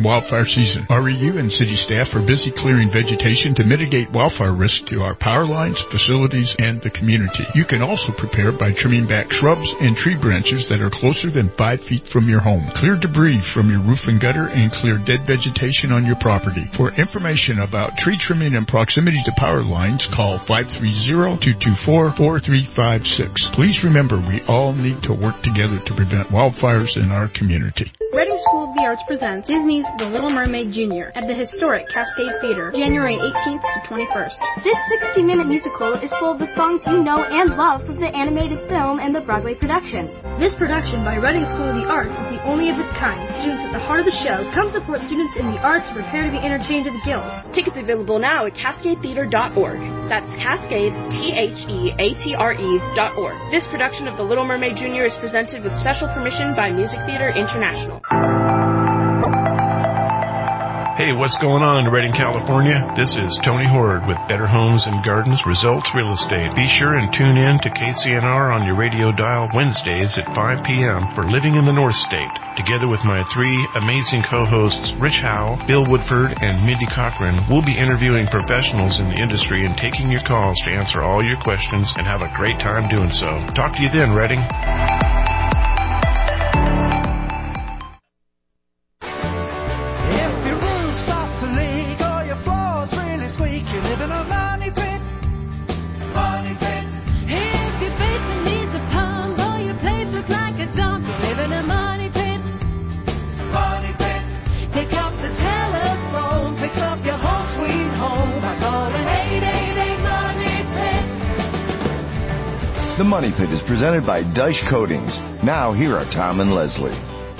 wildfire season. REU and city staff are busy clearing vegetation to mitigate wildfire risk to our power lines, facilities, and the community. You can also prepare by trimming back shrubs and tree branches that are closer than 5 feet from your home. Clear debris from your roof and gutter and clear dead vegetation on your property. For information about tree trimming and proximity to power lines, call 530-224-4356. Please remember, we all need to work together to prevent wildfires in our community. Reading School of the Arts presents Disney's The Little Mermaid Jr. at the historic Cascade Theater, January 18th to 21st. This 60-minute musical is full of the songs you know and love from the animated film and the Broadway production. This production by Reading School of the Arts is the only of its kind. Students at the heart of the show come support students in the arts and prepare to be entertained at the guilds. Tickets available now at cascadetheater.org. That's Cascades, TheATRE.org. This production of The Little Mermaid Jr. is presented with special permission by Music Theater International. Hey, what's going on in Redding, California? This is Tony Horde with Better Homes and Gardens Results Real Estate. Be sure and tune in to KCNR on your radio dial Wednesdays at 5 p.m. for Living in the North State. Together with my three amazing co-hosts, Rich Howe, Bill Woodford, and Mindy Cochran, we'll be interviewing professionals in the industry and taking your calls to answer all your questions and have a great time doing so. Talk to you then, Redding. The Money Pit is presented by Dyche Coatings. Now, here are Tom and Leslie.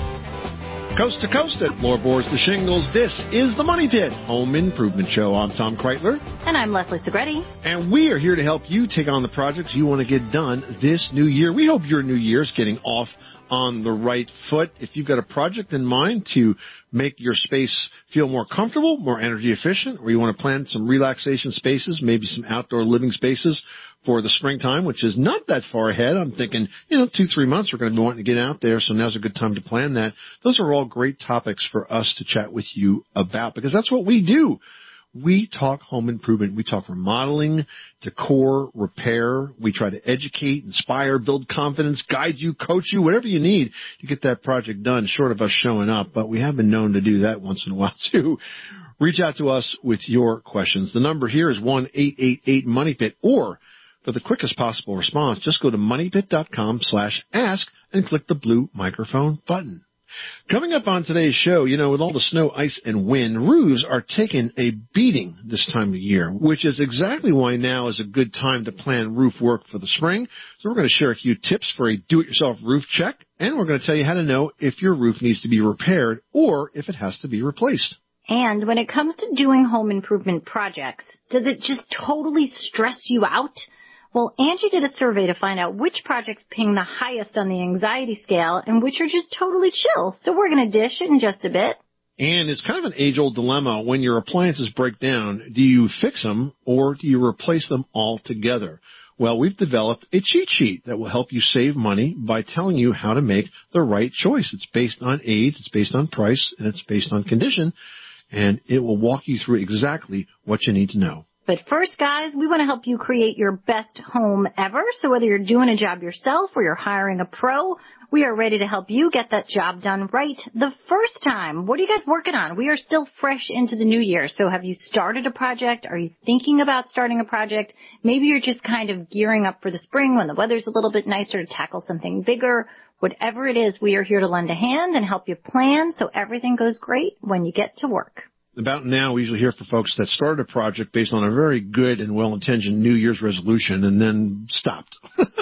Coast to coast at Floorboards to Shingles, this is The Money Pit, Home Improvement Show. I'm Tom Kreitler. And I'm Leslie Segretti. And we are here to help you take on the projects you want to get done this new year. We hope your new year is getting off on the right foot. If you've got a project in mind to make your space feel more comfortable, more energy efficient, or you want to plan some relaxation spaces, maybe some outdoor living spaces for the springtime, which is not that far ahead. I'm thinking, 2-3 months we're going to be wanting to get out there, so now's a good time to plan that. Those are all great topics for us to chat with you about, because that's what we do. We talk home improvement. We talk remodeling, decor, repair. We try to educate, inspire, build confidence, guide you, coach you, whatever you need to get that project done, short of us showing up. But we have been known to do that once in a while, too. Reach out to us with your questions. The number here is 1-888-MONEYPIT, or for the quickest possible response, just go to moneypit.com/ask and click the blue microphone button. Coming up on today's show, with all the snow, ice, and wind, roofs are taking a beating this time of year, which is exactly why now is a good time to plan roof work for the spring. So we're going to share a few tips for a do-it-yourself roof check, and we're going to tell you how to know if your roof needs to be repaired or if it has to be replaced. And when it comes to doing home improvement projects, does it just totally stress you out? Well, Angie did a survey to find out which projects ping the highest on the anxiety scale and which are just totally chill. So we're going to dish it in just a bit. And it's kind of an age-old dilemma. When your appliances break down, do you fix them or do you replace them altogether? Well, we've developed a cheat sheet that will help you save money by telling you how to make the right choice. It's based on age, it's based on price, and it's based on condition. And it will walk you through exactly what you need to know. But first, guys, we want to help you create your best home ever. So whether you're doing a job yourself or you're hiring a pro, we are ready to help you get that job done right the first time. What are you guys working on? We are still fresh into the new year. So have you started a project? Are you thinking about starting a project? Maybe you're just kind of gearing up for the spring when the weather's a little bit nicer to tackle something bigger. Whatever it is, we are here to lend a hand and help you plan so everything goes great when you get to work. About now, we usually hear from folks that started a project based on a very good and well-intentioned New Year's resolution and then stopped.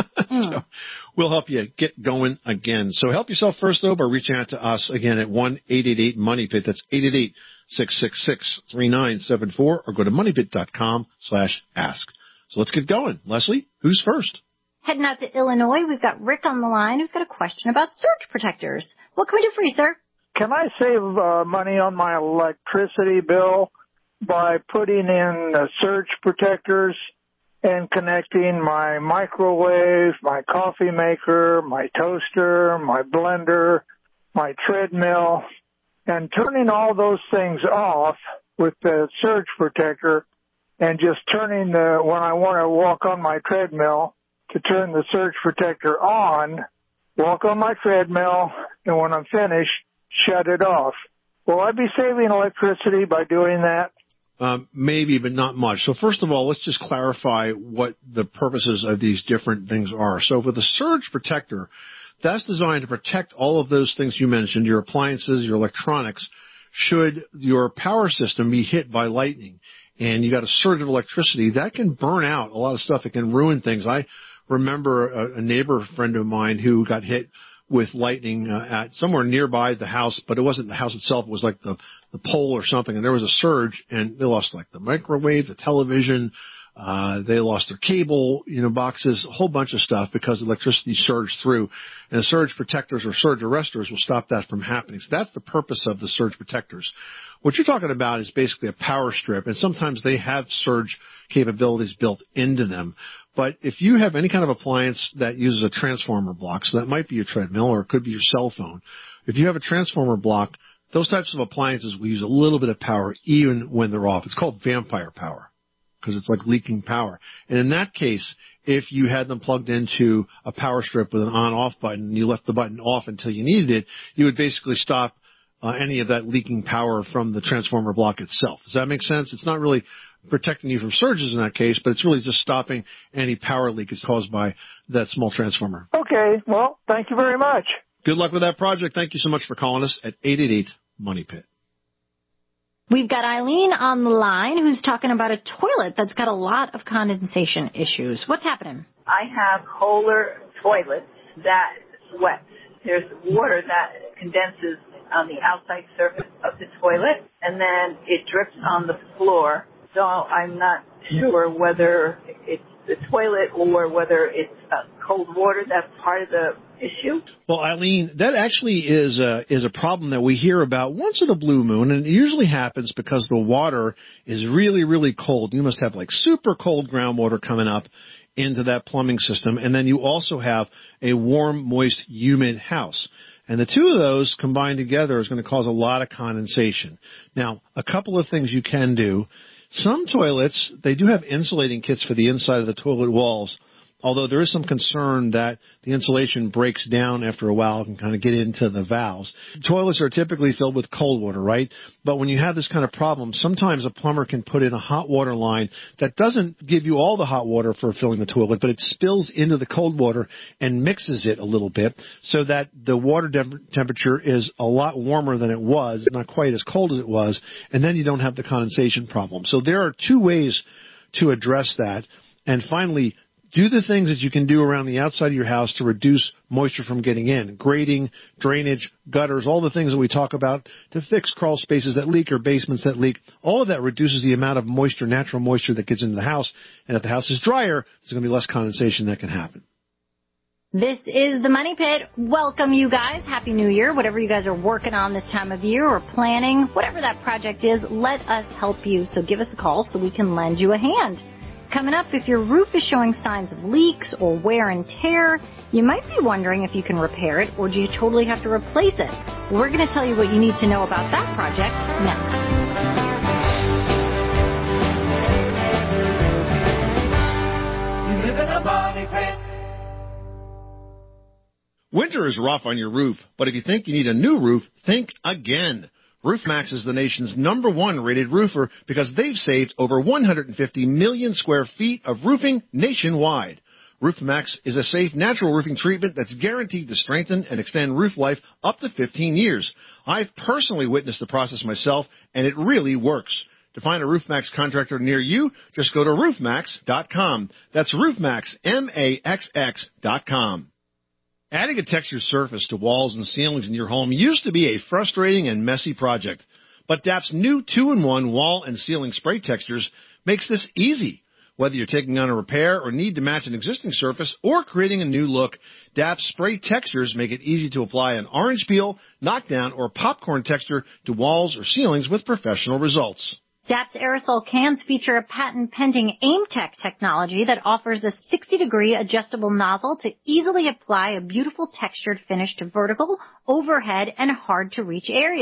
So we'll help you get going again. So help yourself first, though, by reaching out to us again at 1-888-MONEYPIT. That's 888-666-3974, or go to moneypit.com/ask. So let's get going. Leslie, who's first? Heading out to Illinois, we've got Rick on the line who's got a question about surge protectors. What can we do for you, sir? Can I save money on my electricity bill by putting in surge protectors and connecting my microwave, my coffee maker, my toaster, my blender, my treadmill, and turning all those things off with the surge protector and just turning when I want to walk on my treadmill, to turn the surge protector on, walk on my treadmill, and when I'm finished, shut it off. Will I be saving electricity by doing that? Maybe, but not much. So first of all, let's just clarify what the purposes of these different things are. So with the surge protector, that's designed to protect all of those things you mentioned, your appliances, your electronics, should your power system be hit by lightning and you got a surge of electricity. That can burn out a lot of stuff. It can ruin things. I remember a neighbor friend of mine who got hit with lightning at somewhere nearby the house, but it wasn't the house itself. It was like the pole or something, and there was a surge, and they lost like the microwave, the television. They lost their cable, boxes, a whole bunch of stuff because electricity surged through. And surge protectors or surge arresters will stop that from happening. So that's the purpose of the surge protectors. What you're talking about is basically a power strip, and sometimes they have surge capabilities built into them. But if you have any kind of appliance that uses a transformer block, so that might be your treadmill or it could be your cell phone. If you have a transformer block, those types of appliances will use a little bit of power even when they're off. It's called vampire power because it's like leaking power. And in that case, if you had them plugged into a power strip with an on-off button and you left the button off until you needed it, you would basically stop any of that leaking power from the transformer block itself. Does that make sense? It's not really protecting you from surges in that case, but it's really just stopping any power leakage caused by that small transformer. Okay. Well, thank you very much. Good luck with that project. Thank you so much for calling us at 888-MONEY-PIT. We've got Eileen on the line who's talking about a toilet that's got a lot of condensation issues. What's happening? I have Kohler toilets that sweat. There's water that condenses on the outside surface of the toilet, and then it drips on the floor. So I'm not sure whether it's the toilet or whether it's cold water that's part of the issue. Well, Eileen, that actually is a problem that we hear about once in a blue moon, and it usually happens because the water is really, really cold. You must have like super cold groundwater coming up into that plumbing system, and then you also have a warm, moist, humid house. And the two of those combined together is going to cause a lot of condensation. Now, a couple of things you can do. Some toilets, they do have insulating kits for the inside of the toilet walls, although there is some concern that the insulation breaks down after a while and kind of get into the valves. Toilets are typically filled with cold water, right? But when you have this kind of problem, sometimes a plumber can put in a hot water line that doesn't give you all the hot water for filling the toilet, but it spills into the cold water and mixes it a little bit so that the water temperature is a lot warmer than it was, not quite as cold as it was, and then you don't have the condensation problem. So there are two ways to address that. And finally, do the things that you can do around the outside of your house to reduce moisture from getting in. Grading, drainage, gutters, all the things that we talk about to fix crawl spaces that leak or basements that leak. All of that reduces the amount of moisture, natural moisture that gets into the house. And if the house is drier, there's going to be less condensation that can happen. This is the Money Pit. Welcome, you guys. Happy New Year. Whatever you guys are working on this time of year or planning, whatever that project is, let us help you. So give us a call so we can lend you a hand. Coming up, if your roof is showing signs of leaks or wear and tear, you might be wondering if you can repair it or do you totally have to replace it. We're going to tell you what you need to know about that project next. You live in a money pit. Winter is rough on your roof, but if you think you need a new roof, think again. RoofMax is the nation's #1 rated roofer because they've saved over 150 million square feet of roofing nationwide. RoofMax is a safe, natural roofing treatment that's guaranteed to strengthen and extend roof life up to 15 years. I've personally witnessed the process myself, and it really works. To find a RoofMax contractor near you, just go to roofmax.com. That's RoofMax, MAXX.com. Adding a textured surface to walls and ceilings in your home used to be a frustrating and messy project, but DAP's new 2-in-1 wall and ceiling spray textures makes this easy. Whether you're taking on a repair or need to match an existing surface or creating a new look, DAP's spray textures make it easy to apply an orange peel, knockdown, or popcorn texture to walls or ceilings with professional results. DAP's aerosol cans feature a patent-pending AimTech technology that offers a 60-degree adjustable nozzle to easily apply a beautiful textured finish to vertical, overhead, and hard-to-reach areas.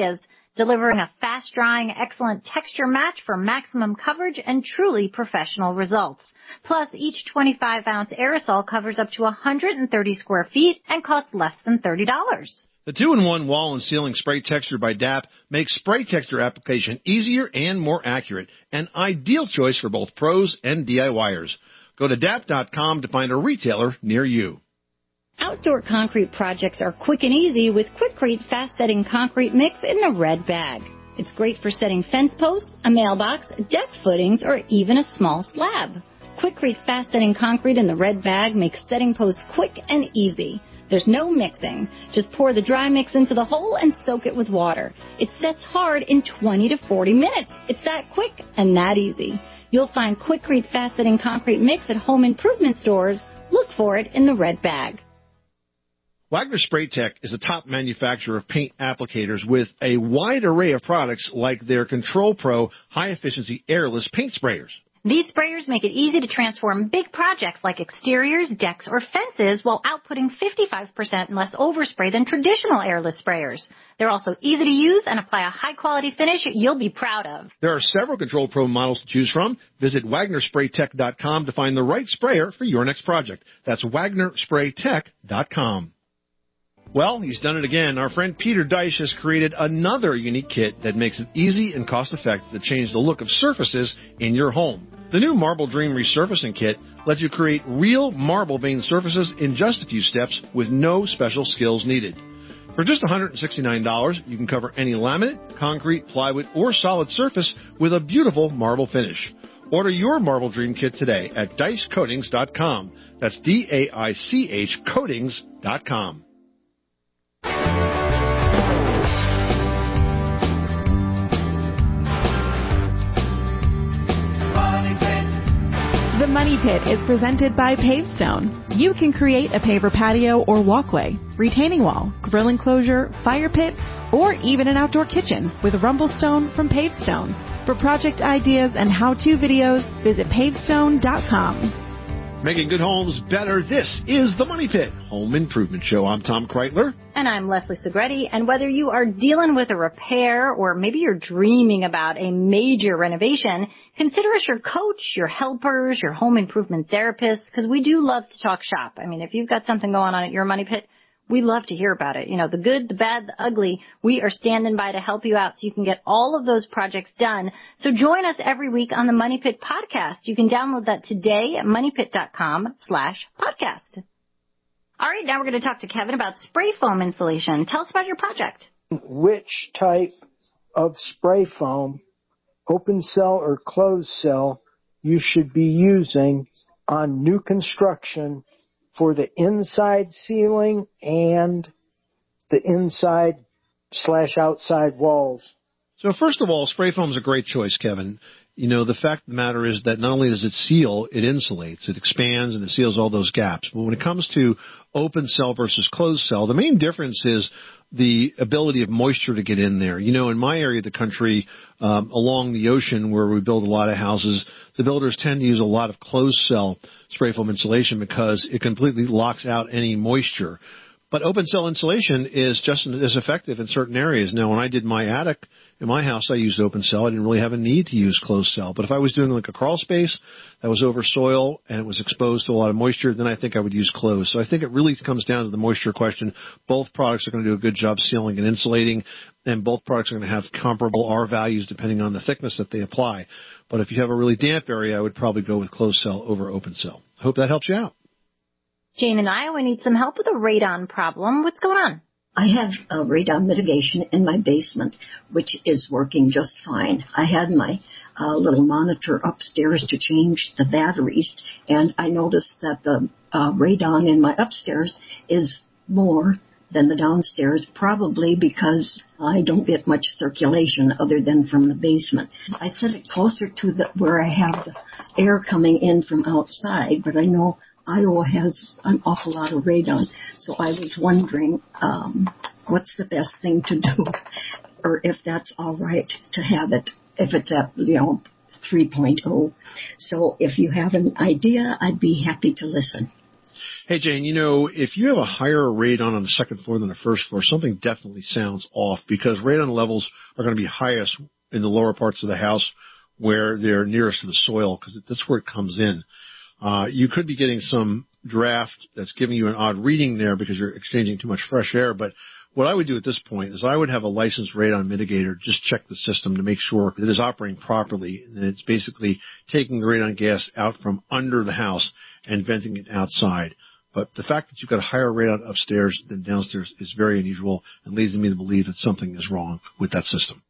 delivering a fast-drying, excellent texture match for maximum coverage and truly professional results. Plus, each 25-ounce aerosol covers up to 130 square feet and costs less than $30. The 2-in-1 wall and ceiling spray texture by DAP makes spray texture application easier and more accurate, an ideal choice for both pros and DIYers. Go to DAP.com to find a retailer near you. Outdoor concrete projects are quick and easy with Quikrete fast-setting concrete mix in the red bag. It's great for setting fence posts, a mailbox, deck footings, or even a small slab. Quikrete fast-setting concrete in the red bag makes setting posts quick and easy. There's no mixing. Just pour the dry mix into the hole and soak it with water. It sets hard in 20 to 40 minutes. It's that quick and that easy. You'll find Quikrete fast-setting concrete mix at home improvement stores. Look for it in the red bag. Wagner Spray Tech is a top manufacturer of paint applicators with a wide array of products like their Control Pro high-efficiency airless paint sprayers. These sprayers make it easy to transform big projects like exteriors, decks, or fences while outputting 55% less overspray than traditional airless sprayers. They're also easy to use and apply a high-quality finish you'll be proud of. There are several Control Pro models to choose from. Visit WagnerSprayTech.com to find the right sprayer for your next project. That's WagnerSprayTech.com. Well, he's done it again. Our friend Peter Deich has created another unique kit that makes it easy and cost-effective to change the look of surfaces in your home. The new Marble Dream Resurfacing Kit lets you create real marble veined surfaces in just a few steps with no special skills needed. For just $169, you can cover any laminate, concrete, plywood, or solid surface with a beautiful marble finish. Order your Marble Dream Kit today at DeichCoatings.com. That's D-A-I-C-H Coatings.com. The Money Pit is presented by Pavestone. You can create a paver patio or walkway, retaining wall, grill enclosure, fire pit, or even an outdoor kitchen with Rumblestone from Pavestone. For project ideas and how-to videos, visit pavestone.com. Making good homes better, this is The Money Pit Home Improvement Show. I'm Tom Kreitler. And I'm Leslie Segretti. And whether you are dealing with a repair or maybe you're dreaming about a major renovation, consider us your coach, your helpers, your home improvement therapist, because we do love to talk shop. I mean, if you've got something going on at your Money Pit, we love to hear about it. You know, the good, the bad, the ugly. We are standing by to help you out so you can get all of those projects done. So join us every week on the Money Pit podcast. You can download that today at moneypit.com/podcast. All right, now we're going to talk to Kevin about spray foam insulation. Tell us about your project. Which type of spray foam, open cell or closed cell, you should be using on new construction for the inside ceiling and the inside/outside walls? So first of all, spray foam is a great choice, Kevin. You know, the fact of the matter is that not only does it seal, it insulates, it expands, and it seals all those gaps. But when it comes to open cell versus closed cell, the main difference is the ability of moisture to get in there. You know, in my area of the country, along the ocean where we build a lot of houses, the builders tend to use a lot of closed cell spray foam insulation because it completely locks out any moisture. But open cell insulation is just as effective in certain areas. Now, when I did my attic in my house, I used open cell. I didn't really have a need to use closed cell. But if I was doing like a crawl space that was over soil and it was exposed to a lot of moisture, then I think I would use closed. So I think it really comes down to the moisture question. Both products are going to do a good job sealing and insulating, and both products are going to have comparable R values depending on the thickness that they apply. But if you have a really damp area, I would probably go with closed cell over open cell. I hope that helps you out. Jane in Iowa needs some help with a radon problem. What's going on? I have a radon mitigation in my basement, which is working just fine. I had my little monitor upstairs to change the batteries, and I noticed that the radon in my upstairs is more than the downstairs, probably because I don't get much circulation other than from the basement. I set it closer to where I have the air coming in from outside, but I know Iowa has an awful lot of radon, so I was wondering what's the best thing to do, or if that's all right to have it, if it's at, 3.0. So if you have an idea, I'd be happy to listen. Hey, Jane, if you have a higher radon on the second floor than the first floor, something definitely sounds off because radon levels are going to be highest in the lower parts of the house where they're nearest to the soil because that's where it comes in. You could be getting some draft that's giving you an odd reading there because you're exchanging too much fresh air. But what I would do at this point is I would have a licensed radon mitigator just check the system to make sure that it is operating properly and it's basically taking the radon gas out from under the house and venting it outside. But the fact that you've got a higher radon upstairs than downstairs is very unusual and leads me to believe that something is wrong with that system.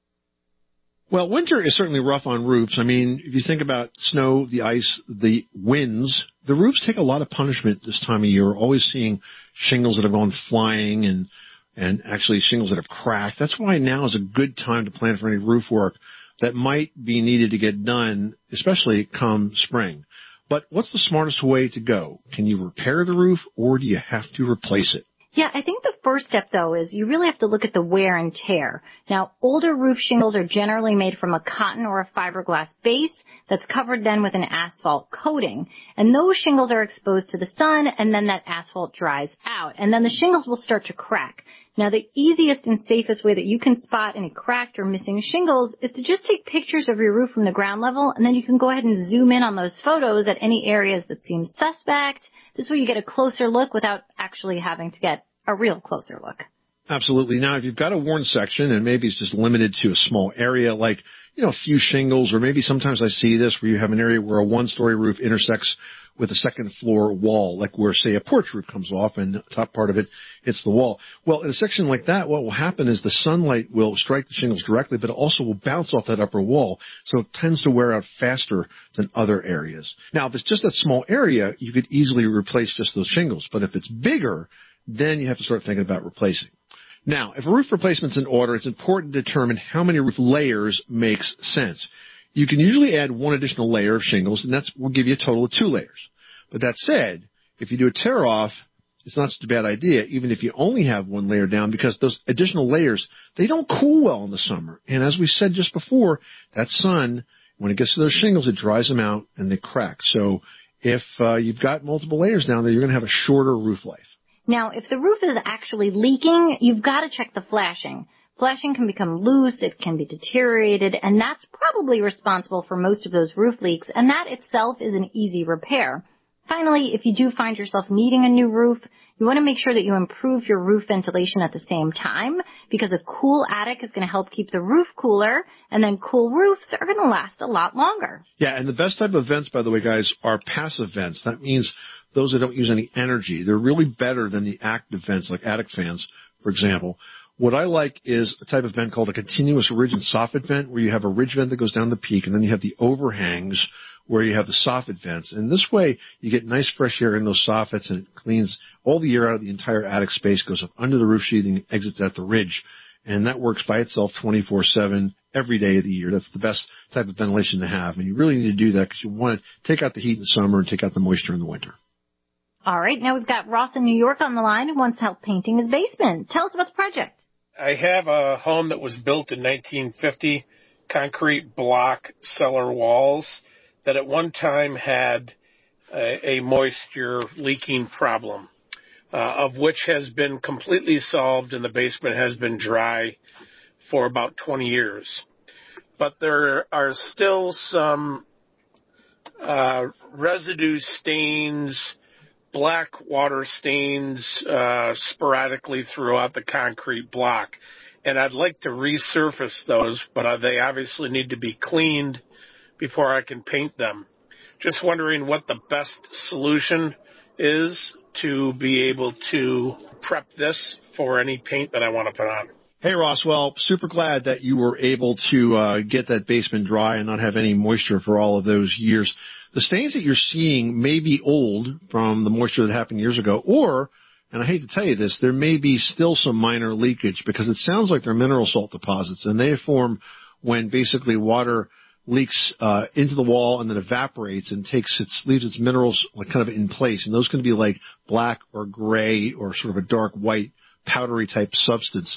Well, winter is certainly rough on roofs. I mean, if you think about snow, the ice, the winds, the roofs take a lot of punishment this time of year. We're always seeing shingles that have gone flying and actually shingles that have cracked. That's why now is a good time to plan for any roof work that might be needed to get done, especially come spring. But what's the smartest way to go? Can you repair the roof or do you have to replace it? Yeah, I think the first step, though, is you really have to look at the wear and tear. Now, older roof shingles are generally made from a cotton or a fiberglass base that's covered then with an asphalt coating. And those shingles are exposed to the sun, and then that asphalt dries out. And then the shingles will start to crack. Now, the easiest and safest way that you can spot any cracked or missing shingles is to just take pictures of your roof from the ground level, and then you can go ahead and zoom in on those photos at any areas that seem suspect. This way you get a closer look without actually having to get a real closer look. Absolutely. Now, if you've got a worn section and maybe it's just limited to a small area like, a few shingles, or maybe sometimes I see this where you have an area where a one-story roof intersects with a second floor wall, like where, say, a porch roof comes off and the top part of it hits the wall. Well, in a section like that, what will happen is the sunlight will strike the shingles directly, but it also will bounce off that upper wall, so it tends to wear out faster than other areas. Now, if it's just that small area, you could easily replace just those shingles, but if it's bigger, then you have to start thinking about replacing. Now, if a roof replacement's in order, it's important to determine how many roof layers makes sense. You can usually add one additional layer of shingles, and that will give you a total of 2 layers. But that said, if you do a tear-off, it's not such a bad idea, even if you only have 1 layer down, because those additional layers, they don't cool well in the summer. And as we said just before, that sun, when it gets to those shingles, it dries them out and they crack. So if you've got multiple layers down there, you're going to have a shorter roof life. Now, if the roof is actually leaking, you've got to check the flashing. Flashing can become loose, it can be deteriorated, and that's probably responsible for most of those roof leaks, and that itself is an easy repair. Finally, if you do find yourself needing a new roof, you want to make sure that you improve your roof ventilation at the same time, because a cool attic is going to help keep the roof cooler, and then cool roofs are going to last a lot longer. Yeah, and the best type of vents, by the way, guys, are passive vents. That means those that don't use any energy. They're really better than the active vents, like attic fans, for example. What I like is a type of vent called a continuous ridge and soffit vent, where you have a ridge vent that goes down the peak, and then you have the overhangs where you have the soffit vents. And this way, you get nice fresh air in those soffits, and it cleans all the air out of the entire attic space, goes up under the roof sheathing, exits at the ridge. And that works by itself 24/7 every day of the year. That's the best type of ventilation to have. And you really need to do that because you want to take out the heat in the summer and take out the moisture in the winter. All right, now we've got Ross in New York on the line who wants help painting his basement. Tell us about the project. I have a home that was built in 1950, concrete block cellar walls that at one time had a moisture leaking problem, of which has been completely solved, and the basement has been dry for about 20 years. But there are still some residue stains, black water stains sporadically throughout the concrete block. And I'd like to resurface those, but they obviously need to be cleaned before I can paint them. Just wondering what the best solution is to be able to prep this for any paint that I want to put on. Hey, Ross. Well, super glad that you were able to get that basement dry and not have any moisture for all of those years. The stains that you're seeing may be old from the moisture that happened years ago, or, and I hate to tell you this, there may be still some minor leakage because it sounds like they're mineral salt deposits, and they form when basically water leaks into the wall and then evaporates and leaves its minerals like kind of in place. And those can be like black or gray or sort of a dark white powdery type substance.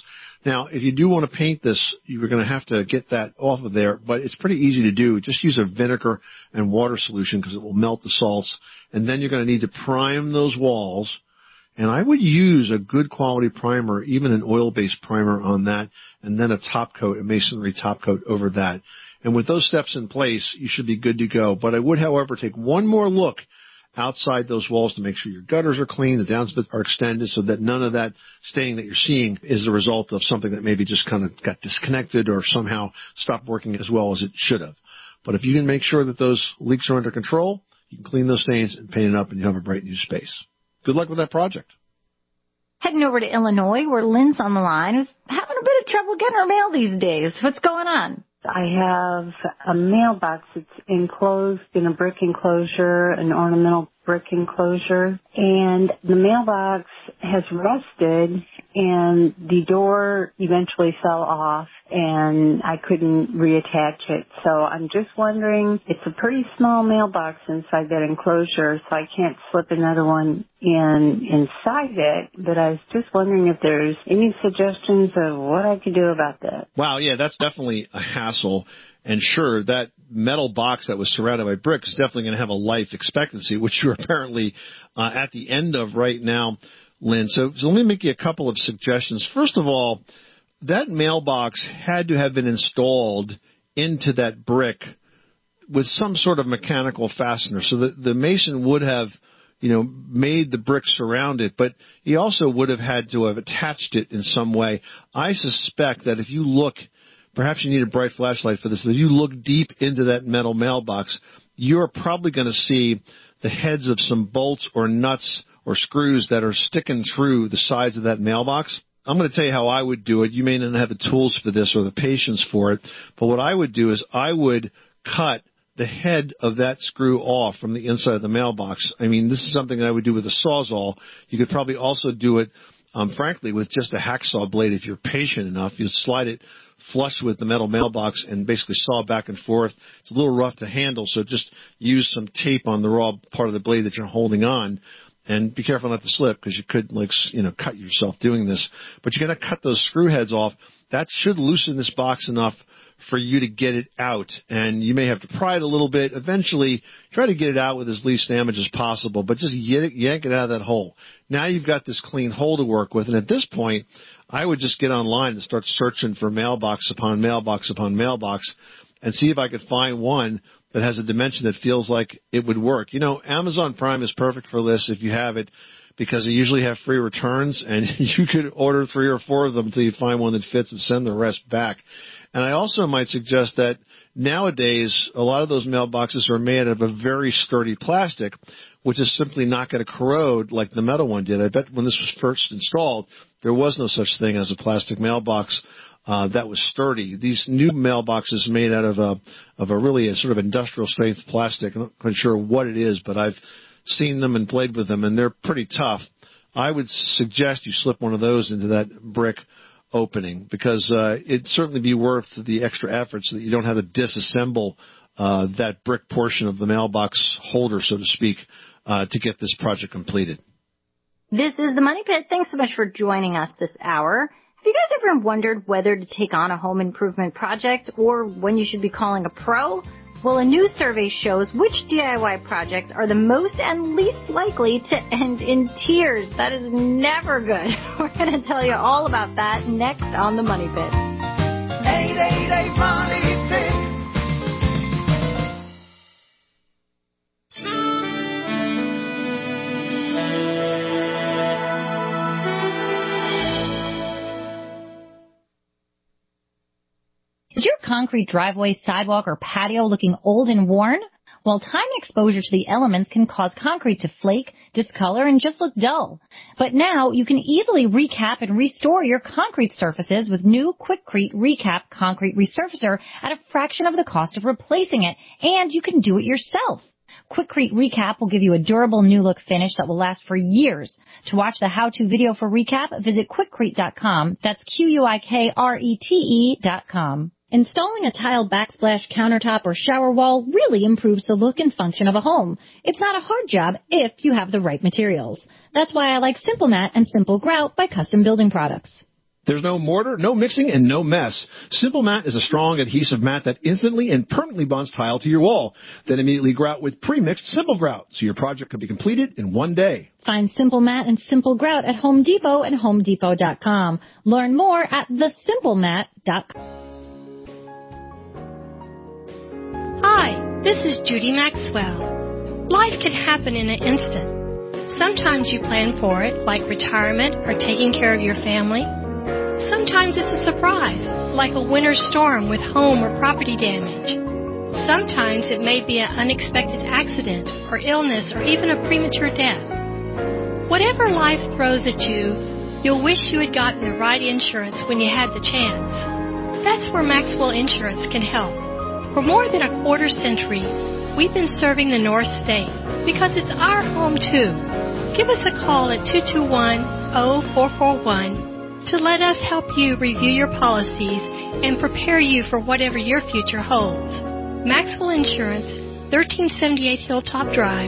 Now, if you do want to paint this, you're going to have to get that off of there, but it's pretty easy to do. Just use a vinegar and water solution because it will melt the salts. And then you're going to need to prime those walls. And I would use a good quality primer, even an oil-based primer on that, and then a top coat, a masonry top coat over that. And with those steps in place, you should be good to go. But I would, however, take one more look outside those walls to make sure your gutters are clean, the downspouts are extended, so that none of that staining that you're seeing is the result of something that maybe just kind of got disconnected or somehow stopped working as well as it should have. But if you can make sure that those leaks are under control, you can clean those stains and paint it up, and you have a bright new space. Good luck with that project. Heading over to Illinois, where Lynn's on the line, who's having a bit of trouble getting her mail these days. What's going on? I have a mailbox that's enclosed in a brick enclosure, an ornamental brick enclosure, and the mailbox has rusted and the door eventually fell off and I couldn't reattach it. So I'm just wondering, it's a pretty small mailbox inside that enclosure, so I can't slip another one inside it, but I was just wondering if there's any suggestions of what I could do about that. Wow, yeah, that's definitely a hassle. And sure, that metal box that was surrounded by brick is definitely going to have a life expectancy, which you're apparently at the end of right now, Lynn. So let me make you a couple of suggestions. First of all, that mailbox had to have been installed into that brick with some sort of mechanical fastener. So the mason would have, made the brick surround it, but he also would have had to have attached it in some way. I suspect that if you look, perhaps you need a bright flashlight for this, but if you look deep into that metal mailbox, you're probably going to see the heads of some bolts or nuts or screws that are sticking through the sides of that mailbox. I'm going to tell you how I would do it. You may not have the tools for this or the patience for it, but what I would do is I would cut the head of that screw off from the inside of the mailbox. I mean, this is something that I would do with a Sawzall. You could probably also do it, frankly, with just a hacksaw blade if you're patient enough. You slide it flush with the metal mailbox and basically saw back and forth. It's a little rough to handle, so just use some tape on the raw part of the blade that you're holding on. And be careful not to slip because you could, cut yourself doing this. But you're going to cut those screw heads off. That should loosen this box enough for you to get it out. And you may have to pry it a little bit. Eventually, try to get it out with as least damage as possible, but just yank it out of that hole. Now you've got this clean hole to work with. And at this point, I would just get online and start searching for mailbox upon mailbox upon mailbox and see if I could find one that has a dimension that feels like it would work. Amazon Prime is perfect for this if you have it because they usually have free returns, and you could order 3 or 4 of them until you find one that fits and send the rest back. And I also might suggest that nowadays a lot of those mailboxes are made of a very sturdy plastic, which is simply not going to corrode like the metal one did. I bet when this was first installed, there was no such thing as a plastic mailbox that was sturdy. These new mailboxes made out of a really a sort of industrial strength plastic. I'm not quite sure what it is, but I've seen them and played with them, and they're pretty tough. I would suggest you slip one of those into that brick opening because it'd certainly be worth the extra effort so that you don't have to disassemble that brick portion of the mailbox holder, so to speak, to get this project completed. This is the Money Pit. Thanks so much for joining us this hour. Have you guys ever wondered whether to take on a home improvement project or when you should be calling a pro? Well, a new survey shows which DIY projects are the most and least likely to end in tears. That is never good. We're going to tell you all about that next on the Money Pit. 888 Money Pit. Is your concrete driveway, sidewalk, or patio looking old and worn? Well, time and exposure to the elements can cause concrete to flake, discolor, and just look dull. But now you can easily recap and restore your concrete surfaces with new Quikrete Recap Concrete Resurfacer at a fraction of the cost of replacing it, and you can do it yourself. Quikrete Recap will give you a durable new look finish that will last for years. To watch the how-to video for Recap, visit Quikrete.com. That's Quikrete.com. Installing a tile backsplash countertop or shower wall really improves the look and function of a home. It's not a hard job if you have the right materials. That's why I like Simple Mat and Simple Grout by Custom Building Products. There's no mortar, no mixing, and no mess. Simple Mat is a strong adhesive mat that instantly and permanently bonds tile to your wall. Then immediately grout with pre-mixed Simple Grout, so your project can be completed in one day. Find Simple Mat and Simple Grout at Home Depot and HomeDepot.com. Learn more at thesimplemat.com. Hi, this is Judy Maxwell. Life can happen in an instant. Sometimes you plan for it, like retirement or taking care of your family. Sometimes it's a surprise, like a winter storm with home or property damage. Sometimes it may be an unexpected accident or illness or even a premature death. Whatever life throws at you, you'll wish you had gotten the right insurance when you had the chance. That's where Maxwell Insurance can help. For more than a quarter century, we've been serving the North State because it's our home too. Give us a call at 221-0441 to let us help you review your policies and prepare you for whatever your future holds. Maxwell Insurance, 1378 Hilltop Drive,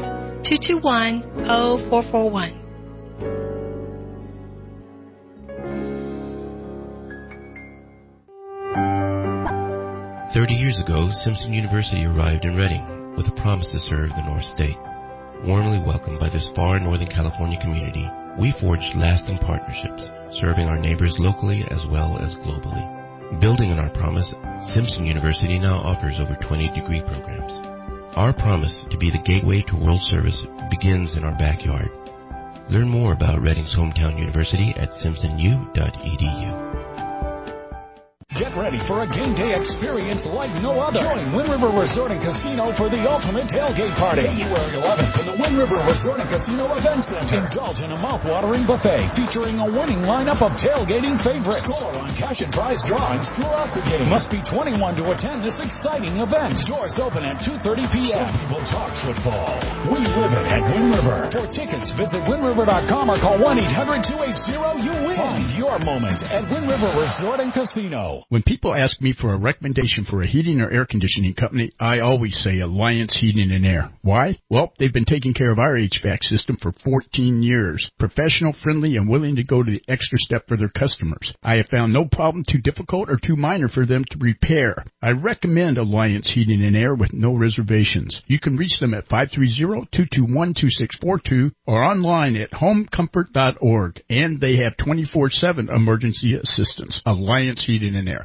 221-0441. Years ago, Simpson University arrived in Reading with a promise to serve the North State. Warmly welcomed by this far Northern California community, we forged lasting partnerships, serving our neighbors locally as well as globally. Building on our promise, Simpson University now offers over 20 degree programs. Our promise to be the gateway to world service begins in our backyard. Learn more about Reading's hometown university at simpsonu.edu. Get ready for a game day experience like no other. Join Wind River Resort and Casino for the ultimate tailgate party. February 11th in the Wind River Resort and Casino Event Center. Indulge in a mouth-watering buffet featuring a winning lineup of tailgating favorites. Score on cash and prize drawings throughout the game. Must be 21 to attend this exciting event. Doors open at 2:30 p.m. Some people talk football. We live it at Wind River. For tickets, visit windriver.com or call 1-800-280-YOU-WIN. Find your moment at Wind River Resort and Casino. When people ask me for a recommendation for a heating or air conditioning company, I always say Alliance Heating and Air. Why? Well, they've been taking care of our HVAC system for 14 years. Professional, friendly, and willing to go to the extra step for their customers. I have found no problem too difficult or too minor for them to repair. I recommend Alliance Heating and Air with no reservations. You can reach them at 530-221-2642 or online at homecomfort.org. And they have 24/7 emergency assistance. Alliance Heating and Air.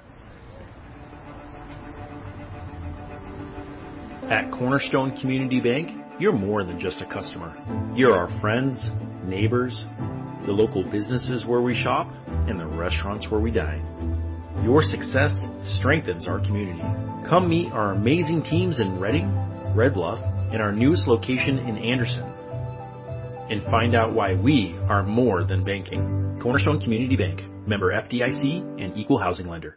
At Cornerstone Community Bank, you're more than just a customer. You're our friends, neighbors, the local businesses where we shop, and the restaurants where we dine. Your success strengthens our community. Come meet our amazing teams in Reading, Red Bluff, and our newest location in Anderson. And find out why we are more than banking. Cornerstone Community Bank, member FDIC and equal housing lender.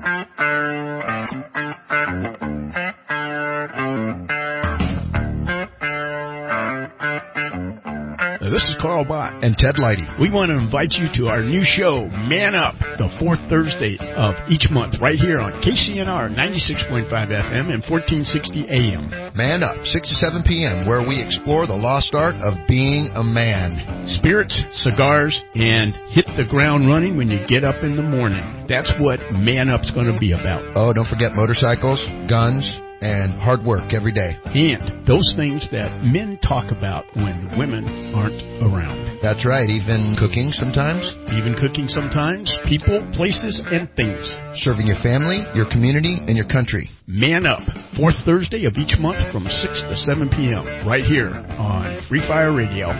This is Carl Bott and Ted Leidy. We want to invite you to our new show, Man Up, the fourth Thursday of each month, right here on KCNR 96.5 FM and 1460 AM. Man Up, 6 to 7 p.m., where we explore the lost art of being a man. Spirits, cigars, and hit the ground running when you get up in the morning. That's what Man Up's going to be about. Oh, don't forget motorcycles, guns, and hard work every day. And those things that men talk about when women aren't around. That's right, even cooking sometimes. People, places, and things. Serving your family, your community, and your country. Man Up, fourth Thursday of each month from 6 to 7 p.m. right here on Free Fire Radio.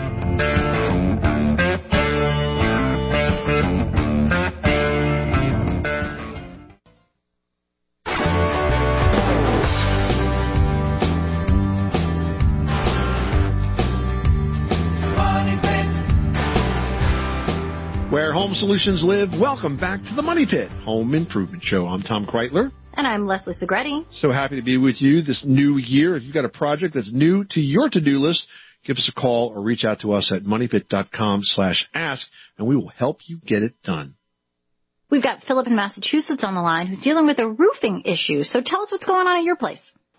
Where home solutions live, welcome back to the Money Pit Home Improvement Show. I'm Tom Kreitler. And I'm Leslie Segretti. So happy to be with you this new year. If you've got a project that's new to your to-do list, give us a call or reach out to us at moneypit.com/ask, and we will help you get it done. We've got Philip in Massachusetts on the line who's dealing with a roofing issue. So tell us what's going on at your place.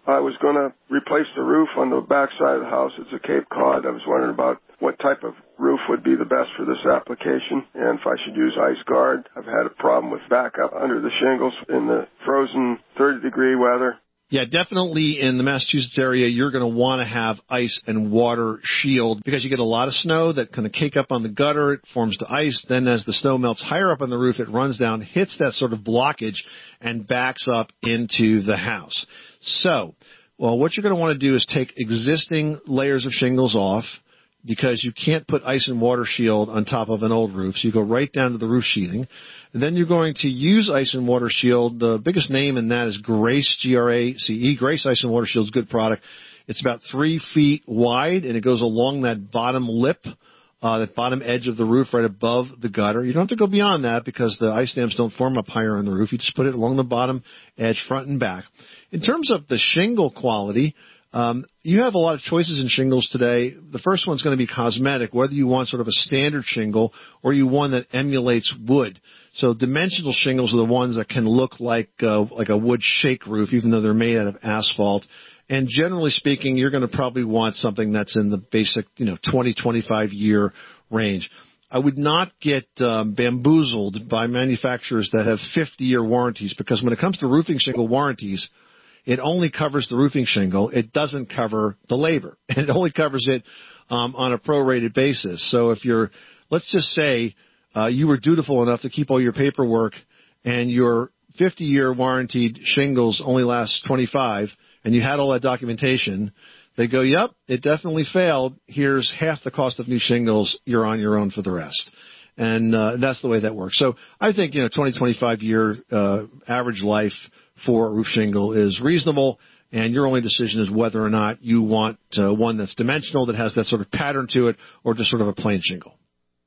I was going to replace the roof on the back side of the house. It's a Cape Cod. I was wondering about what type of roof would be the best for this application and if I should use Ice Guard. I've had a problem with backup under the shingles in the frozen 30-degree weather. Yeah, definitely in the Massachusetts area, you're going to want to have ice and water shield because you get a lot of snow that kind of cake up on the gutter. It forms to ice. Then as the snow melts higher up on the roof, it runs down, hits that sort of blockage, and backs up into the house. So, well, what you're going to want to do is take existing layers of shingles off because you can't put ice and water shield on top of an old roof. So you go right down to the roof sheathing. And then you're going to use ice and water shield. The biggest name in that is Grace, G-R-A-C-E. Grace Ice and Water Shield is a good product. It's about 3 feet wide, and it goes along that bottom lip, that bottom edge of the roof right above the gutter. You don't have to go beyond that because the ice dams don't form up higher on the roof. You just put it along the bottom edge, front and back. In terms of the shingle quality, you have a lot of choices in shingles today. The first one's going to be cosmetic, whether you want sort of a standard shingle or you want that emulates wood. So dimensional shingles are the ones that can look like a wood shake roof, even though they're made out of asphalt. And generally speaking, you're going to probably want something that's in the basic, 20, 25 year range. I would not get bamboozled by manufacturers that have 50-year warranties because when it comes to roofing shingle warranties, it only covers the roofing shingle. It doesn't cover the labor. It only covers it on a prorated basis. So if let's just say you were dutiful enough to keep all your paperwork and your 50-year warranted shingles only last 25 and you had all that documentation, they go, yep, it definitely failed. Here's half the cost of new shingles. You're on your own for the rest. And that's the way that works. So I think, 20, 25-year average life for a roof shingle is reasonable, and your only decision is whether or not you want one that's dimensional, that has that sort of pattern to it, or just sort of a plain shingle.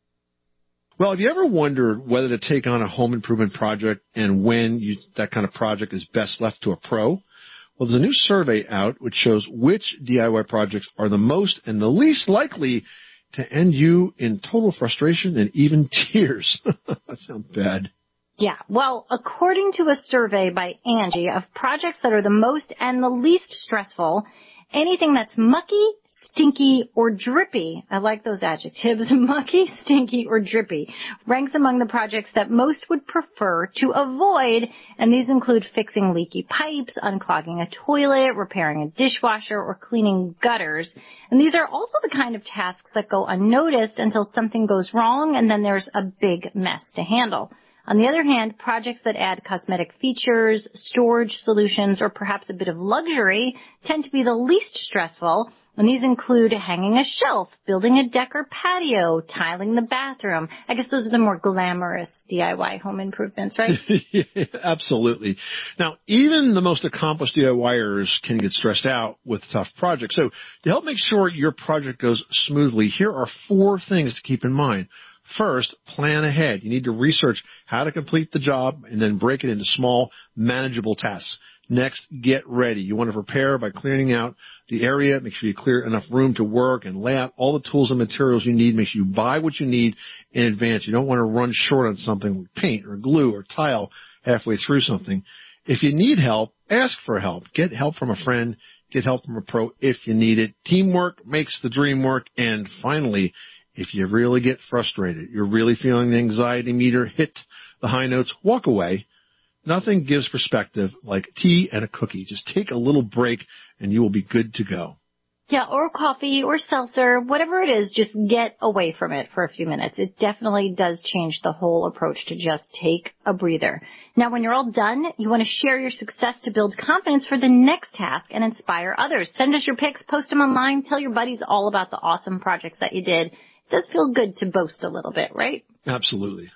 Well, have you ever wondered whether to take on a home improvement project and when that kind of project is best left to a pro? Well, there's a new survey out which shows which DIY projects are the most and the least likely to end you in total frustration and even tears. That sounds bad. Yeah, well, according to a survey by Angie of projects that are the most and the least stressful, anything that's mucky, stinky, or drippy, I like those adjectives, mucky, stinky, or drippy, ranks among the projects that most would prefer to avoid, and these include fixing leaky pipes, unclogging a toilet, repairing a dishwasher, or cleaning gutters. And these are also the kind of tasks that go unnoticed until something goes wrong, and then there's a big mess to handle. On the other hand, projects that add cosmetic features, storage solutions, or perhaps a bit of luxury tend to be the least stressful, and these include hanging a shelf, building a deck or patio, tiling the bathroom. I guess those are the more glamorous DIY home improvements, right? Yeah, absolutely. Now, even the most accomplished DIYers can get stressed out with tough projects. So to help make sure your project goes smoothly, here are 4 things to keep in mind. First, plan ahead. You need to research how to complete the job and then break it into small, manageable tasks. Next, get ready. You want to prepare by clearing out the area. Make sure you clear enough room to work and lay out all the tools and materials you need. Make sure you buy what you need in advance. You don't want to run short on something like paint or glue or tile halfway through something. If you need help, ask for help. Get help from a friend. Get help from a pro if you need it. Teamwork makes the dream work. And finally, if you really get frustrated, you're really feeling the anxiety meter hit the high notes, walk away. Nothing gives perspective like tea and a cookie. Just take a little break and you will be good to go. Yeah, or coffee or seltzer, whatever it is, just get away from it for a few minutes. It definitely does change the whole approach to just take a breather. Now, when you're all done, you want to share your success to build confidence for the next task and inspire others. Send us your pics, post them online, tell your buddies all about the awesome projects that you did. It does feel good to boast a little bit, right? Absolutely.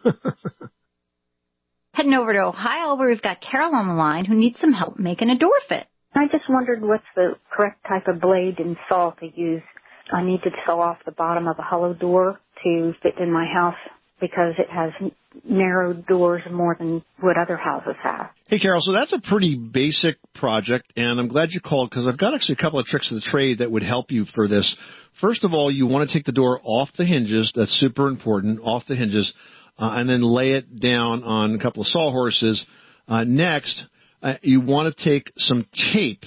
Heading over to Ohio, where we've got Carol on the line who needs some help making a door fit. I just wondered what's the correct type of blade and saw to use. I need to saw off the bottom of a hollow door to fit in my house because it has narrow doors more than what other houses have. Hey, Carol, so that's a pretty basic project, and I'm glad you called because I've got actually a couple of tricks of the trade that would help you for this. First of all, you want to take the door off the hinges. That's super important, off the hinges, and then lay it down on a couple of sawhorses. Next, you want to take some tape,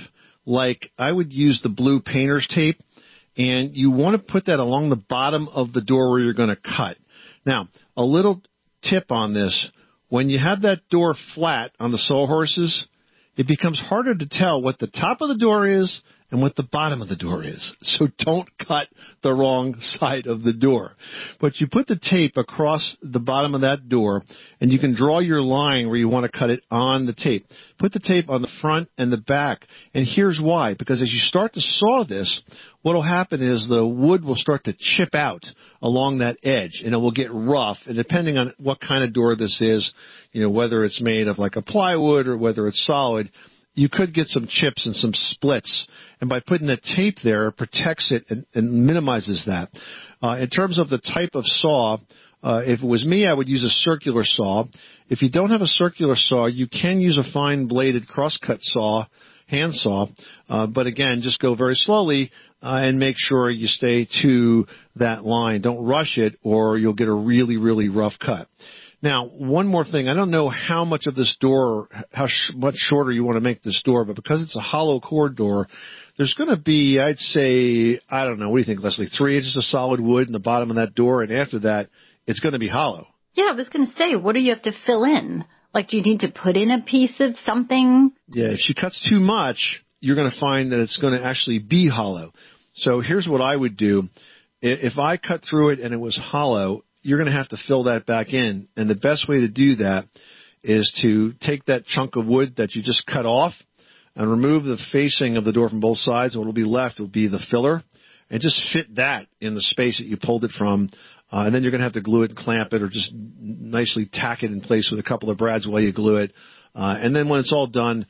like I would use the blue painter's tape, and you want to put that along the bottom of the door where you're going to cut. Now, a little tip on this, when you have that door flat on the sawhorses, it becomes harder to tell what the top of the door is and what the bottom of the door is. So don't cut the wrong side of the door. But you put the tape across the bottom of that door, and you can draw your line where you want to cut it on the tape. Put the tape on the front and the back, and here's why. Because as you start to saw this, what will happen is the wood will start to chip out along that edge, and it will get rough. And depending on what kind of door this is, whether it's made of like a plywood or whether it's solid, you could get some chips and some splits. And by putting the tape there, it protects it and minimizes that. In terms of the type of saw, if it was me, I would use a circular saw. If you don't have a circular saw, you can use a fine-bladed crosscut saw, hand saw. But again, just go very slowly and make sure you stay to that line. Don't rush it, or you'll get a really, really rough cut. Now, one more thing. I don't know how much of this door, how much shorter you want to make this door, but because it's a hollow core door, there's going to be, I'd say, I don't know, what do you think, Leslie, 3 inches of solid wood in the bottom of that door, and after that, it's going to be hollow. Yeah, I was going to say, what do you have to fill in? Like, do you need to put in a piece of something? Yeah, if she cuts too much, you're going to find that it's going to actually be hollow. So here's what I would do. If I cut through it and it was hollow, you're going to have to fill that back in. And the best way to do that is to take that chunk of wood that you just cut off and remove the facing of the door from both sides. And what will be left will be the filler. And just fit that in the space that you pulled it from. And then you're going to have to glue it and clamp it, or just nicely tack it in place with a couple of brads while you glue it. And then when it's all done,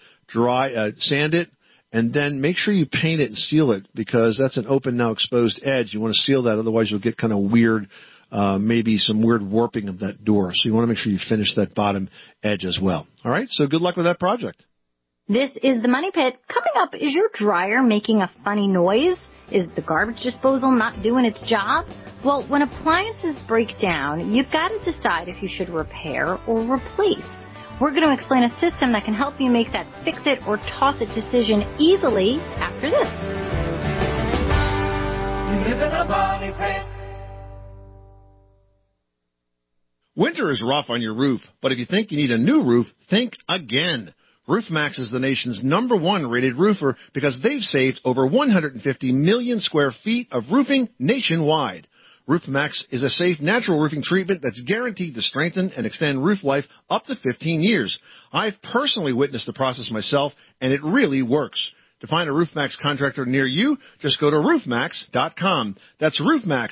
sand it. And then make sure you paint it and seal it, because that's an open, now exposed edge. You want to seal that, otherwise you'll get kind of weird, maybe some weird warping of that door. So you want to make sure you finish that bottom edge as well. All right, so good luck with that project. This is the Money Pit. Coming up, is your dryer making a funny noise? Is the garbage disposal not doing its job? Well, when appliances break down, you've got to decide if you should repair or replace. We're going to explain a system that can help you make that fix-it or toss-it decision easily after this. You live in a money pit. Winter is rough on your roof, but if you think you need a new roof, think again. RoofMax is the nation's #1 rated roofer because they've saved over 150 million square feet of roofing nationwide. RoofMax is a safe, natural roofing treatment that's guaranteed to strengthen and extend roof life up to 15 years. I've personally witnessed the process myself, and it really works. To find a RoofMax contractor near you, just go to roofmax.com. That's RoofMax,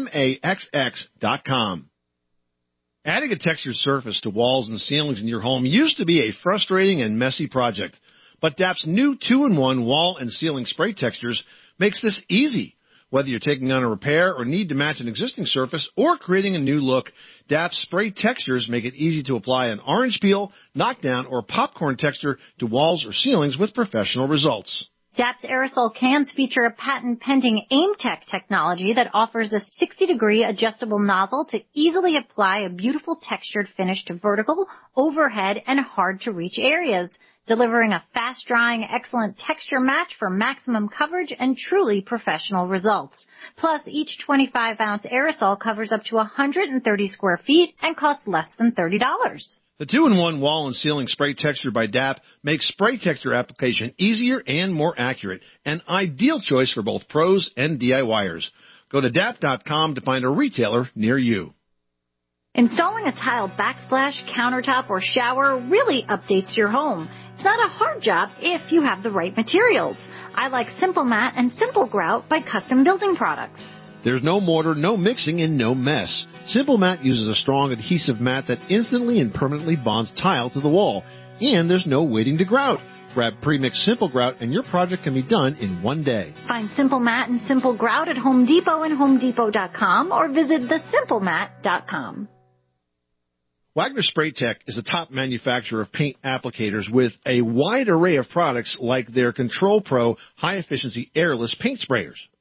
MAXX.com. Adding a textured surface to walls and ceilings in your home used to be a frustrating and messy project. But DAP's new 2-in-1 wall and ceiling spray textures makes this easy. Whether you're taking on a repair or need to match an existing surface or creating a new look, DAP's spray textures make it easy to apply an orange peel, knockdown, or popcorn texture to walls or ceilings with professional results. DAP's aerosol cans feature a patent-pending AimTech technology that offers a 60-degree adjustable nozzle to easily apply a beautiful textured finish to vertical, overhead, and hard-to-reach areas, delivering a fast-drying, excellent texture match for maximum coverage and truly professional results. Plus, each 25-ounce aerosol covers up to 130 square feet and costs less than $30. The 2-in-1 wall and ceiling spray texture by DAP makes spray texture application easier and more accurate, an ideal choice for both pros and DIYers. Go to DAP.com to find a retailer near you. Installing a tile backsplash, countertop, or shower really updates your home. It's not a hard job if you have the right materials. I like Simple Mat and Simple Grout by Custom Building Products. There's no mortar, no mixing, and no mess. Simple Mat uses a strong adhesive mat that instantly and permanently bonds tile to the wall. And there's no waiting to grout. Grab pre-mixed Simple Grout and your project can be done in one day. Find Simple Mat and Simple Grout at Home Depot and HomeDepot.com or visit thesimplemat.com. Wagner Spray Tech is a top manufacturer of paint applicators with a wide array of products like their Control Pro high-efficiency airless paint sprayers.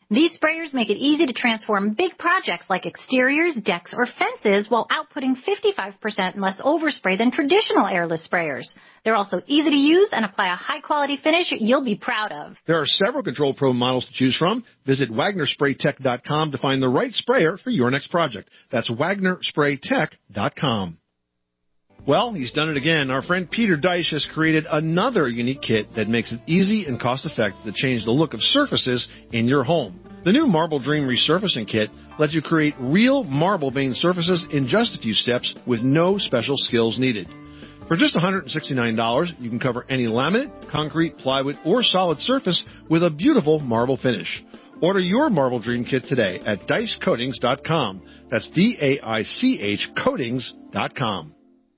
These sprayers make it easy to transform big projects like exteriors, decks, or fences while outputting 55% less overspray than traditional airless sprayers. They're also easy to use and apply a high-quality finish you'll be proud of. There are several Control Pro models to choose from. Visit WagnerSprayTech.com to find the right sprayer for your next project. That's WagnerSprayTech.com. Well, he's done it again. Our friend Peter Deich has created another unique kit that makes it easy and cost-effective to change the look of surfaces in your home. The new Marble Dream Resurfacing Kit lets you create real marble veined surfaces in just a few steps with no special skills needed. For just $169, you can cover any laminate, concrete, plywood, or solid surface with a beautiful marble finish. Order your Marble Dream Kit today at DeichCoatings.com. That's D-A-I-C-H Coatings.com.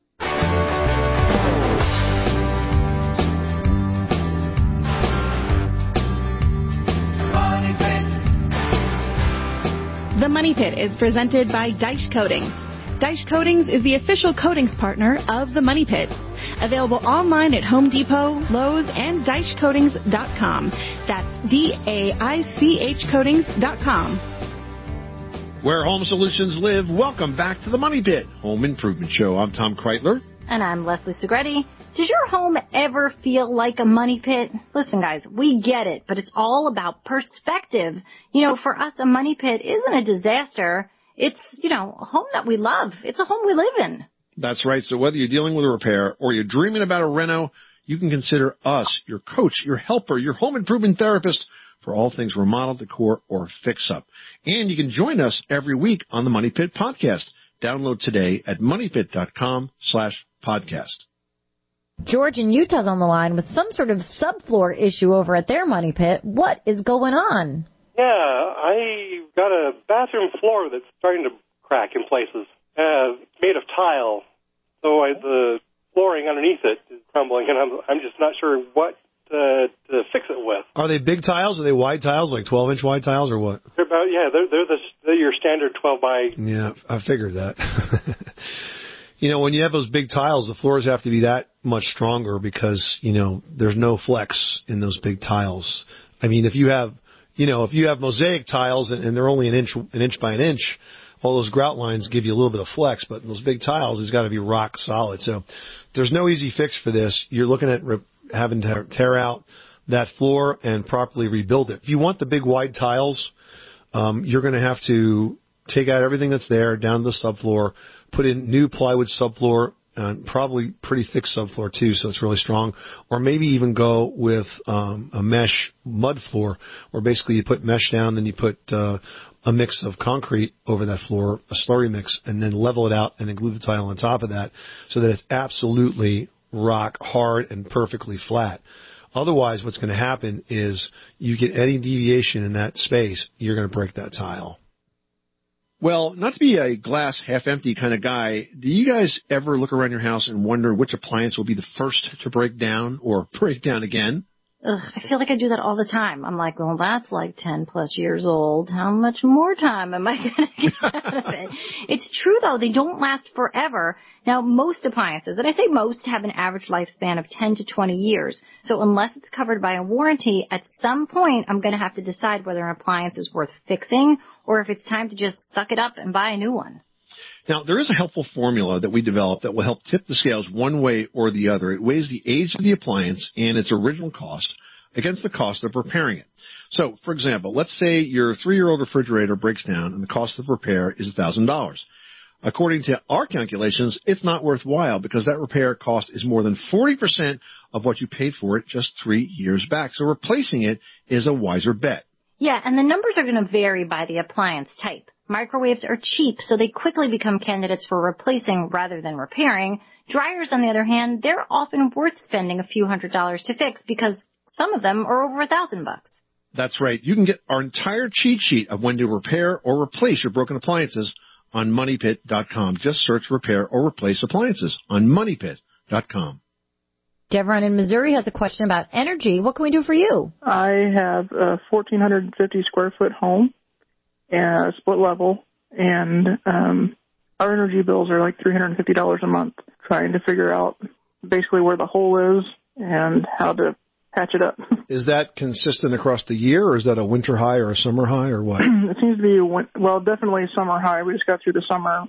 The Money Pit is presented by Deich Coatings. Deich Coatings is the official coatings partner of The Money Pit. Available online at Home Depot, Lowe's, and DeichCoatings.com. That's D-A-I-C-H Coatings.com. Where home solutions live, welcome back to The Money Pit Home Improvement Show. I'm Tom Kreitler. And I'm Leslie Segretti. Does your home ever feel like a money pit? Listen, guys, we get it, but it's all about perspective. You know, for us, a money pit isn't a disaster. It's, a home that we love. It's a home we live in. That's right. So whether you're dealing with a repair or you're dreaming about a reno, you can consider us your coach, your helper, your home improvement therapist for all things remodel, decor, or fix-up. And you can join us every week on the Money Pit podcast. Download today at moneypit.com/podcast. George in Utah's on the line with some sort of subfloor issue over at their money pit. What is going on? Yeah, I got a bathroom floor that's starting to crack in places, made of tile. So the flooring underneath it is crumbling, and I'm just not sure what to fix it with. Are they big tiles? Are they wide tiles, like 12-inch wide tiles, or what? They're your standard 12 by. Yeah, I figured that. When you have those big tiles, the floors have to be that much stronger because, there's no flex in those big tiles. I mean, if you have mosaic tiles and they're only an inch by an inch, all those grout lines give you a little bit of flex, but in those big tiles, it's got to be rock solid. So there's no easy fix for this. You're looking at having to tear out that floor and properly rebuild it. If you want the big wide tiles, you're going to have to take out everything that's there down to the subfloor, put in new plywood subfloor, and probably pretty thick subfloor too, so it's really strong. Or maybe even go with a mesh mud floor, where basically you put mesh down, then you put a mix of concrete over that floor, a slurry mix, and then level it out and then glue the tile on top of that so that it's absolutely rock hard and perfectly flat. Otherwise, what's going to happen is you get any deviation in that space, you're going to break that tile. Well, not to be a glass half-empty kind of guy, do you guys ever look around your house and wonder which appliance will be the first to break down or break down again? Ugh, I feel like I do that all the time. I'm like, well, that's like 10 plus years old. How much more time am I going to get out of it? It's true, though. They don't last forever. Now, most appliances, and I say most, have an average lifespan of 10 to 20 years. So unless it's covered by a warranty, at some point, I'm going to have to decide whether an appliance is worth fixing or if it's time to just suck it up and buy a new one. Now, there is a helpful formula that we developed that will help tip the scales one way or the other. It weighs the age of the appliance and its original cost against the cost of repairing it. So, for example, let's say your 3-year-old refrigerator breaks down and the cost of repair is $1,000. According to our calculations, it's not worthwhile because that repair cost is more than 40% of what you paid for it just 3 years back. So replacing it is a wiser bet. Yeah, and the numbers are going to vary by the appliance type. Microwaves are cheap, so they quickly become candidates for replacing rather than repairing. Dryers, on the other hand, they're often worth spending a few $100s to fix because some of them are over $1,000. That's right. You can get our entire cheat sheet of when to repair or replace your broken appliances on MoneyPit.com. Just search repair or replace appliances on MoneyPit.com. Devron in Missouri has a question about energy. What can we do for you? I have a 1,450 square foot home and a split level, and our energy bills are like $350 a month. Trying to figure out basically where the hole is and how to patch it up. Is that consistent across the year, or is that a winter high or a summer high, or what? It seems to be, definitely a summer high. We just got through the summer.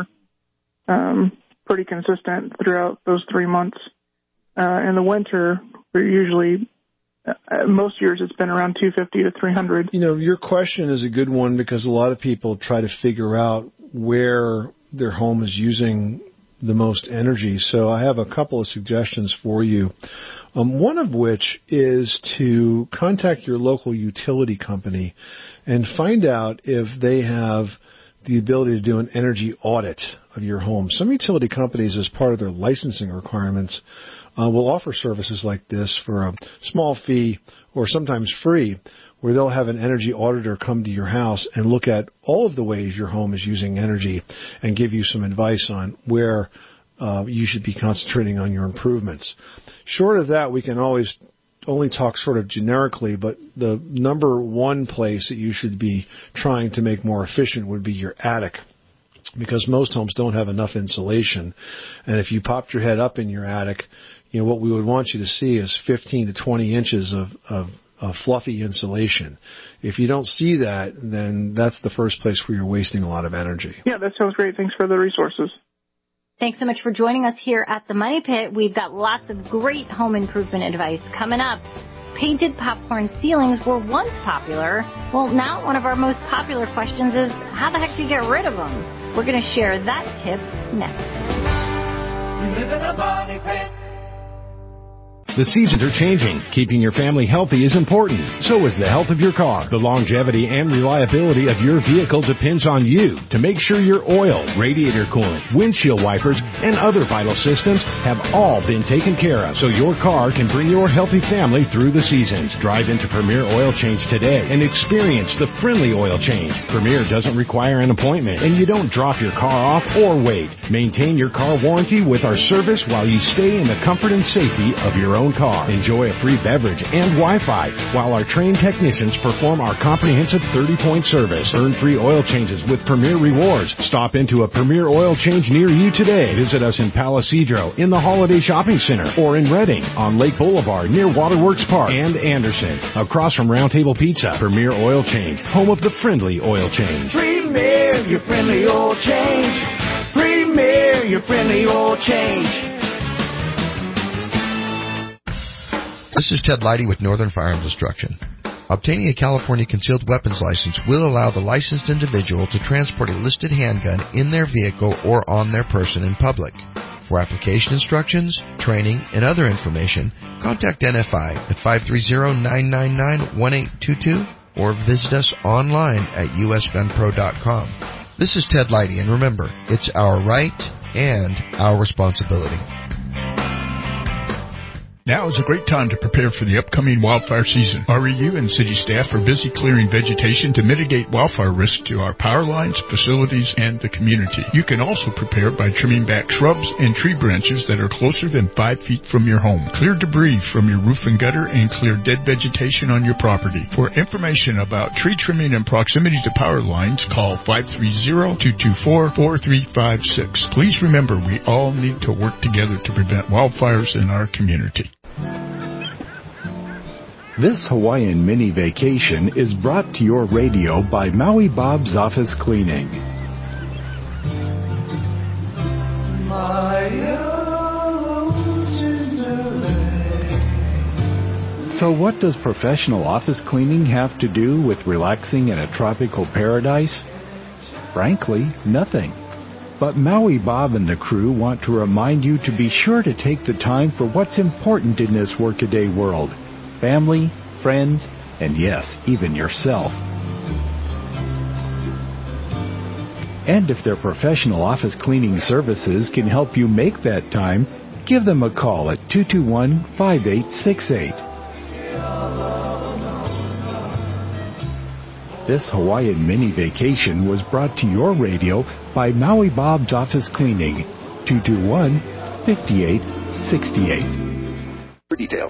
We're pretty consistent throughout those 3 months. In the winter, we're usually, most years it's been around 250 to 300. You know, your question is a good one because a lot of people try to figure out where their home is using the most energy. So I have a couple of suggestions for you. One of which is to contact your local utility company and find out if they have the ability to do an energy audit of your home. Some utility companies, as part of their licensing requirements, will offer services like this for a small fee or sometimes free, where they'll have an energy auditor come to your house and look at all of the ways your home is using energy and give you some advice on where you should be concentrating on your improvements. Short of that, we can always only talk sort of generically, but the number one place that you should be trying to make more efficient would be your attic, because most homes don't have enough insulation. And if you popped your head up in your attic, you know, what we would want you to see is 15 to 20 inches of fluffy insulation. If you don't see that, then that's the first place where you're wasting a lot of energy. Yeah, that sounds great. Thanks for the resources. Thanks so much for joining us here at the Money Pit. We've got lots of great home improvement advice coming up. Painted popcorn ceilings were once popular. Well, now one of our most popular questions is, how the heck do you get rid of them? We're going to share that tip next. You live in a money pit. The seasons are changing. Keeping your family healthy is important. So is the health of your car. The longevity and reliability of your vehicle depends on you to make sure your oil, radiator coolant, windshield wipers, and other vital systems have all been taken care of so your car can bring your healthy family through the seasons. Drive into Premier Oil Change today and experience the friendly oil change. Premier doesn't require an appointment, and you don't drop your car off or wait. Maintain your car warranty with our service while you stay in the comfort and safety of your own car. Enjoy a free beverage and Wi-Fi while our trained technicians perform our comprehensive 30-point service. Earn free oil changes with Premier Rewards. Stop into a Premier Oil Change near you today. Visit us in Palo Cedro, in the Holiday Shopping Center, or in Redding, on Lake Boulevard near Waterworks Park, and Anderson, across from Round Table Pizza. Premier Oil Change, home of the friendly oil change. Premier, your friendly oil change. Premier, your friendly oil change. This is Ted Leidy with Northern Firearms Instruction. Obtaining a California concealed weapons license will allow the licensed individual to transport a listed handgun in their vehicle or on their person in public. For application instructions, training, and other information, contact NFI at 530-999-1822 or visit us online at usgunpro.com. This is Ted Leidy, and remember, it's our right and our responsibility. Now is a great time to prepare for the upcoming wildfire season. REU and city staff are busy clearing vegetation to mitigate wildfire risk to our power lines, facilities, and the community. You can also prepare by trimming back shrubs and tree branches that are closer than 5 feet from your home. Clear debris from your roof and gutter and clear dead vegetation on your property. For information about tree trimming and proximity to power lines, call 530-224-4356. Please remember, we all need to work together to prevent wildfires in our community. This Hawaiian mini vacation is brought to your radio by Maui Bob's Office Cleaning. So what does professional office cleaning have to do with relaxing in a tropical paradise? Frankly, nothing. But Maui Bob and the crew want to remind you to be sure to take the time for what's important in this workaday world. Family, friends, and yes, even yourself. And if their professional office cleaning services can help you make that time, give them a call at 221-5868. This Hawaiian mini vacation was brought to your radio by Maui Bob's Office Cleaning, 221-5868. For details.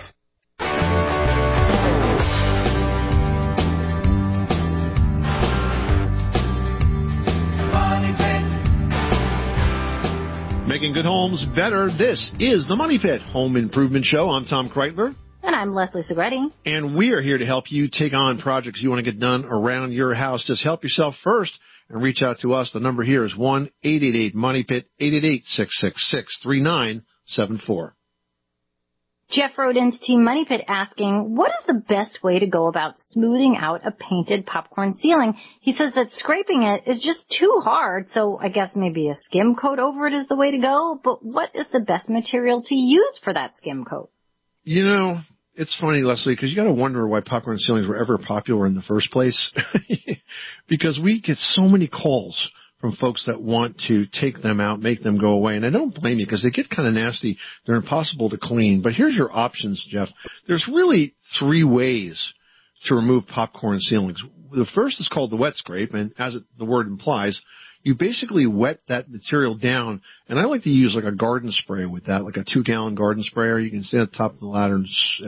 Making good homes better. This is the Money Pit Home Improvement Show. I'm Tom Kreitler. And I'm Leslie Segretti. And we are here to help you take on projects you want to get done around your house. Just help yourself first and reach out to us. The number here is 1-888-MONEYPIT, 888-666-3974. Jeff wrote into Team Money Pit asking, what is the best way to go about smoothing out a painted popcorn ceiling? He says that scraping it is just too hard, so I guess maybe a skim coat over it is the way to go. But what is the best material to use for that skim coat? You know, it's funny, Leslie, because you got to wonder why popcorn ceilings were ever popular in the first place. Because we get so many calls from folks that want to take them out, make them go away. And I don't blame you because they get kind of nasty. They're impossible to clean. But here's your options, Jeff. There's really 3 ways to remove popcorn ceilings. The first is called the wet scrape, and as the word implies, you basically wet that material down. And I like to use like a garden spray with that, like a 2-gallon garden sprayer. You can stand at the top of the ladder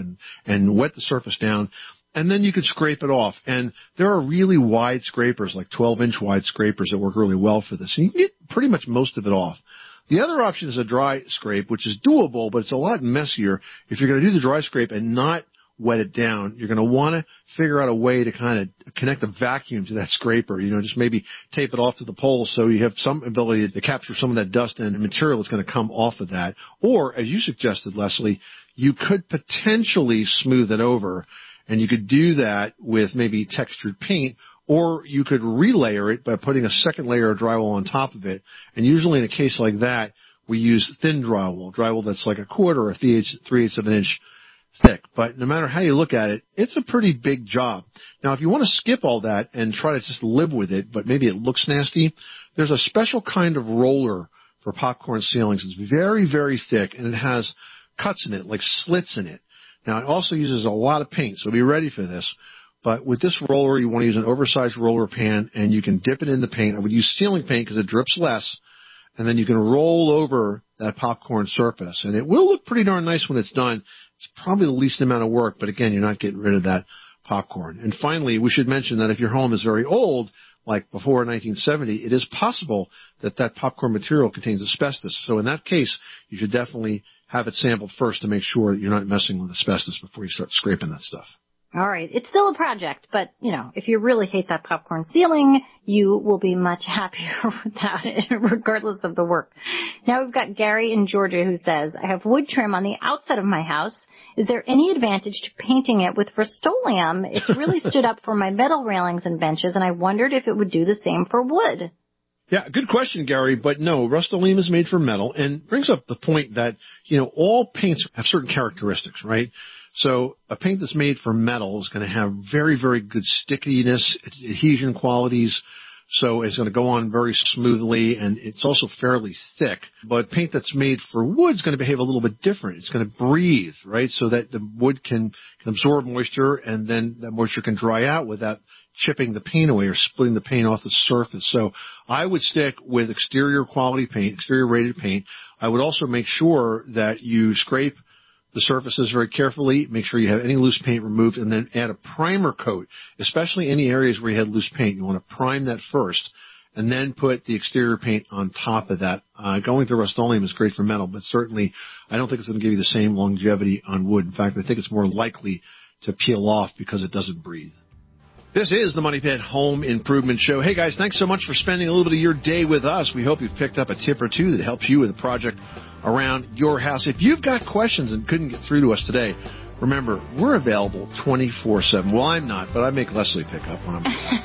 and wet the surface down. And then you could scrape it off. And there are really wide scrapers, like 12-inch wide scrapers that work really well for this. And you can get pretty much most of it off. The other option is a dry scrape, which is doable, but it's a lot messier. If you're going to do the dry scrape and not wet it down, you're going to want to figure out a way to kind of connect a vacuum to that scraper. You know, just maybe tape it off to the pole so you have some ability to capture some of that dust and material that's going to come off of that. Or, as you suggested, Leslie, you could potentially smooth it over. And you could do that with maybe textured paint, or you could relayer it by putting a second layer of drywall on top of it. And usually in a case like that, we use thin drywall that's like a quarter or 3/8 of an inch thick. But no matter how you look at it, it's a pretty big job. Now, if you want to skip all that and try to just live with it, but maybe it looks nasty, there's a special kind of roller for popcorn ceilings. It's very, very thick, and it has cuts in it, like slits in it. Now, it also uses a lot of paint, so be ready for this. But with this roller, you want to use an oversized roller pan, and you can dip it in the paint. I would use ceiling paint because it drips less, and then you can roll over that popcorn surface. And it will look pretty darn nice when it's done. It's probably the least amount of work, but again, you're not getting rid of that popcorn. And finally, we should mention that if your home is very old, like before 1970, it is possible that that popcorn material contains asbestos. So in that case, you should definitely have it sampled first to make sure that you're not messing with asbestos before you start scraping that stuff. All right. It's still a project, but, you know, if you really hate that popcorn ceiling, you will be much happier without it, regardless of the work. Now we've got Gary in Georgia who says, I have wood trim on the outside of my house. Is there any advantage to painting it with Rust-Oleum? It's really stood up for my metal railings and benches, and I wondered if it would do the same for wood. Yeah, good question, Gary. But no, Rust-Oleum is made for metal, and brings up the point that, you know, all paints have certain characteristics, right? So a paint that's made for metal is going to have very, very good stickiness, adhesion qualities. So it's going to go on very smoothly, and it's also fairly thick. But paint that's made for wood is going to behave a little bit different. It's going to breathe, right, so that the wood can absorb moisture, and then that moisture can dry out without chipping the paint away or splitting the paint off the surface. So I would stick with exterior quality paint, exterior rated paint. I would also make sure that you scrape the surfaces very carefully, make sure you have any loose paint removed, and then add a primer coat, especially any areas where you had loose paint. You want to prime that first, and then put the exterior paint on top of that. Going to Rust-Oleum is great for metal, but certainly I don't think it's going to give you the same longevity on wood. In fact, I think it's more likely to peel off because it doesn't breathe. This is the Money Pit Home Improvement Show. Hey, guys, thanks so much for spending a little bit of your day with us. We hope you've picked up a tip or two that helps you with a project around your house. If you've got questions and couldn't get through to us today, remember, we're available 24/7. Well, I'm not, but I make Leslie pick up when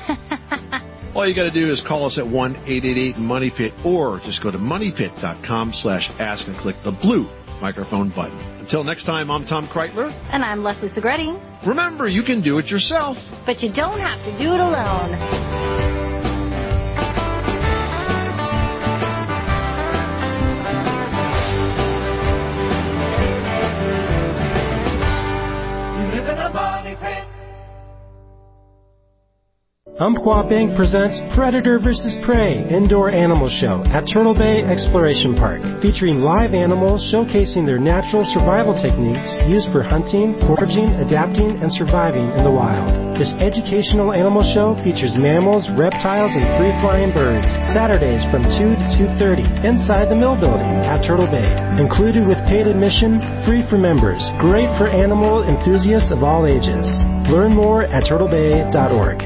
I'm All you got to do is call us at 1-888-MONEYPIT, or just go to moneypit.com/ask and click the blue microphone button. Until next time, I'm Tom Kreitler. And I'm Leslie Segretti. Remember, you can do it yourself, but you don't have to do it alone. Umpqua Bank presents Predator vs. Prey Indoor Animal Show at Turtle Bay Exploration Park, featuring live animals showcasing their natural survival techniques used for hunting, foraging, adapting, and surviving in the wild. This educational animal show features mammals, reptiles, and free-flying birds. Saturdays from 2 to 2:30 inside the Mill Building at Turtle Bay. Included with paid admission, free for members. Great for animal enthusiasts of all ages. Learn more at turtlebay.org.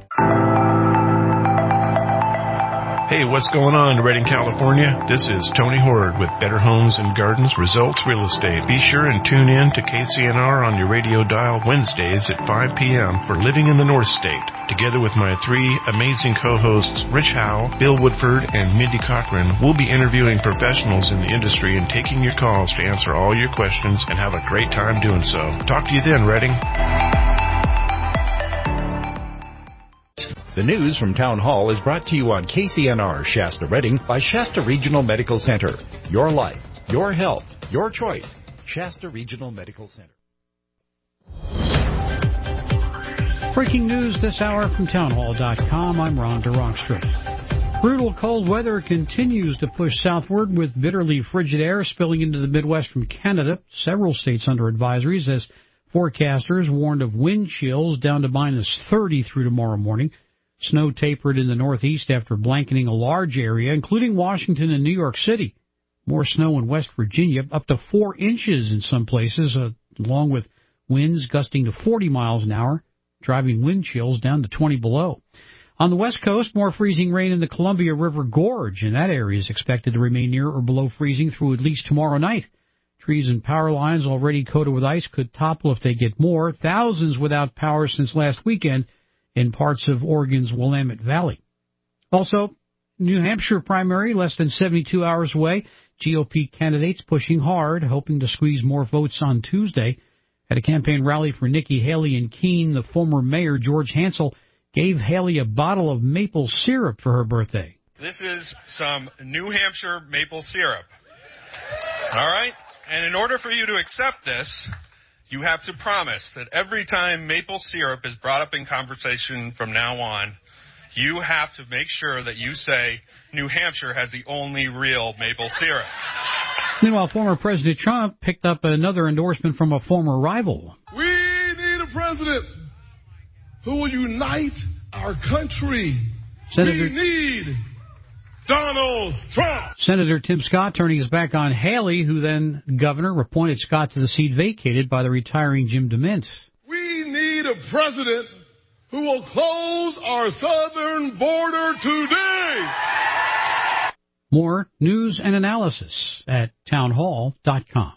Hey, what's going on, Redding, California? This is Tony Horde with Better Homes and Gardens Results Real Estate. Be sure and tune in to KCNR on your radio dial Wednesdays at 5 p.m. for Living in the North State. Together with my three amazing co-hosts, Rich Howell, Bill Woodford, and Mindy Cochran, we'll be interviewing professionals in the industry and taking your calls to answer all your questions and have a great time doing so. Talk to you then, Redding. The news from Town Hall is brought to you on KCNR Shasta Redding by Shasta Regional Medical Center. Your life, your health, your choice. Shasta Regional Medical Center. Breaking news this hour from townhall.com. I'm Ron DeRockstrom. Brutal cold weather continues to push southward with bitterly frigid air spilling into the Midwest from Canada. Several states under advisories as forecasters warned of wind chills down to minus 30 through tomorrow morning. Snow tapered in the northeast after blanketing a large area, including Washington and New York City. More snow in West Virginia, up to 4 inches in some places, along with winds gusting to 40 miles an hour, driving wind chills down to 20 below. On the West Coast, more freezing rain in the Columbia River Gorge, and that area is expected to remain near or below freezing through at least tomorrow night. Trees and power lines already coated with ice could topple if they get more. Thousands without power since last weekend in parts of Oregon's Willamette Valley. Also, New Hampshire primary less than 72 hours away. GOP candidates pushing hard, hoping to squeeze more votes on Tuesday. At a campaign rally for Nikki Haley in Keene, the former mayor, George Hansel, gave Haley a bottle of maple syrup for her birthday. This is some New Hampshire maple syrup. All right? And in order for you to accept this, you have to promise that every time maple syrup is brought up in conversation from now on, you have to make sure that you say New Hampshire has the only real maple syrup. Meanwhile, former President Trump picked up another endorsement from a former rival. We need a president who will unite our country. We need Donald Trump. Senator Tim Scott turning his back on Haley, who then governor, appointed Scott to the seat vacated by the retiring Jim DeMint. We need a president who will close our southern border today. More news and analysis at townhall.com.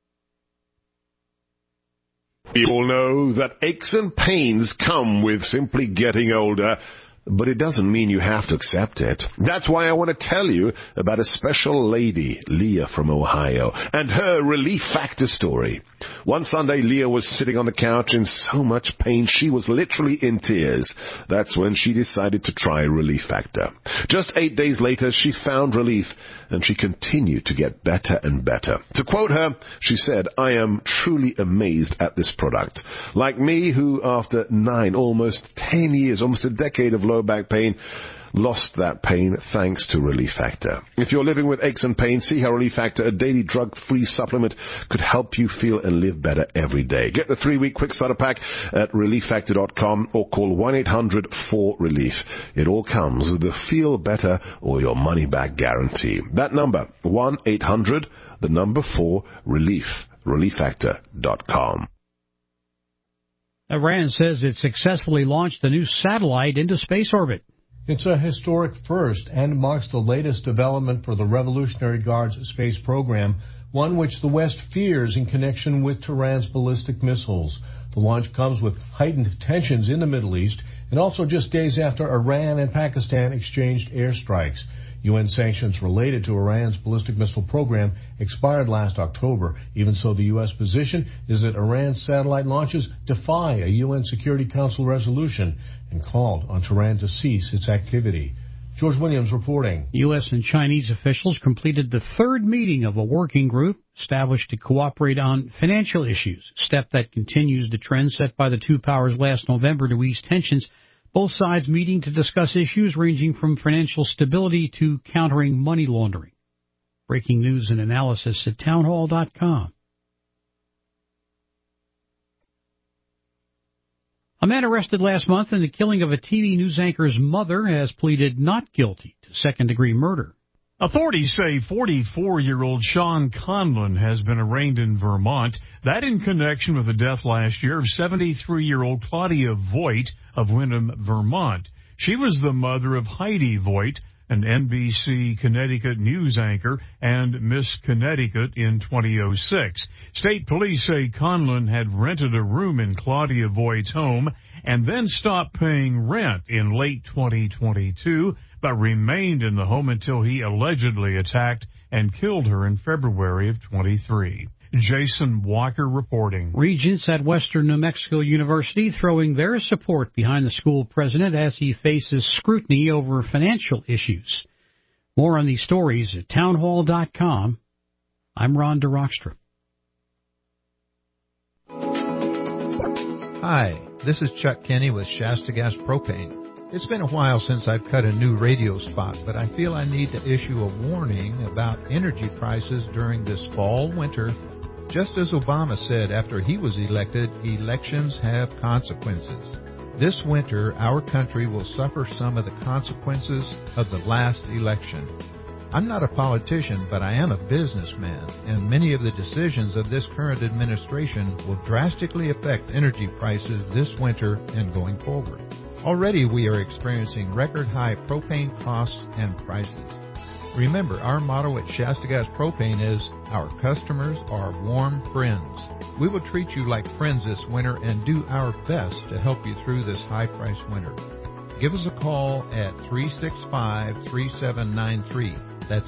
We all know that aches and pains come with simply getting older, but it doesn't mean you have to accept it. That's why I want to tell you about a special lady, Leah from Ohio, and her Relief Factor story. One Sunday, Leah was sitting on the couch in so much pain she was literally in tears. That's when she decided to try Relief Factor. Just 8 days later, she found relief, and she continued to get better and better. To quote her, she said, "I am truly amazed at this product. Like me, who after 9, almost 10 years, almost a decade of low back pain, lost that pain thanks to Relief Factor." If you're living with aches and pains, see how Relief Factor, a daily drug-free supplement, could help you feel and live better every day. Get the 3-week quick starter pack at ReliefFactor.com or call 1-800-4RELIEF. It all comes with the feel better or your money back guarantee. That number, 1-800-4RELIEF. ReliefFactor.com. Iran says it successfully launched a new satellite into space orbit. It's a historic first and marks the latest development for the Revolutionary Guard's space program, one which the West fears in connection with Tehran's ballistic missiles. The launch comes with heightened tensions in the Middle East and also just days after Iran and Pakistan exchanged airstrikes. UN sanctions related to Iran's ballistic missile program expired last October. Even so, the U.S. position is that Iran's satellite launches defy a UN Security Council resolution and called on Tehran to cease its activity. George Williams reporting. U.S. and Chinese officials completed the third meeting of a working group established to cooperate on financial issues, a step that continues the trend set by the two powers last November to ease tensions. Both sides meeting to discuss issues ranging from financial stability to countering money laundering. Breaking news and analysis at townhall.com. A man arrested last month in the killing of a TV news anchor's mother has pleaded not guilty to second-degree murder. Authorities say 44-year-old Sean Conlon has been arraigned in Vermont. That in connection with the death last year of 73-year-old Claudia Voigt of Windham, Vermont. She was the mother of Heidi Voigt, an NBC Connecticut news anchor and Miss Connecticut in 2006. State police say Conlon had rented a room in Claudia Voigt's home and then stopped paying rent in late 2022, but remained in the home until he allegedly attacked and killed her in February of 23. Jason Walker reporting. Regents at Western New Mexico University throwing their support behind the school president as he faces scrutiny over financial issues. More on these stories at townhall.com. I'm Ron DeRockstra. Hi, this is Chuck Kenny with Shasta Gas Propane. It's been a while since I've cut a new radio spot, but I feel I need to issue a warning about energy prices during this fall-winter. Just as Obama said after he was elected, elections have consequences. This winter, our country will suffer some of the consequences of the last election. I'm not a politician, but I am a businessman, and many of the decisions of this current administration will drastically affect energy prices this winter and going forward. Already we are experiencing record-high propane costs and prices. Remember, our motto at Shasta Gas Propane is, our customers are warm friends. We will treat you like friends this winter and do our best to help you through this high-priced winter. Give us a call at 365-3793. That's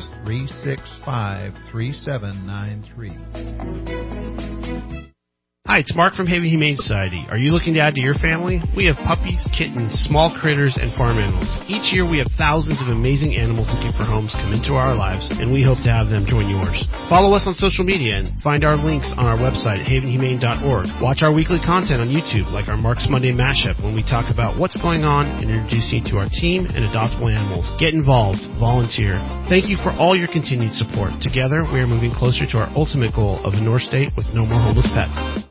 365-3793. Hi, it's Mark from Haven Humane Society. Are you looking to add to your family? We have puppies, kittens, small critters, and farm animals. Each year we have thousands of amazing animals looking for homes come into our lives, and we hope to have them join yours. Follow us on social media and find our links on our website at havenhumane.org. Watch our weekly content on YouTube, like our Mark's Monday Mashup, when we talk about what's going on and introduce you to our team and adoptable animals. Get involved. Volunteer. Thank you for all your continued support. Together, we are moving closer to our ultimate goal of a North State with no more homeless pets.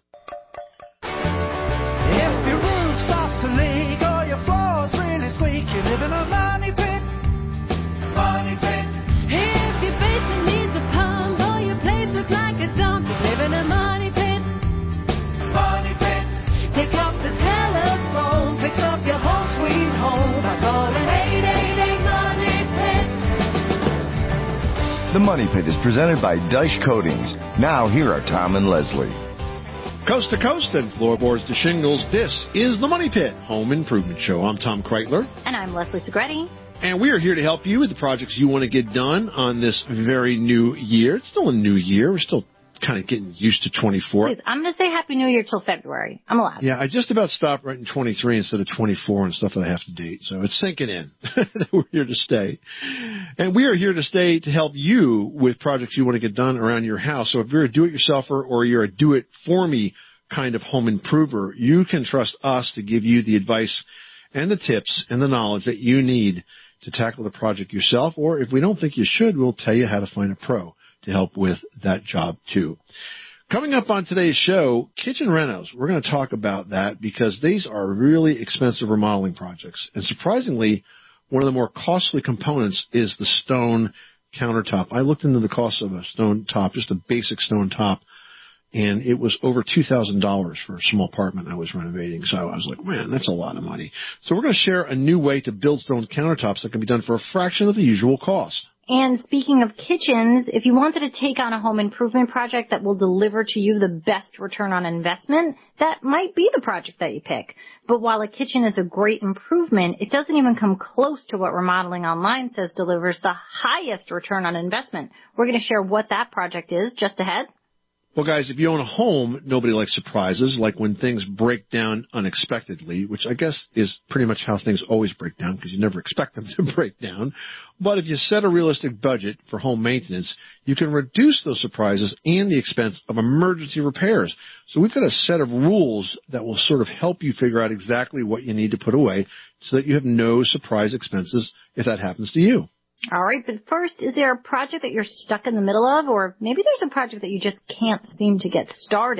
The Money Pit is presented by Dyche Coatings. Now, here are Tom and Leslie. Coast to coast and floorboards to shingles, this is The Money Pit Home Improvement Show. I'm Tom Kreitler. And I'm Leslie Segretti. And we are here to help you with the projects you want to get done on this very new year. It's still a new year. We're still kind of getting used to 24. Please, I'm going to say Happy New Year till February. I'm allowed. Yeah, I just about stopped writing 23 instead of 24 and stuff that I have to date. So it's sinking in that we're here to stay. And we are here to stay to help you with projects you want to get done around your house. So if you're a do-it-yourselfer or you're a do-it-for-me kind of home improver, you can trust us to give you the advice and the tips and the knowledge that you need to tackle the project yourself. Or if we don't think you should, we'll tell you how to find a pro to help with that job too. Coming up on today's show, kitchen renos. We're going to talk about that because these are really expensive remodeling projects. And surprisingly, one of the more costly components is the stone countertop. I looked into the cost of a stone top, just a basic stone top, and it was over $2,000 for a small apartment I was renovating. So I was like, man, that's a lot of money. So we're going to share a new way to build stone countertops that can be done for a fraction of the usual cost. And speaking of kitchens, if you wanted to take on a home improvement project that will deliver to you the best return on investment, that might be the project that you pick. But while a kitchen is a great improvement, it doesn't even come close to what Remodeling Online says delivers the highest return on investment. We're going to share what that project is just ahead. Well, guys, if you own a home, nobody likes surprises, like when things break down unexpectedly, which I guess is pretty much how things always break down because you never expect them to break down. But if you set a realistic budget for home maintenance, you can reduce those surprises and the expense of emergency repairs. So we've got a set of rules that will sort of help you figure out exactly what you need to put away so that you have no surprise expenses if that happens to you. All right, but first, is there a project that you're stuck in the middle of, or maybe there's a project that you just can't seem to get started?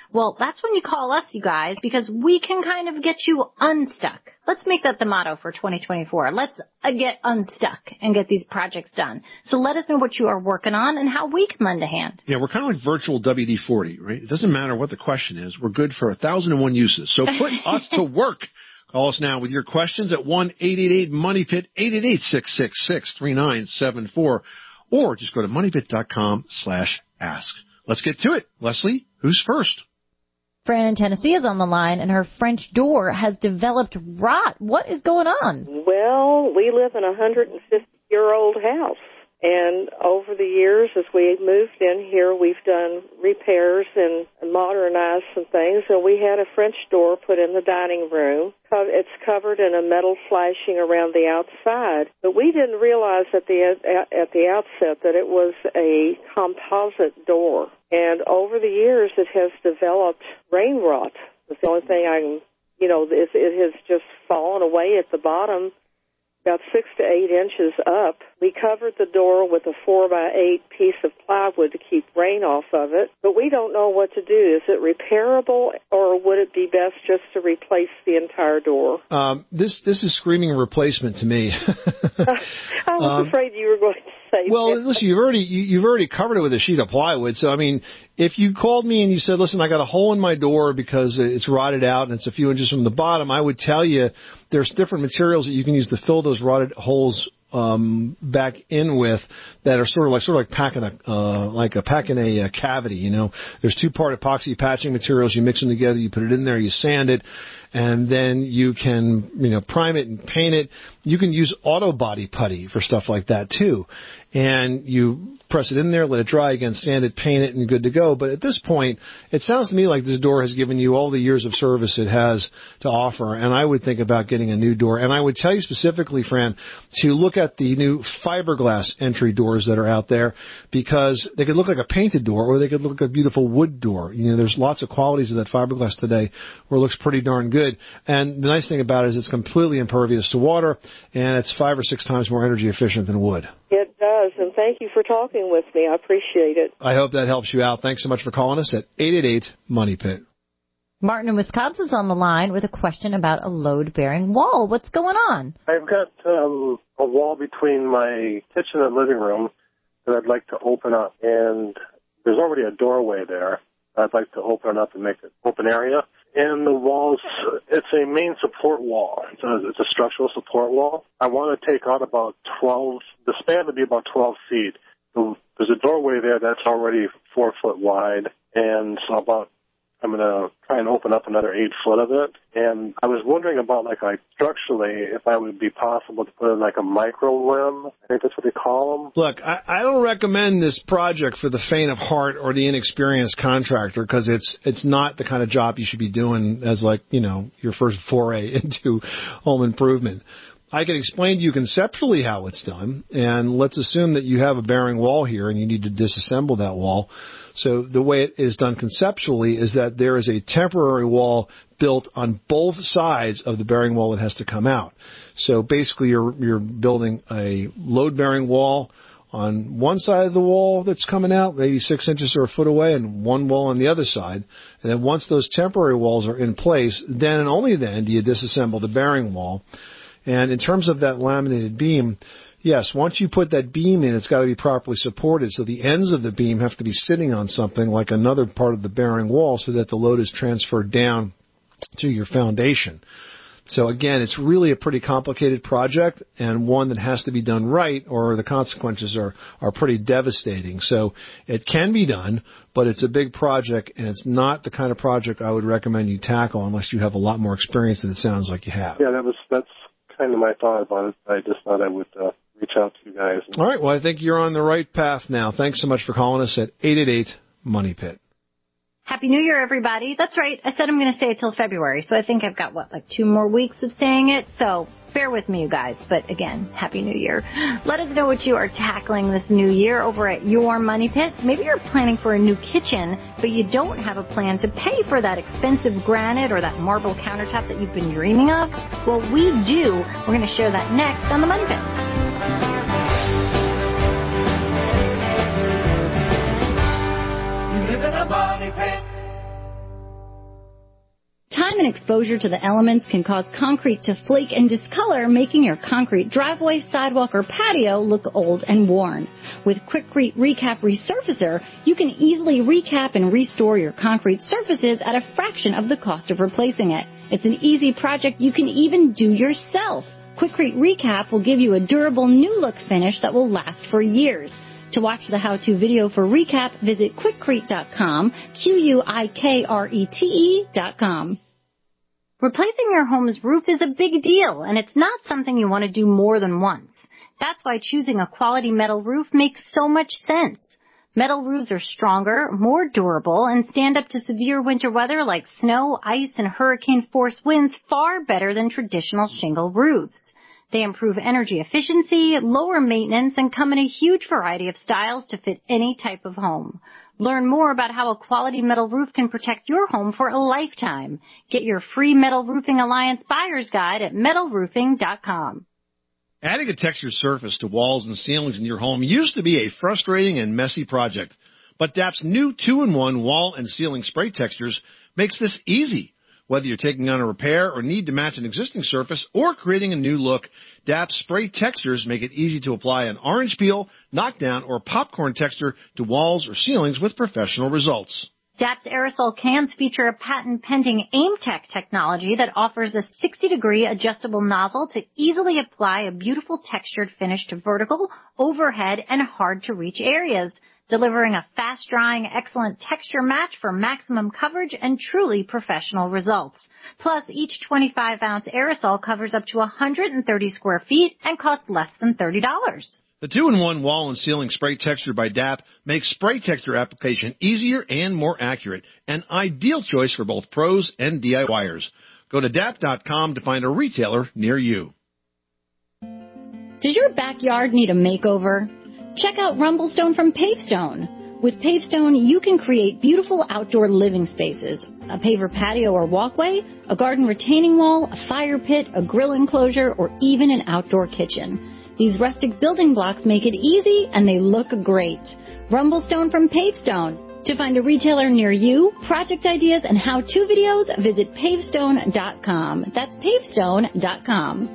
Well, that's when you call us, you guys, because we can kind of get you unstuck. Let's make that the motto for 2024. Let's get unstuck and get these projects done. So let us know what you are working on and how we can lend a hand. Yeah, we're kind of like virtual WD-40, right? It doesn't matter what the question is. We're good for 1,001 uses. So put us to work. Call us now with your questions at 1-888-MONEYPIT, 888-666-3974, or just go to moneypit.com/ask. Let's get to it. Leslie, who's first? Fran in Tennessee is on the line, and her French door has developed rot. What is going on? Well, we live in a 150-year-old house. And over the years, as we moved in here, we've done repairs and modernized some things. And we had a French door put in the dining room. It's covered in a metal flashing around the outside. But we didn't realize at the outset that it was a composite door. And over the years, it has developed rain rot. It's the only thing it has just fallen away at the bottom, about 6 to 8 inches up. We covered the door with a 4x8 piece of plywood to keep rain off of it, but we don't know what to do. Is it repairable, or would it be best just to replace the entire door? This is screaming replacement to me. I was afraid you were going to say well, that. Listen, you've already covered it with a sheet of plywood. So, I mean, if you called me and you said, listen, I got a hole in my door because it's rotted out and it's a few inches from the bottom, I would tell you there's different materials that you can use to fill those rotted holes back in with that are sort of like packing a cavity. You know, there's 2-part epoxy patching materials. You mix them together, you put it in there, you sand it, and then you can prime it and paint it. You can use auto body putty for stuff like that too. And you press it in there, let it dry again, sand it, paint it, and you're good to go. But at this point, it sounds to me like this door has given you all the years of service it has to offer, and I would think about getting a new door. And I would tell you specifically, Fran, to look at the new fiberglass entry doors that are out there, because they could look like a painted door or they could look like a beautiful wood door. There's lots of qualities of that fiberglass today where it looks pretty darn good. And the nice thing about it is it's completely impervious to water, and it's 5 or 6 times more energy efficient than wood. It does, and thank you for talking with me. I appreciate it. I hope that helps you out. Thanks so much for calling us at 888-MONEYPIT. Martin in Wisconsin's on the line with a question about a load-bearing wall. What's going on? I've got a wall between my kitchen and living room that I'd like to open up, and there's already a doorway there. I'd like to open it up and make it open area. And the walls, it's a main support wall. It's a structural support wall. I want to take out about 12, the span would be about 12 feet. There's a doorway there that's already 4 foot wide, and so I'm going to try and open up another 8 foot of it. And I was wondering about, like structurally, if I would be possible to put in like a micro limb. I think that's what they call them. Look, I don't recommend this project for the faint of heart or the inexperienced contractor, because it's not the kind of job you should be doing as your first foray into home improvement. I can explain to you conceptually how it's done, and let's assume that you have a bearing wall here and you need to disassemble that wall. So the way it is done conceptually is that there is a temporary wall built on both sides of the bearing wall that has to come out. So basically you're building a load-bearing wall on one side of the wall that's coming out, maybe 6 inches or a foot away, and one wall on the other side. And then once those temporary walls are in place, then and only then do you disassemble the bearing wall. And in terms of that laminated beam, yes, once you put that beam in, it's got to be properly supported. So the ends of the beam have to be sitting on something like another part of the bearing wall so that the load is transferred down to your foundation. So again, it's really a pretty complicated project, and one that has to be done right, or the consequences are pretty devastating. So it can be done, but it's a big project, and it's not the kind of project I would recommend you tackle unless you have a lot more experience than it sounds like you have. Yeah, that's kind of my thought about it. I just thought I would reach out to you guys. All right. Well, I think you're on the right path now. Thanks so much for calling us at 888-MONEYPIT. Happy New Year, everybody. That's right. I said I'm going to stay till February, so I think I've got, 2 more weeks of saying it. So bear with me, you guys. But again, Happy New Year. Let us know what you are tackling this new year over at Your Money Pit. Maybe you're planning for a new kitchen, but you don't have a plan to pay for that expensive granite or that marble countertop that you've been dreaming of. Well, we do. We're going to share that next on the Money Pit. You live in a money pit. Time and exposure to the elements can cause concrete to flake and discolor, making your concrete driveway, sidewalk, or patio look old and worn. With Quikrete Recap Resurfacer, you can easily recap and restore your concrete surfaces at a fraction of the cost of replacing it. It's an easy project you can even do yourself. Quikrete Recap will give you a durable new look finish that will last for years. To watch the how-to video for Recap, visit Quikrete.com, Quikrete.com. Replacing your home's roof is a big deal, and it's not something you want to do more than once. That's why choosing a quality metal roof makes so much sense. Metal roofs are stronger, more durable, and stand up to severe winter weather like snow, ice, and hurricane-force winds far better than traditional shingle roofs. They improve energy efficiency, lower maintenance, and come in a huge variety of styles to fit any type of home. Learn more about how a quality metal roof can protect your home for a lifetime. Get your free Metal Roofing Alliance Buyer's Guide at metalroofing.com. Adding a textured surface to walls and ceilings in your home used to be a frustrating and messy project, but DAP's new 2-in-1 wall and ceiling spray textures makes this easy. Whether you're taking on a repair or need to match an existing surface or creating a new look, DAP's spray textures make it easy to apply an orange peel, knockdown, or popcorn texture to walls or ceilings with professional results. DAP's aerosol cans feature a patent-pending AimTech technology that offers a 60-degree adjustable nozzle to easily apply a beautiful textured finish to vertical, overhead, and hard-to-reach areas, delivering a fast-drying, excellent texture match for maximum coverage and truly professional results. Plus, each 25-ounce aerosol covers up to 130 square feet and costs less than $30. The 2-in-1 wall and ceiling spray texture by DAP makes spray texture application easier and more accurate, an ideal choice for both pros and DIYers. Go to DAP.com to find a retailer near you. Does your backyard need a makeover? Check out Rumblestone from Pavestone. With Pavestone, you can create beautiful outdoor living spaces, a paver patio or walkway, a garden retaining wall, a fire pit, a grill enclosure, or even an outdoor kitchen. These rustic building blocks make it easy, and they look great. Rumblestone from Pavestone. To find a retailer near you, project ideas, and how-to videos, visit pavestone.com. That's pavestone.com.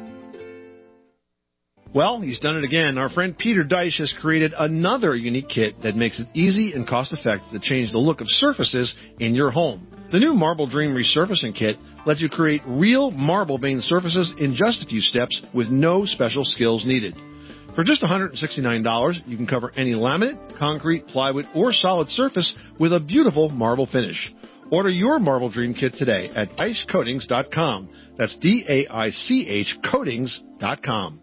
Well, he's done it again. Our friend Peter Deich has created another unique kit that makes it easy and cost-effective to change the look of surfaces in your home. The new Marble Dream Resurfacing Kit lets you create real marble-veined surfaces in just a few steps with no special skills needed. For just $169, you can cover any laminate, concrete, plywood, or solid surface with a beautiful marble finish. Order your Marble Dream Kit today at DeichCoatings.com. That's D-A-I-C-H Coatings.com.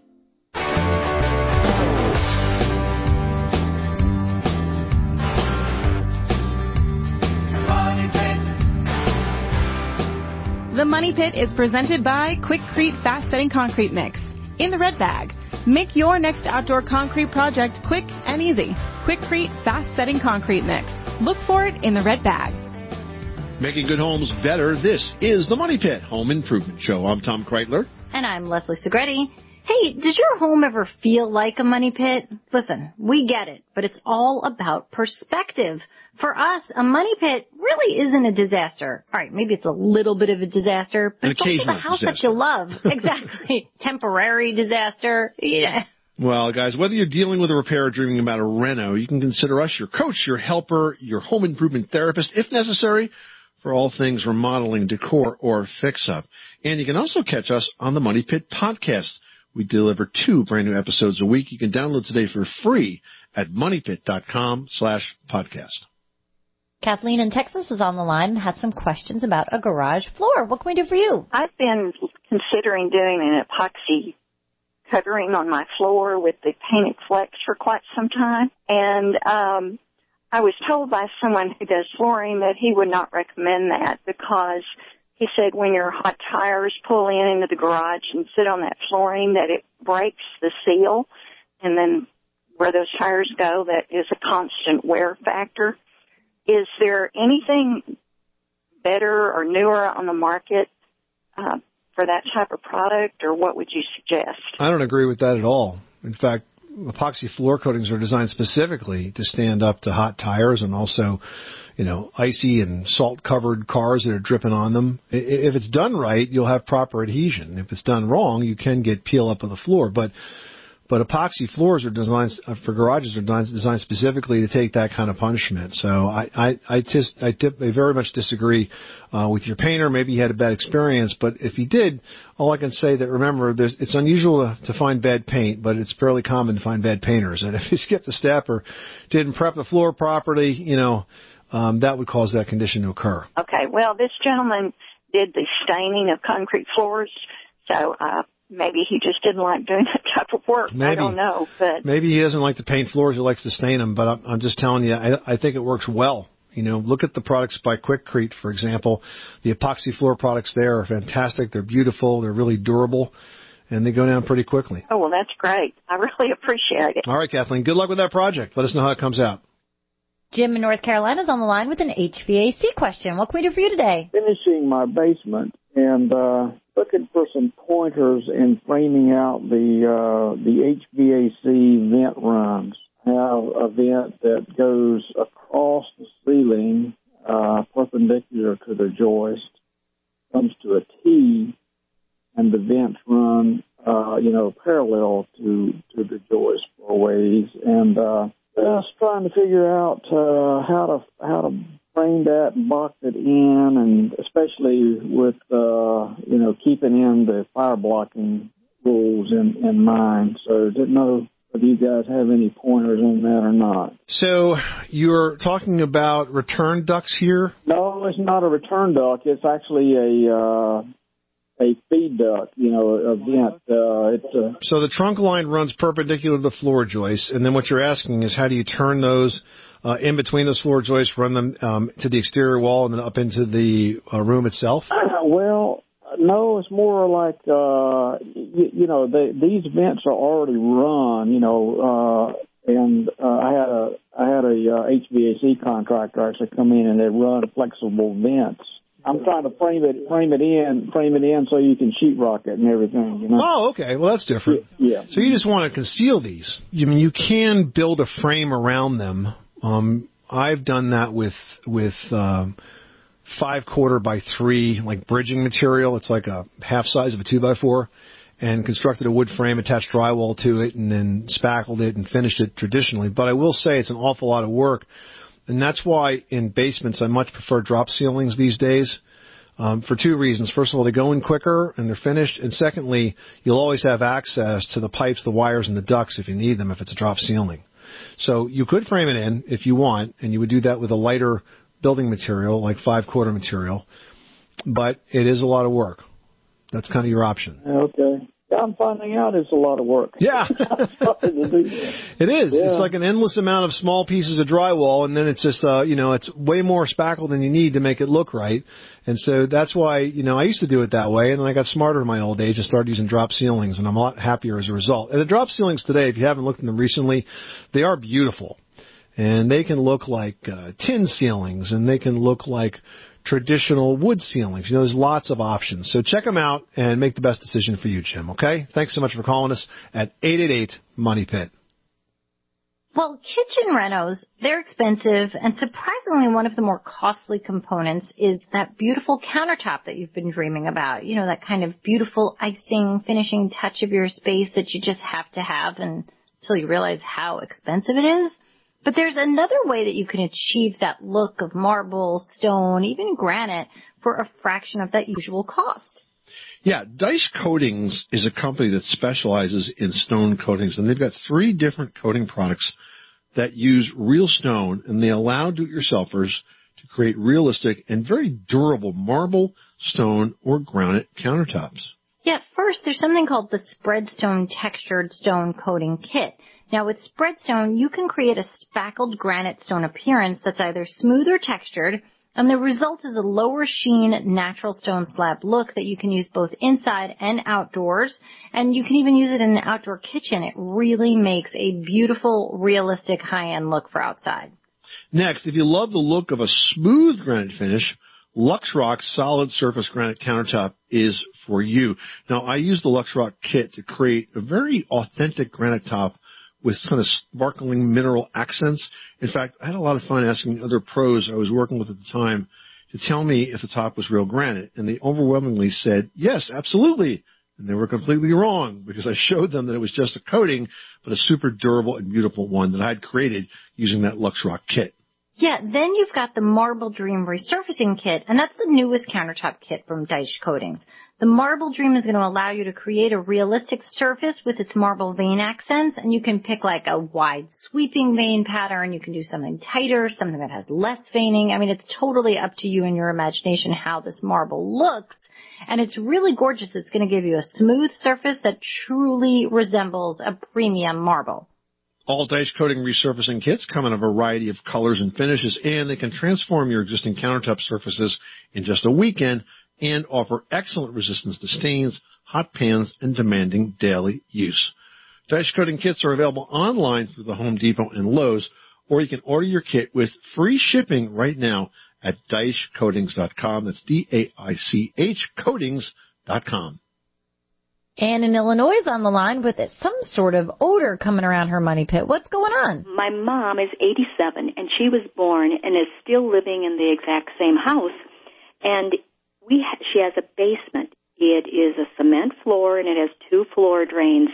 The Money Pit is presented by Quikrete Fast Setting Concrete Mix in the red bag. Make your next outdoor concrete project quick and easy. Quikrete Fast Setting Concrete Mix. Look for it in the red bag. Making good homes better. This is the Money Pit Home Improvement Show. I'm Tom Kreitler. And I'm Leslie Segretti. Hey, does your home ever feel like a money pit? Listen, we get it, but it's all about perspective. For us, a money pit really isn't a disaster. All right, maybe it's a little bit of a disaster, but it's also the house that you love. Exactly. Temporary disaster. Yeah. Well, guys, whether you're dealing with a repair or dreaming about a reno, you can consider us your coach, your helper, your home improvement therapist, if necessary, for all things remodeling, decor, or fix-up. And you can also catch us on the Money Pit podcast. We deliver 2 brand new episodes a week. You can download today for free at moneypit.com/podcast. Kathleen in Texas is on the line and has some questions about a garage floor. What can we do for you? I've been considering doing an epoxy covering on my floor with the painted flex for quite some time. And I was told by someone who does flooring that he would not recommend that because he said when your hot tires pull into the garage and sit on that flooring that it breaks the seal, and then where those tires go, that is a constant wear factor. Is there anything better or newer on the market for that type of product, or what would you suggest? I don't agree with that at all. In fact, epoxy floor coatings are designed specifically to stand up to hot tires and also, icy and salt-covered cars that are dripping on them. If it's done right, you'll have proper adhesion. If it's done wrong, you can get peel up of the floor. But epoxy floors are designed for garages are designed specifically to take that kind of punishment. So I very much disagree with your painter. Maybe he had a bad experience, but if he did, all I can say that remember, it's unusual to find bad paint, but it's fairly common to find bad painters. And if he skipped a step or didn't prep the floor properly, that would cause that condition to occur. Okay. Well, this gentleman did the staining of concrete floors, so maybe he just didn't like doing that type of work. Maybe. I don't know. But maybe he doesn't like to paint floors. He likes to stain them. But I'm just telling you, I think it works well. Look at the products by Quikrete, for example. The epoxy floor products there are fantastic. They're beautiful. They're really durable. And they go down pretty quickly. Oh, well, that's great. I really appreciate it. All right, Kathleen. Good luck with that project. Let us know how it comes out. Jim in North Carolina is on the line with an HVAC question. What can we do for you today? Finishing my basement and looking for some pointers in framing out the HVAC vent runs. I have a vent that goes across the ceiling, perpendicular to the joist, comes to a T, and the vents run, parallel to the joist for a ways. And just trying to figure out how to frame that and box it in, and especially with keeping in the fire blocking rules in mind. So didn't know if you guys have any pointers on that or not. So you're talking about return ducts here? No, it's not a return duct. It's actually a feed duct, a vent. So the trunk line runs perpendicular to the floor joists, and then what you're asking is how do you turn those in between those floor joists, run them to the exterior wall and then up into the room itself? Well, no, it's more like, these vents are already run, and I had a HVAC contractor actually come in and they run flexible vents. I'm trying to frame it in so you can sheetrock it and everything, Oh, okay. Well, that's different. Yeah. So you just want to conceal these. I mean, you can build a frame around them. I've done that with 5/4 by 3, like bridging material. It's like a half size of a 2x4, and constructed a wood frame, attached drywall to it, and then spackled it and finished it traditionally. But I will say it's an awful lot of work. And that's why in basements I much prefer drop ceilings these days for 2 reasons. First of all, they go in quicker and they're finished. And secondly, you'll always have access to the pipes, the wires, and the ducts if you need them if it's a drop ceiling. So you could frame it in if you want, and you would do that with a lighter building material like 5/4 material. But it is a lot of work. That's kind of your option. Okay. I'm finding out it's a lot of work. Yeah. It is. Yeah. It's like an endless amount of small pieces of drywall, and then it's just, it's way more spackle than you need to make it look right. And so that's why, I used to do it that way, and then I got smarter in my old age and started using drop ceilings, and I'm a lot happier as a result. And the drop ceilings today, if you haven't looked at them recently, they are beautiful. And they can look like tin ceilings, and they can look like traditional wood ceilings. There's lots of options. So check them out and make the best decision for you, Jim, okay? Thanks so much for calling us at 888-MONEY-PIT. Well, kitchen renos, they're expensive, and surprisingly one of the more costly components is that beautiful countertop that you've been dreaming about. That kind of beautiful icing, finishing touch of your space that you just have to have until you realize how expensive it is. But there's another way that you can achieve that look of marble, stone, even granite for a fraction of that usual cost. Yeah, Dice Coatings is a company that specializes in stone coatings, and they've got 3 different coating products that use real stone, and they allow do-it-yourselfers to create realistic and very durable marble, stone, or granite countertops. Yeah, first there's something called the Spreadstone Textured Stone Coating Kit. Now, with Spreadstone, you can create a spackled granite stone appearance that's either smooth or textured, and the result is a lower sheen natural stone slab look that you can use both inside and outdoors, and you can even use it in an outdoor kitchen. It really makes a beautiful, realistic, high-end look for outside. Next, if you love the look of a smooth granite finish, LuxRock Solid Surface Granite Countertop is for you. Now, I use the LuxRock kit to create a very authentic granite top with kind of sparkling mineral accents. In fact, I had a lot of fun asking other pros I was working with at the time to tell me if the top was real granite, and they overwhelmingly said, yes, absolutely. And they were completely wrong because I showed them that it was just a coating, but a super durable and beautiful one that I had created using that LuxRock kit. Yeah, then you've got the Marble Dream Resurfacing Kit, and that's the newest countertop kit from Deitsch Coatings. The Marble Dream is going to allow you to create a realistic surface with its marble vein accents, and you can pick like a wide sweeping vein pattern. You can do something tighter, something that has less veining. I mean, it's totally up to you and your imagination how this marble looks. And it's really gorgeous. It's going to give you a smooth surface that truly resembles a premium marble. All Deitsch Coating resurfacing kits come in a variety of colors and finishes, and they can transform your existing countertop surfaces in just a weekend and offer excellent resistance to stains, hot pans, and demanding daily use. Deitsch Coating kits are available online through the Home Depot and Lowe's, or you can order your kit with free shipping right now at DeichCoatings.com. That's D-A-I-C-H Coatings.com. Anne in Illinois is on the line with some sort of odor coming around her money pit. What's going on? My mom is 87, and she was born and is still living in the exact same house. And she has a basement. It is a cement floor, and it has 2 floor drains.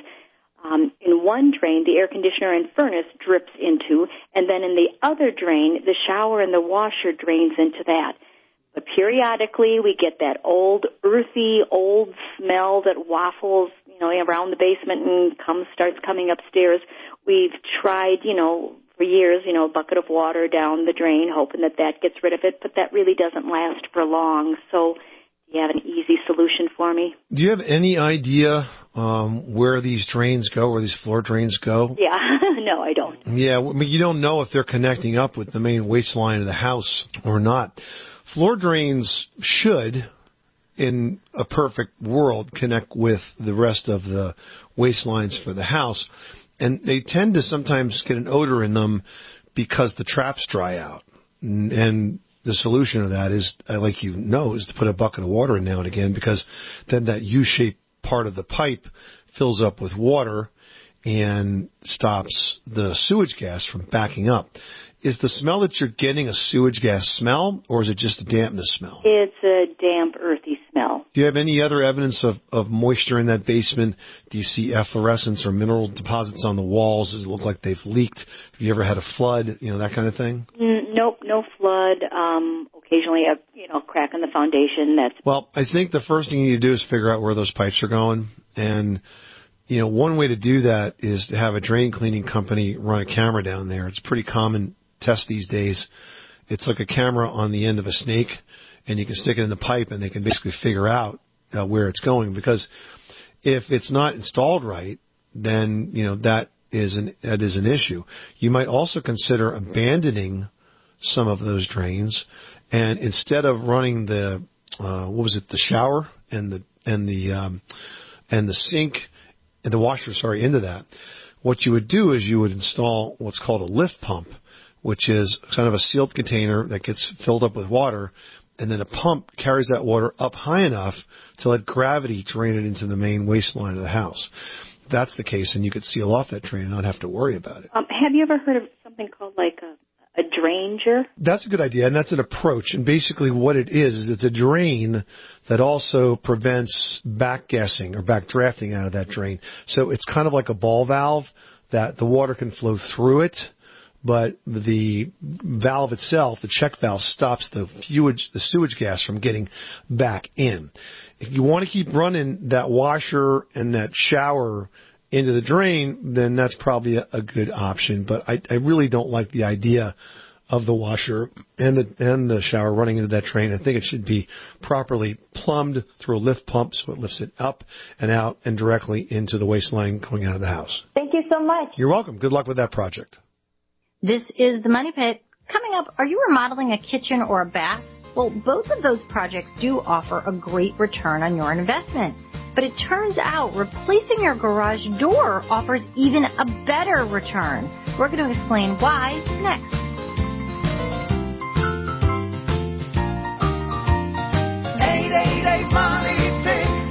In one drain, the air conditioner and furnace drips into, and then in the other drain, the shower and the washer drains into that. But periodically, we get that old, earthy, old smell that waffles, around the basement and starts coming upstairs. We've tried, for years, a bucket of water down the drain, hoping that gets rid of it, but that really doesn't last for long. So do you have an easy solution for me? Do you have any idea where these drains go, where these floor drains go? Yeah, no, I don't. Yeah, I mean, you don't know if they're connecting up with the main waste line of the house or not. Floor drains should, in a perfect world, connect with the rest of the waste lines for the house. And they tend to sometimes get an odor in them because the traps dry out. And the solution to that is, like you know, is to put a bucket of water in now and again, because then that U-shaped part of the pipe fills up with water and stops the sewage gas from backing up. Is the smell that you're getting a sewage gas smell, or is it just a dampness smell? It's a damp, earthy smell. Do you have any other evidence of moisture in that basement? Do you see efflorescence or mineral deposits on the walls? Does it look like they've leaked? Have you ever had a flood, that kind of thing? Nope, no flood. Occasionally a crack in the foundation. Well, I think the first thing you need to do is figure out where those pipes are going. And one way to do that is to have a drain cleaning company run a camera down there. It's pretty common test these days. It's like a camera on the end of a snake, and you can stick it in the pipe, and they can basically figure out where it's going. Because if it's not installed right, then that is an issue. You might also consider abandoning some of those drains, and instead of running the shower and the sink and the washer, into that, what you would do is you would install what's called a lift pump, which is kind of a sealed container that gets filled up with water, and then a pump carries that water up high enough to let gravity drain it into the main waste line of the house. If that's the case, and you could seal off that drain and not have to worry about it. Have you ever heard of something called like a dranger? That's a good idea, and that's an approach. And basically what it is it's a drain that also prevents backgassing or backdrafting out of that drain. So it's kind of like a ball valve that the water can flow through it, but the valve itself, the check valve, stops the sewage gas from getting back in. If you want to keep running that washer and that shower into the drain, then that's probably a good option. But I really don't like the idea of the washer and the shower running into that drain. I think it should be properly plumbed through a lift pump so it lifts it up and out and directly into the waste line going out of the house. Thank you so much. You're welcome. Good luck with that project. This is the Money Pit. Coming up, are you remodeling a kitchen or a bath? Well, both of those projects do offer a great return on your investment. But it turns out replacing your garage door offers even a better return. We're going to explain why next. Money Pit.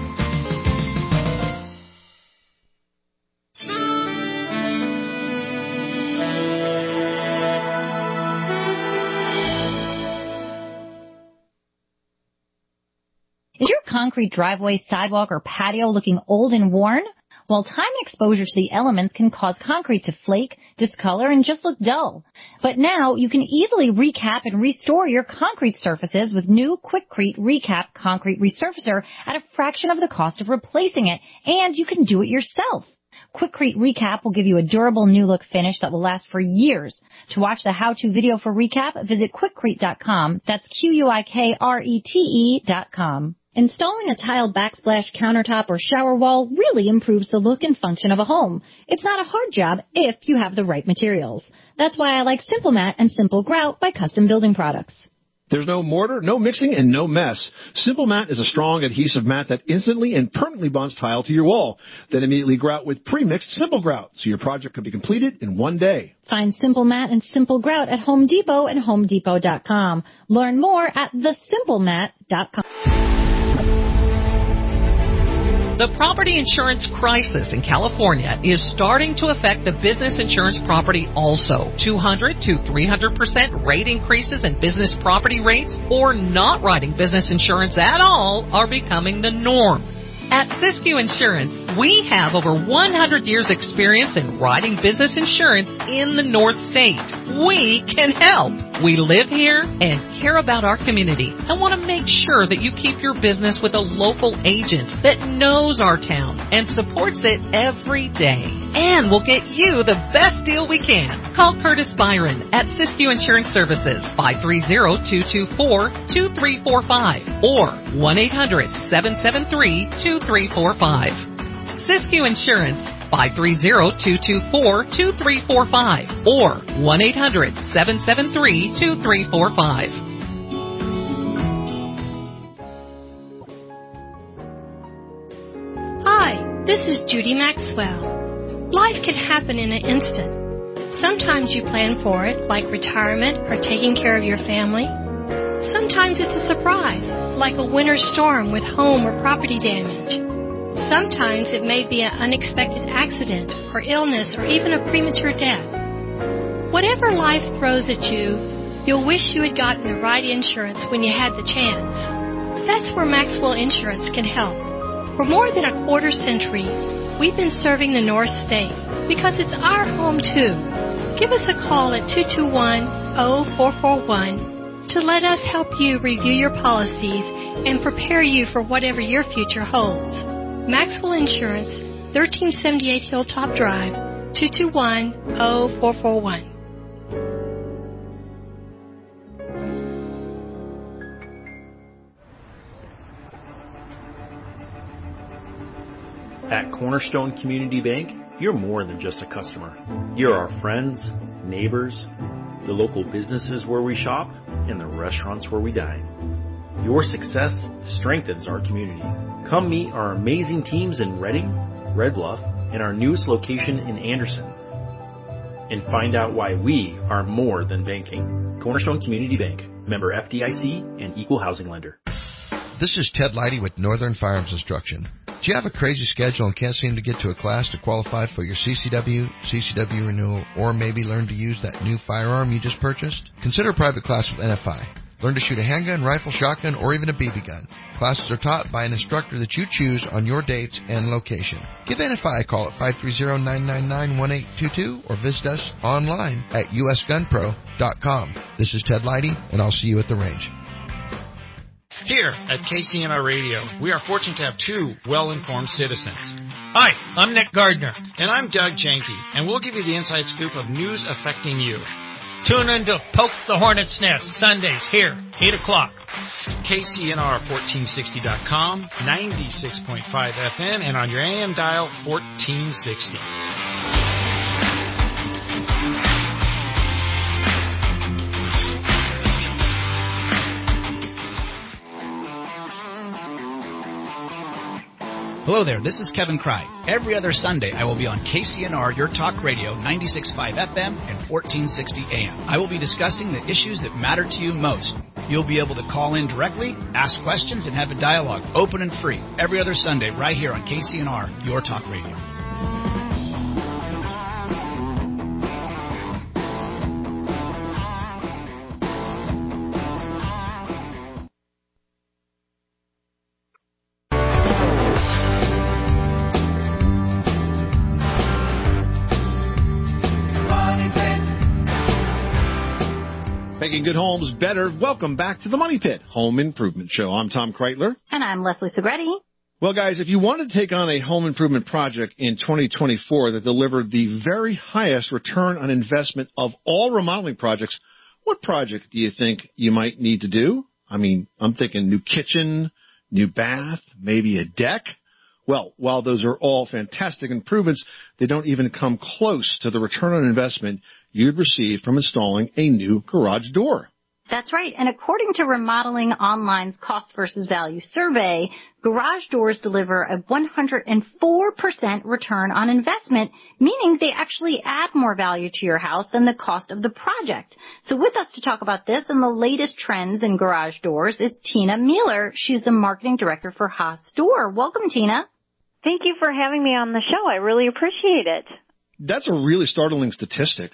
concrete driveway, sidewalk, or patio looking old and worn? Well, time and exposure to the elements can cause concrete to flake, discolor, and just look dull. But now you can easily recap and restore your concrete surfaces with new Quikrete Recap Concrete Resurfacer at a fraction of the cost of replacing it, and you can do it yourself. Quikrete Recap will give you a durable new look finish that will last for years. To watch the how-to video for Recap, visit Quikrete.com. That's Quikrete.com. Installing a tile backsplash countertop or shower wall really improves the look and function of a home. It's not a hard job if you have the right materials. That's why I like Simple Mat and Simple Grout by Custom Building Products. There's no mortar, no mixing, and no mess. Simple Mat is a strong adhesive mat that instantly and permanently bonds tile to your wall. Then immediately grout with pre-mixed Simple Grout, so your project can be completed in one day. Find Simple Mat and Simple Grout at Home Depot and HomeDepot.com. Learn more at thesimplemat.com. The property insurance crisis in California is starting to affect the business insurance property also. 200 to 300% rate increases in business property rates or not writing business insurance at all are becoming the norm. At Siskiyou Insurance, we have over 100 years experience in writing business insurance in the North State. We can help. We live here and care about our community and want to make sure that you keep your business with a local agent that knows our town and supports it every day. And we'll get you the best deal we can. Call Curtis Byron at Siskiyou Insurance Services, 530-224-2345 or 1-800-773-2345. Siskiyou Insurance, 530-224-2345 or 1-800-773-2345. Hi, this is Judy Maxwell. Life can happen in an instant. Sometimes you plan for it, like retirement or taking care of your family. Sometimes it's a surprise, like a winter storm with home or property damage. Sometimes it may be an unexpected accident or illness or even a premature death. Whatever life throws at you, you'll wish you had gotten the right insurance when you had the chance. That's where Maxwell Insurance can help. For more than a quarter century, we've been serving the North State because it's our home too. Give us a call at 221-0441 to let us help you review your policies and prepare you for whatever your future holds. Maxwell Insurance, 1378 Hilltop Drive, 221-0441. At Cornerstone Community Bank, you're more than just a customer. You're our friends, neighbors, the local businesses where we shop, and the restaurants where we dine. Your success strengthens our community. Come meet our amazing teams in Redding, Red Bluff, and our newest location in Anderson. And find out why we are more than banking. Cornerstone Community Bank, member FDIC, and equal housing lender. This is Ted Leidy with Northern Firearms Instruction. Do you have a crazy schedule and can't seem to get to a class to qualify for your CCW renewal, or maybe learn to use that new firearm you just purchased? Consider a private class with NFI. Learn to shoot a handgun, rifle, shotgun, or even a BB gun. Classes are taught by an instructor that you choose on your dates and location. Give NFI a call at 530-999-1822 or visit us online at usgunpro.com. This is Ted Leidy, and I'll see you at the range. Here at KCNR Radio, we are fortunate to have two well-informed citizens. Hi, I'm Nick Gardner. And I'm Doug Janke, and we'll give you the inside scoop of news affecting you. Tune in to Poke the Hornet's Nest, Sundays here, 8 o'clock. KCNR1460.com, 96.5 FM, and on your AM dial, 1460. Hello there, this is Kevin Cry. Every other Sunday, I will be on KCNR, Your Talk Radio, 96.5 FM and 1460 AM. I will be discussing the issues that matter to you most. You'll be able to call in directly, ask questions, and have a dialogue, open and free, every other Sunday right here on KCNR, Your Talk Radio. Making good homes better. Welcome back to the Money Pit Home Improvement Show. I'm Tom Kreitler. And I'm Leslie Segretti. Well, guys, if you want to take on a home improvement project in 2024 that delivered the very highest return on investment of all remodeling projects, what project do you think you might need to do? I mean, I'm thinking new kitchen, new bath, maybe a deck. Well, while those are all fantastic improvements, they don't even come close to the return on investment you'd receive from installing a new garage door. That's right. And according to Remodeling Online's Cost versus Value survey, garage doors deliver a 104% return on investment, meaning they actually add more value to your house than the cost of the project. So with us to talk about this and the latest trends in garage doors is Tina Mueller. She's the marketing director for Haas Door. Welcome, Tina. Thank you for having me on the show. I really appreciate it. That's a really startling statistic,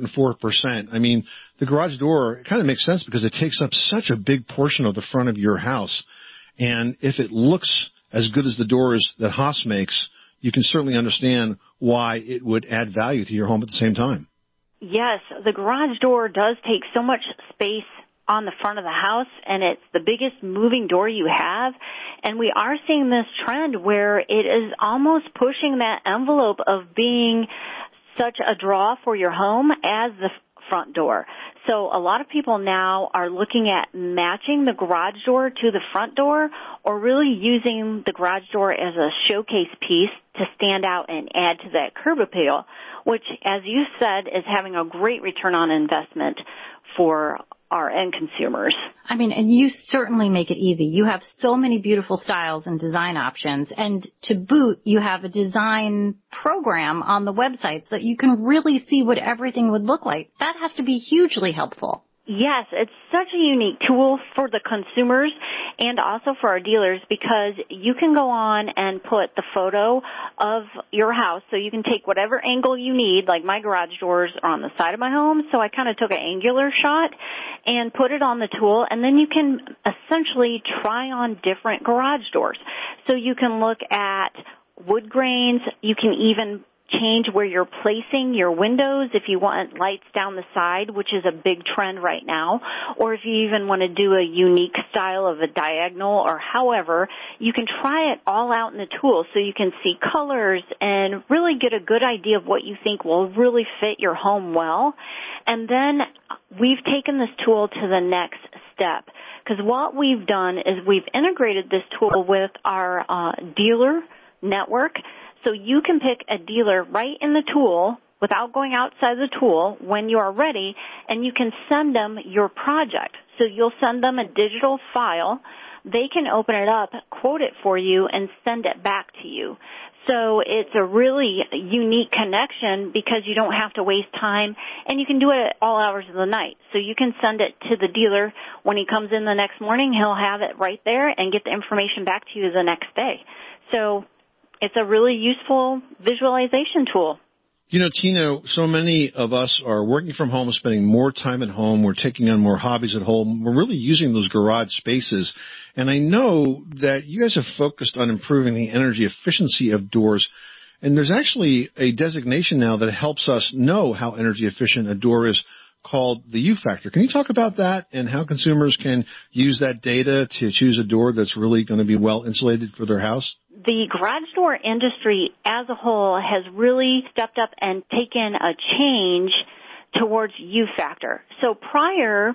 104%. I mean, the garage door kind of makes sense because it takes up such a big portion of the front of your house. And if it looks as good as the doors that Haas makes, you can certainly understand why it would add value to your home at the same time. Yes, the garage door does take so much space on the front of the house, and it's the biggest moving door you have. And we are seeing this trend where it is almost pushing that envelope of being such a draw for your home as the front door. So a lot of people now are looking at matching the garage door to the front door, or really using the garage door as a showcase piece to stand out and add to that curb appeal, which, as you said, is having a great return on investment for our end consumers. I mean, and you certainly make it easy. You have so many beautiful styles and design options. And to boot, you have a design program on the website so that you can really see what everything would look like. That has to be hugely helpful. Yes, it's such a unique tool for the consumers and also for our dealers, because you can go on and put the photo of your house, so you can take whatever angle you need. Like my garage doors are on the side of my home, so I kind of took an angular shot and put it on the tool, and then you can essentially try on different garage doors. So you can look at wood grains, you can even change where you're placing your windows if you want lights down the side, which is a big trend right now, or if you even want to do a unique style of a diagonal, or however, you can try it all out in the tool so you can see colors and really get a good idea of what you think will really fit your home well. And then we've taken this tool to the next step, because what we've done is we've integrated this tool with our dealer network. So you can pick a dealer right in the tool without going outside the tool when you are ready, and you can send them your project. So you'll send them a digital file. They can open it up, quote it for you, and send it back to you. So it's a really unique connection because you don't have to waste time, and you can do it at all hours of the night. So you can send it to the dealer. When he comes in the next morning, he'll have it right there and get the information back to you the next day. So it's a really useful visualization tool. You know, Tina, so many of us are working from home, spending more time at home. We're taking on more hobbies at home. We're really using those garage spaces. And I know that you guys have focused on improving the energy efficiency of doors. And there's actually a designation now that helps us know how energy efficient a door is, called the U factor. Can you talk about that and how consumers can use that data to choose a door that's really going to be well insulated for their house? The garage door industry as a whole has really stepped up and taken a change towards U factor. So prior,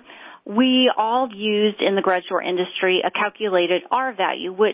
we all used in the garage door industry a calculated R value, which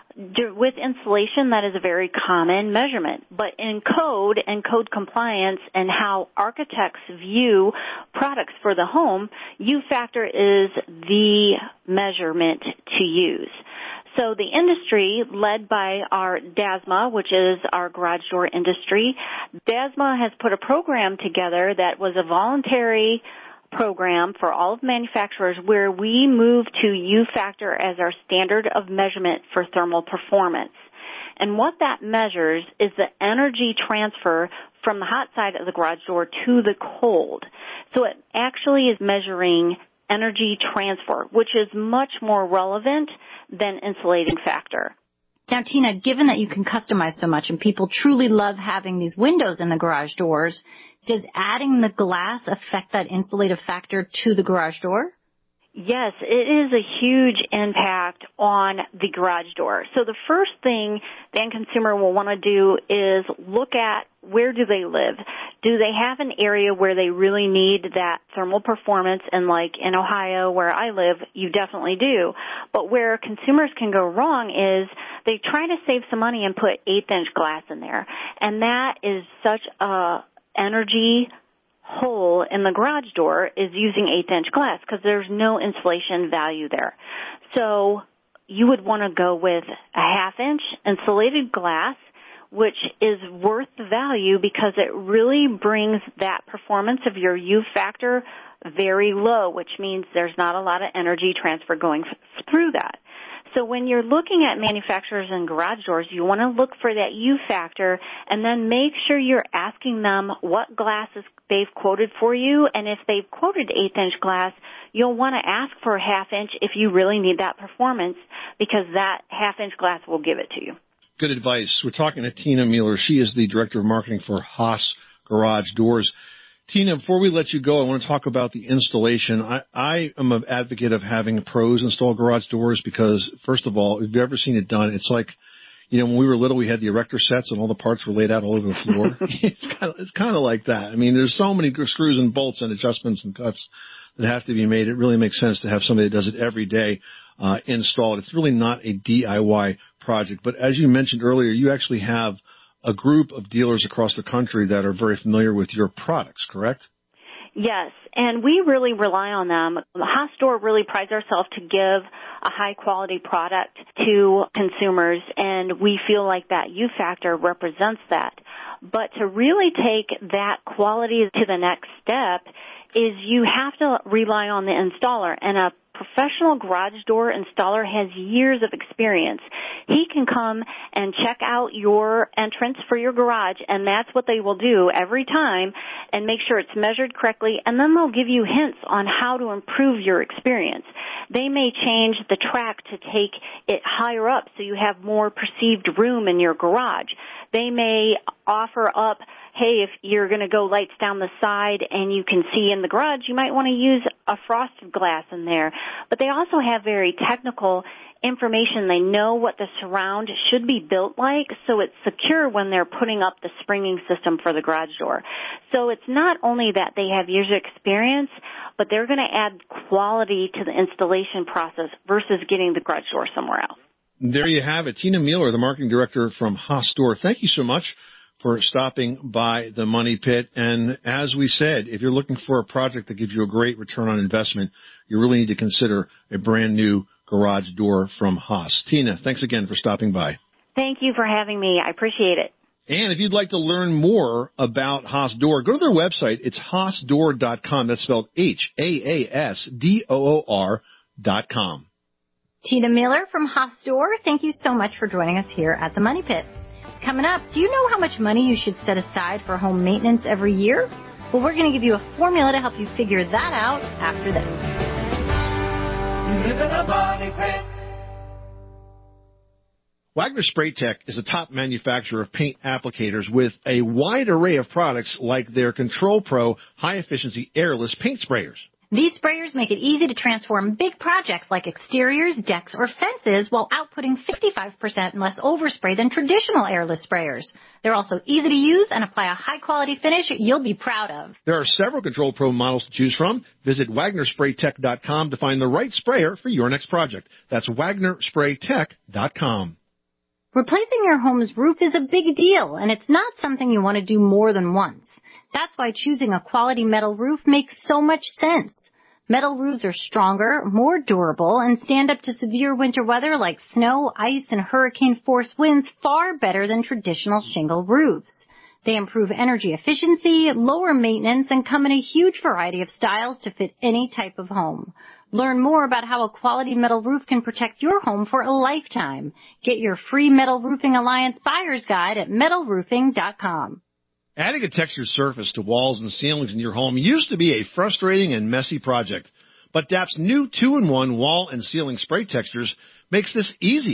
with insulation, that is a very common measurement. But in code and code compliance and how architects view products for the home, U factor is the measurement to use. So the industry, led by our DASMA, which is our garage door industry, DASMA has put a program together that was a voluntary program for all of manufacturers where we move to U factor as our standard of measurement for thermal performance. And what that measures is the energy transfer from the hot side of the garage door to the cold. So it actually is measuring energy transfer, which is much more relevant than insulating factor. Now, Tina, given that you can customize so much and people truly love having these windows in the garage doors, does adding the glass affect that insulative factor to the garage door? Yes, it is a huge impact on the garage door. So the first thing the end consumer will want to do is look at where do they live. Do they have an area where they really need that thermal performance? And like in Ohio, where I live, you definitely do. But where consumers can go wrong is they try to save some money and put 1/8-inch glass in there. And that is such a energy hole in the garage door is using 1/8-inch glass because there's no insulation value there. So you would want to go with a 1/2-inch insulated glass, which is worth the value because it really brings that performance of your U factor very low, which means there's not a lot of energy transfer going through that. So when you're looking at manufacturers and garage doors, you want to look for that U factor and then make sure you're asking them what glasses they've quoted for you. And if they've quoted 1/8-inch glass, you'll want to ask for a 1/2-inch if you really need that performance because that 1/2-inch glass will give it to you. Good advice. We're talking to Tina Mueller. She is the Director of Marketing for Haas Garage Doors. Tina, before we let you go, I want to talk about the installation. I am an advocate of having pros install garage doors because, first of all, if you've ever seen it done, it's like, when we were little, we had the erector sets and all the parts were laid out all over the floor. It's kind of like that. I mean, there's so many screws and bolts and adjustments and cuts that have to be made. It really makes sense to have somebody that does it every day installed. It's really not a DIY project. But as you mentioned earlier, you actually have a group of dealers across the country that are very familiar with your products, correct? Yes, and we really rely on them. The Haas store really prides ourselves to give a high-quality product to consumers, and we feel like that U factor represents that. But to really take that quality to the next step is you have to rely on the installer, and a professional garage door installer has years of experience. He can come and check out your entrance for your garage, and that's what they will do every time and make sure it's measured correctly, and then they'll give you hints on how to improve your experience. They may change the track to take it higher up so you have more perceived room in your garage. They may offer up, hey, if you're going to go lights down the side and you can see in the garage, you might want to use a frosted glass in there. But they also have very technical information. They know what the surround should be built like, so it's secure when they're putting up the springing system for the garage door. So it's not only that they have years of experience, but they're going to add quality to the installation process versus getting the garage door somewhere else. There you have it. Tina Mueller, the marketing director from Haas Store. Thank you so much for stopping by the Money Pit. And as we said, if you're looking for a project that gives you a great return on investment, you really need to consider a brand new garage door from Haas. Tina, thanks again for stopping by. Thank you for having me. I appreciate it. And if you'd like to learn more about Haas Door, go to their website. It's haasdoor.com. That's spelled HAASDOOR.com. Tina Mueller from Haas Door, thank you so much for joining us here at the Money Pit. Coming up, do you know how much money you should set aside for home maintenance every year? Well, we're going to give you a formula to help you figure that out after this. You live in a money pit. Wagner Spray Tech is a top manufacturer of paint applicators with a wide array of products like their Control Pro high-efficiency airless paint sprayers. These sprayers make it easy to transform big projects like exteriors, decks, or fences while outputting 55% less overspray than traditional airless sprayers. They're also easy to use and apply a high-quality finish you'll be proud of. There are several Control Pro models to choose from. Visit WagnerSprayTech.com to find the right sprayer for your next project. That's WagnerSprayTech.com. Replacing your home's roof is a big deal, and it's not something you want to do more than once. That's why choosing a quality metal roof makes so much sense. Metal roofs are stronger, more durable, and stand up to severe winter weather like snow, ice, and hurricane-force winds far better than traditional shingle roofs. They improve energy efficiency, lower maintenance, and come in a huge variety of styles to fit any type of home. Learn more about how a quality metal roof can protect your home for a lifetime. Get your free Metal Roofing Alliance Buyer's Guide at metalroofing.com. Adding a textured surface to walls and ceilings in your home used to be a frustrating and messy project, but DAP's new 2-in-1 wall and ceiling spray textures makes this easy.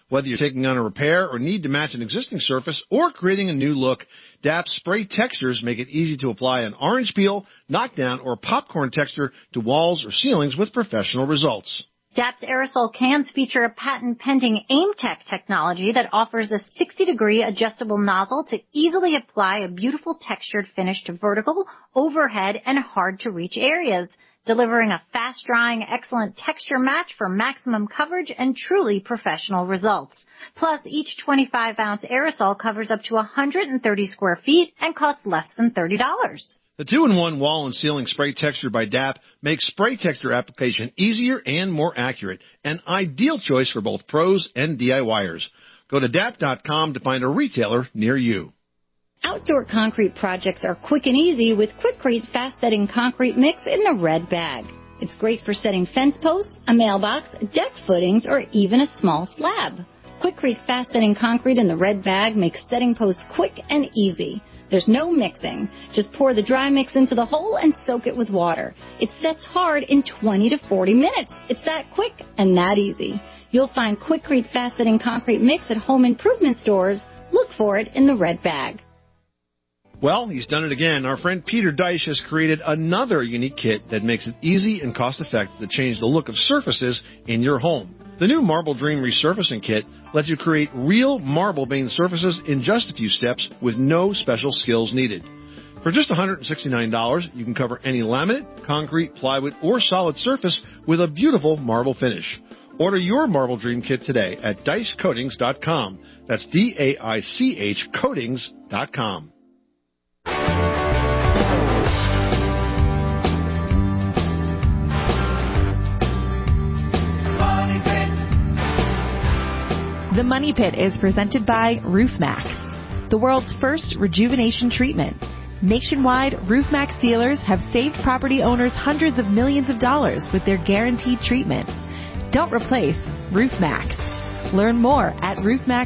Whether you're taking on a repair or need to match an existing surface or creating a new look, DAP spray textures make it easy to apply an orange peel, knockdown, or popcorn texture to walls or ceilings with professional results. DAP's aerosol cans feature a patent-pending AimTech technology that offers a 60-degree adjustable nozzle to easily apply a beautiful textured finish to vertical, overhead, and hard-to-reach areas, delivering a fast-drying, excellent texture match for maximum coverage and truly professional results. Plus, each 25-ounce aerosol covers up to 130 square feet and costs less than $30. The 2-in-1 wall and ceiling spray texture by DAP makes spray texture application easier and more accurate, an ideal choice for both pros and DIYers. Go to DAP.com to find a retailer near you. Outdoor concrete projects are quick and easy with Quikrete Fast Setting Concrete Mix in the red bag. It's great for setting fence posts, a mailbox, deck footings, or even a small slab. Quikrete Fast Setting Concrete in the red bag makes setting posts quick and easy. There's no mixing. Just pour the dry mix into the hole and soak it with water. It sets hard in 20 to 40 minutes. It's that quick and that easy. You'll find Quikrete Fast Setting Concrete Mix at home improvement stores. Look for it in the red bag. Well, he's done it again. Our friend Peter Deich has created another unique kit that makes it easy and cost-effective to change the look of surfaces in your home. The new Marble Dream Resurfacing Kit lets you create real marble-veined surfaces in just a few steps with no special skills needed. For just $169, you can cover any laminate, concrete, plywood, or solid surface with a beautiful marble finish. Order your Marble Dream Kit today at DeichCoatings.com. That's D-A-I-C-H Coatings.com. The Money Pit is presented by RoofMax, the world's first rejuvenation treatment. Nationwide, RoofMax dealers have saved property owners hundreds of millions of dollars with their guaranteed treatment. Don't replace RoofMax. Learn more at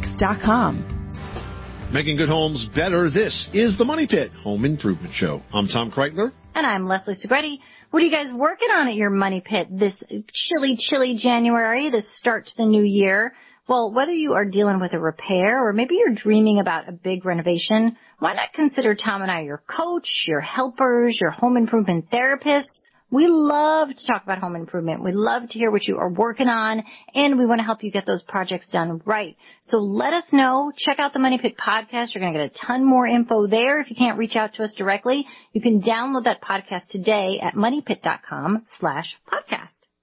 roofmax.com. Making good homes better, this is the Money Pit Home Improvement Show. I'm Tom Kreitler. And I'm Leslie Segretti. What are you guys working on at your Money Pit this chilly January, the start to the new year? Well, whether you are dealing with a repair or maybe you're dreaming about a big renovation, why not consider Tom and I your coach, your helpers, your home improvement therapists? We love to talk about home improvement. We love to hear what you are working on, and we want to help you get those projects done right. So let us know. Check out the Money Pit podcast. You're going to get a ton more info there. If you can't reach out to us directly, you can download that podcast today at moneypit.com/podcast.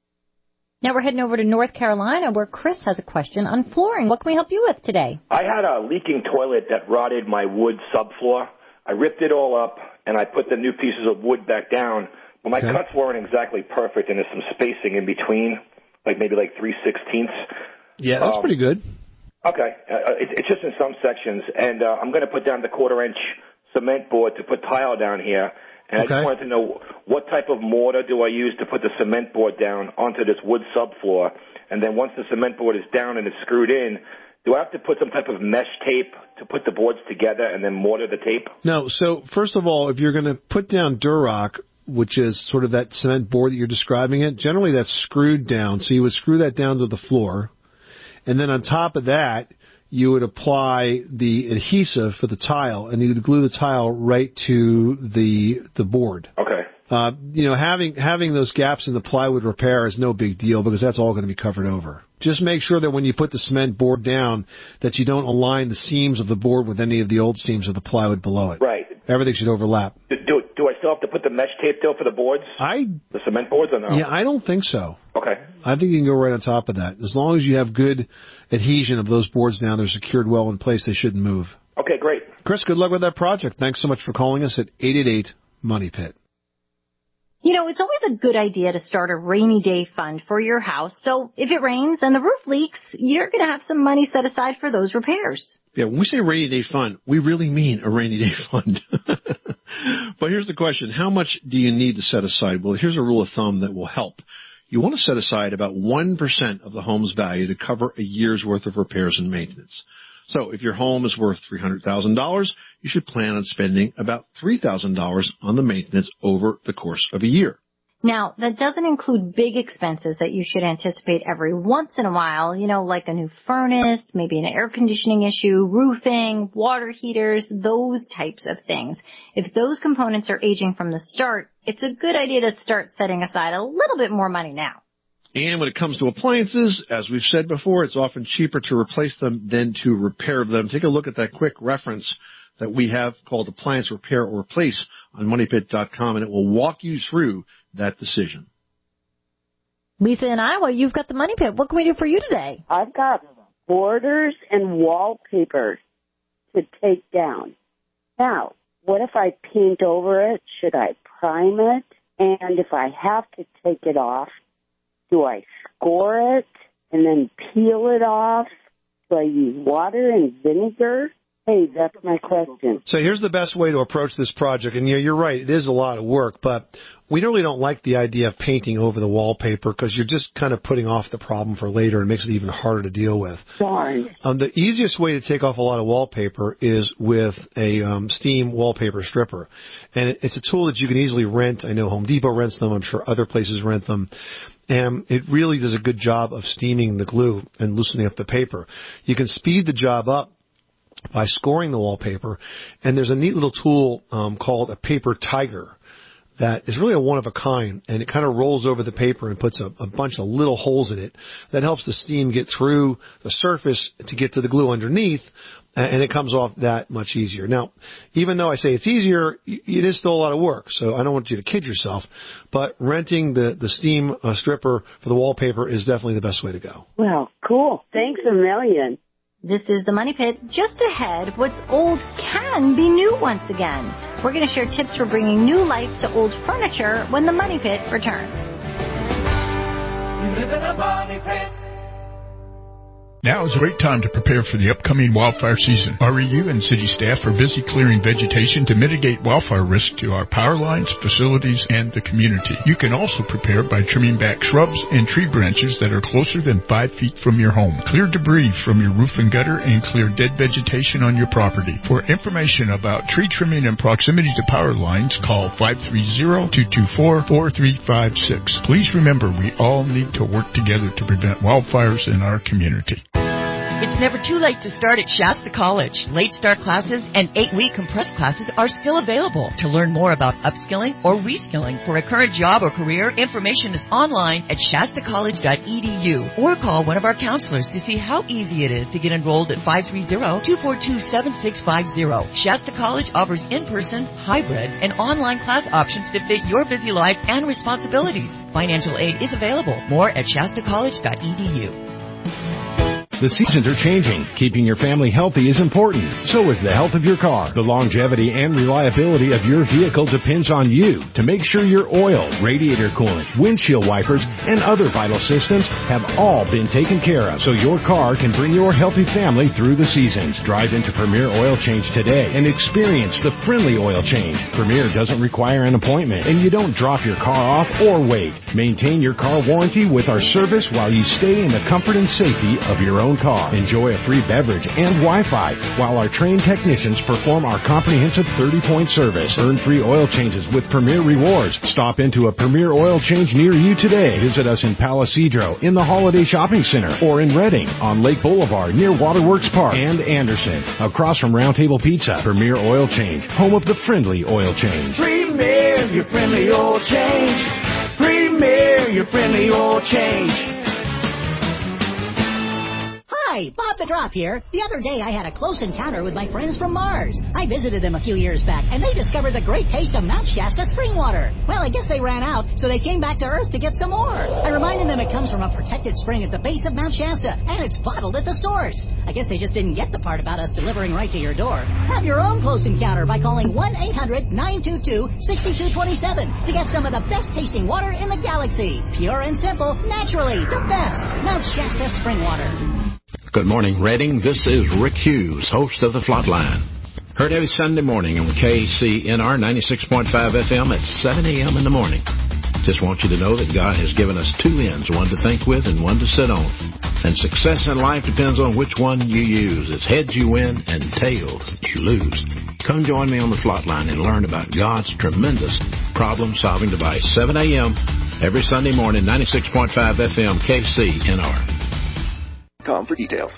Now we're heading over to North Carolina where Chris has a question on flooring. What can we help you with today? I had a leaking toilet that rotted my wood subfloor. I ripped it all up, and I put the new pieces of wood back down. But my cuts weren't exactly perfect, and there's some spacing in between, maybe 3/16. Yeah, that's pretty good. Okay. It's just in some sections. And I'm going to put down the 1/4-inch cement board to put tile down here. And I just wanted to know what type of mortar do I use to put the cement board down onto this wood subfloor. And then once the cement board is down and it's screwed in, do I have to put some type of mesh tape to put the boards together and then mortar the tape? No. So first of all, if you're going to put down Durock, which is sort of that cement board that you're describing it, generally that's screwed down. So you would screw that down to the floor. And then on top of that, you would apply the adhesive for the tile, and you would glue the tile right to the board. Okay. Having those gaps in the plywood repair is no big deal because that's all going to be covered over. Just make sure that when you put the cement board down that you don't align the seams of the board with any of the old seams of the plywood below it. Right. Everything should overlap. Do I still have to put the mesh tape though for the boards? The cement boards or no? Yeah, I don't think so. Okay. I think you can go right on top of that. As long as you have good adhesion of those boards down, they're secured well in place, they shouldn't move. Okay, great. Chris, good luck with that project. Thanks so much for calling us at 888-MONEY-PIT. It's always a good idea to start a rainy day fund for your house. So if it rains and the roof leaks, you're going to have some money set aside for those repairs. Yeah, when we say rainy day fund, we really mean a rainy day fund. But here's the question. How much do you need to set aside? Well, here's a rule of thumb that will help. You want to set aside about 1% of the home's value to cover a year's worth of repairs and maintenance. So if your home is worth $300,000, you should plan on spending about $3,000 on the maintenance over the course of a year. Now, that doesn't include big expenses that you should anticipate every once in a while, like a new furnace, maybe an air conditioning issue, roofing, water heaters, those types of things. If those components are aging from the start, it's a good idea to start setting aside a little bit more money now. And when it comes to appliances, as we've said before, it's often cheaper to replace them than to repair them. Take a look at that quick reference that we have called Appliance Repair or Replace on MoneyPit.com, and it will walk you through that decision. Lisa in Iowa, you've got the Money Pit. What can we do for you today? I've got borders and wallpaper to take down. Now, what if I paint over it? Should I prime it? And if I have to take it off, do I score it and then peel it off? Do I use water and vinegar? Hey, that's my question. So here's the best way to approach this project. And you're right, it is a lot of work, but we really don't like the idea of painting over the wallpaper because you're just kind of putting off the problem for later and makes it even harder to deal with. Darn. The easiest way to take off a lot of wallpaper is with a steam wallpaper stripper. And it's a tool that you can easily rent. I know Home Depot rents them. I'm sure other places rent them. And it really does a good job of steaming the glue and loosening up the paper. You can speed the job up by scoring the wallpaper, and there's a neat little tool called a paper tiger that is really a one-of-a-kind, and it kind of rolls over the paper and puts a bunch of little holes in it that helps the steam get through the surface to get to the glue underneath, and it comes off that much easier. Now, even though I say it's easier, it is still a lot of work, so I don't want you to kid yourself, but renting the steam stripper for the wallpaper is definitely the best way to go. Well, cool. Thanks a million. This is the Money Pit. Just ahead, what's old can be new once again. We're going to share tips for bringing new life to old furniture when the Money Pit returns. You live in a money pit. Now is a great time to prepare for the upcoming wildfire season. REU and city staff are busy clearing vegetation to mitigate wildfire risk to our power lines, facilities, and the community. You can also prepare by trimming back shrubs and tree branches that are closer than 5 feet from your home. Clear debris from your roof and gutter and clear dead vegetation on your property. For information about tree trimming and proximity to power lines, call 530-224-4356. Please remember, we all need to work together to prevent wildfires in our community. It's never too late to start at Shasta College. Late start classes and 8-week compressed classes are still available. To learn more about upskilling or reskilling for a current job or career, information is online at shastacollege.edu or call one of our counselors to see how easy it is to get enrolled at 530-242-7650. Shasta College offers in-person, hybrid, and online class options to fit your busy life and responsibilities. Financial aid is available. More at shastacollege.edu. The seasons are changing. Keeping your family healthy is important. So is the health of your car. The longevity and reliability of your vehicle depends on you to make sure your oil, radiator coolant, windshield wipers, and other vital systems have all been taken care of so your car can bring your healthy family through the seasons. Drive into Premier Oil Change today and experience the friendly oil change. Premier doesn't require an appointment, and you don't drop your car off or wait. Maintain your car warranty with our service while you stay in the comfort and safety of your own car. Enjoy a free beverage and Wi-Fi while our trained technicians perform our comprehensive 30-point service. Earn free oil changes with Premier Rewards. Stop into a Premier Oil Change near you today. Visit us in Palisadro, in the Holiday Shopping Center, or in Redding, on Lake Boulevard, near Waterworks Park, and Anderson, across from Round Table Pizza. Premier Oil Change, home of the friendly oil change. Premier, your friendly oil change. Premier, your friendly oil change. Hi, Bob the Drop here. The other day I had a close encounter with my friends from Mars. I visited them a few years back, and they discovered the great taste of Mount Shasta spring water. Well, I guess they ran out, so they came back to Earth to get some more. I reminded them it comes from a protected spring at the base of Mount Shasta, and it's bottled at the source. I guess they just didn't get the part about us delivering right to your door. Have your own close encounter by calling 1-800-922-6227 to get some of the best tasting water in the galaxy. Pure and simple, naturally, the best. Mount Shasta spring water. Good morning, Redding. This is Rick Hughes, host of The Flatline. Heard every Sunday morning on KCNR 96.5 FM at 7 a.m. in the morning. Just want you to know that God has given us two ends, one to think with and one to sit on. And success in life depends on which one you use. It's heads you win and tails you lose. Come join me on The Flatline and learn about God's tremendous problem-solving device. 7 a.m. every Sunday morning, 96.5 FM, KCNR. Call for details.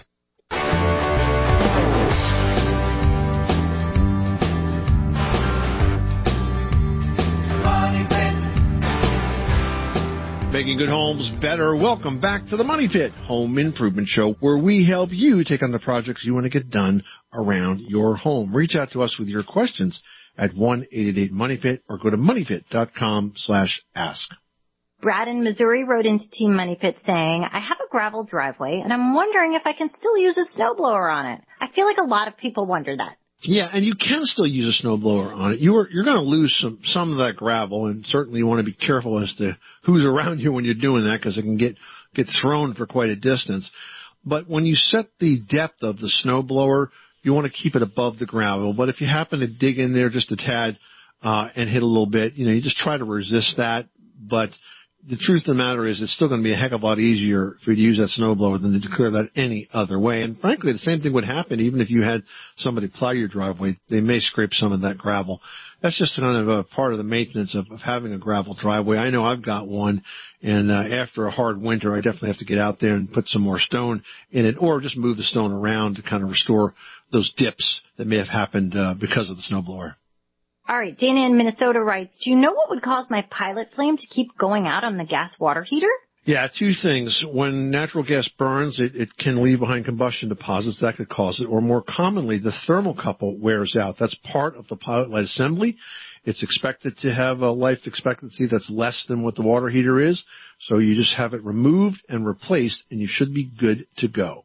Making good homes better. Welcome back to the Money Pit Home Improvement Show, where we help you take on the projects you want to get done around your home. Reach out to us with your questions at 1-888-MONEYPIT or go to moneypit.com/ask. Brad in Missouri wrote into Team Money Pit saying, I have a gravel driveway and I'm wondering if I can still use a snowblower on it. I feel like a lot of people wonder that. Yeah, and you can still use a snowblower on it. You're going to lose some of that gravel, and certainly you want to be careful as to who's around you when you're doing that, because it can get thrown for quite a distance. But when you set the depth of the snowblower, you want to keep it above the gravel. But if you happen to dig in there just a tad and hit a little bit, you just try to resist that. But the truth of the matter is it's still going to be a heck of a lot easier for you to use that snowblower than to clear that any other way. And frankly, the same thing would happen even if you had somebody plow your driveway. They may scrape some of that gravel. That's just kind of a part of the maintenance of having a gravel driveway. I know I've got one, and after a hard winter, I definitely have to get out there and put some more stone in it, or just move the stone around to kind of restore those dips that may have happened because of the snowblower. All right, Dana in Minnesota writes, do you know what would cause my pilot flame to keep going out on the gas water heater? Yeah, two things. When natural gas burns, it can leave behind combustion deposits. That could cause it. Or more commonly, the thermocouple wears out. That's part of the pilot light assembly. It's expected to have a life expectancy that's less than what the water heater is. So you just have it removed and replaced, and you should be good to go.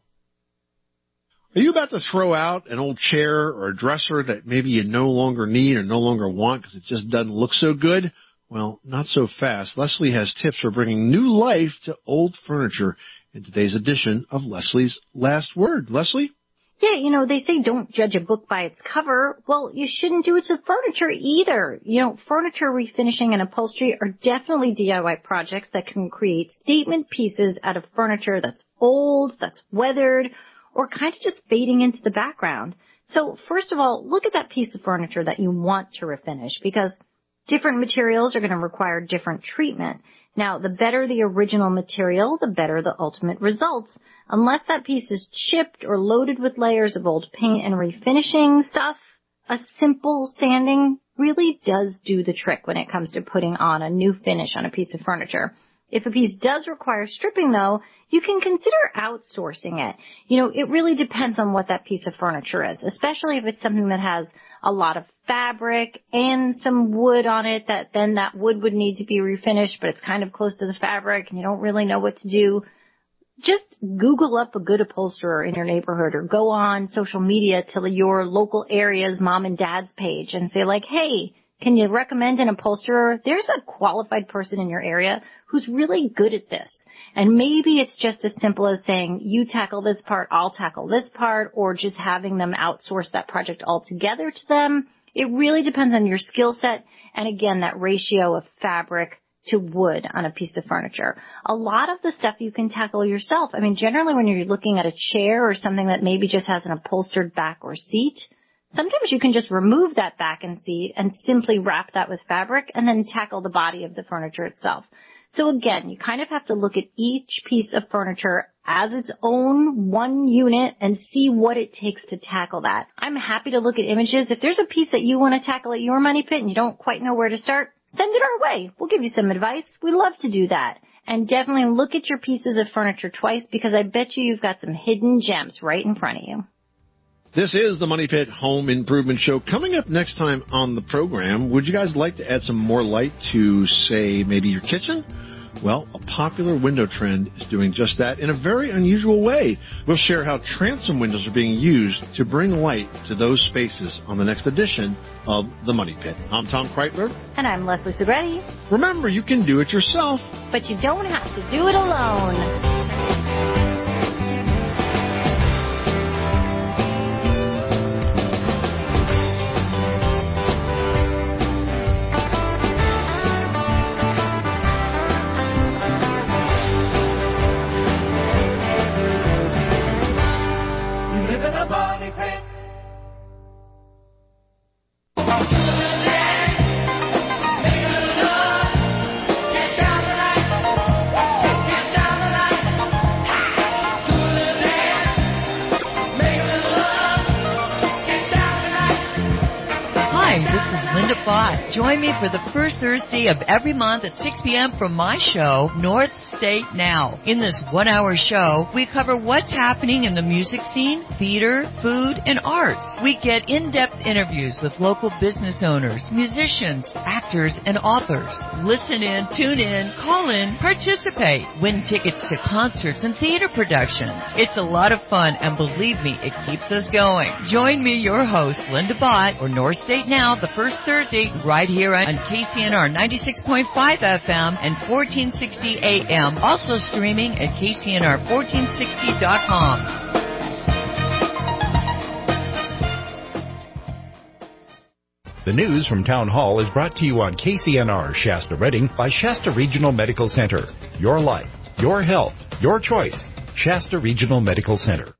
Are you about to throw out an old chair or a dresser that maybe you no longer need or no longer want because it just doesn't look so good? Well, not so fast. Leslie has tips for bringing new life to old furniture in today's edition of Leslie's Last Word. Leslie? Yeah, they say don't judge a book by its cover. Well, you shouldn't do it to furniture either. Furniture refinishing and upholstery are definitely DIY projects that can create statement pieces out of furniture that's old, that's weathered, or kind of just fading into the background. So first of all, look at that piece of furniture that you want to refinish, because different materials are going to require different treatment. Now, the better the original material, the better the ultimate results. Unless that piece is chipped or loaded with layers of old paint and refinishing stuff, a simple sanding really does do the trick when it comes to putting on a new finish on a piece of furniture. If a piece does require stripping, though, you can consider outsourcing it. It really depends on what that piece of furniture is, especially if it's something that has a lot of fabric and some wood on it, then that wood would need to be refinished, but it's kind of close to the fabric and you don't really know what to do. Just Google up a good upholsterer in your neighborhood, or go on social media to your local area's mom and dad's page and say, hey, can you recommend an upholsterer? There's a qualified person in your area who's really good at this. And maybe it's just as simple as saying, you tackle this part, I'll tackle this part, or just having them outsource that project altogether to them. It really depends on your skill set and, again, that ratio of fabric to wood on a piece of furniture. A lot of the stuff you can tackle yourself. Generally when you're looking at a chair or something that maybe just has an upholstered back or seat, sometimes you can just remove that back and seat and simply wrap that with fabric and then tackle the body of the furniture itself. So again, you kind of have to look at each piece of furniture as its own one unit and see what it takes to tackle that. I'm happy to look at images. If there's a piece that you want to tackle at your Money Pit and you don't quite know where to start, send it our way. We'll give you some advice. We love to do that. And definitely look at your pieces of furniture twice, because I bet you've got some hidden gems right in front of you. This is the Money Pit Home Improvement Show. Coming up next time on the program, would you guys like to add some more light to, say, maybe your kitchen? Well, a popular window trend is doing just that in a very unusual way. We'll share how transom windows are being used to bring light to those spaces on the next edition of The Money Pit. I'm Tom Kreitler. And I'm Leslie Segretti. Remember, you can do it yourself, but you don't have to do it alone. this is Linda Bott. Join me for the first Thursday of every month at 6 p.m. from my show, North State Now. In this 1-hour show, we cover what's happening in the music scene, theater, food, and arts. We get in-depth interviews with local business owners, musicians, actors, and authors. Listen in, tune in, call in, participate, win tickets to concerts and theater productions. It's a lot of fun, and believe me, it keeps us going. Join me, your host, Linda Bott, for North State Now, the first Thursday, right here on KCNR 96.5 FM and 1460 AM. Also streaming at KCNR1460.com. The news from Town Hall is brought to you on KCNR Shasta Redding by Shasta Regional Medical Center. Your life, your health, your choice. Shasta Regional Medical Center.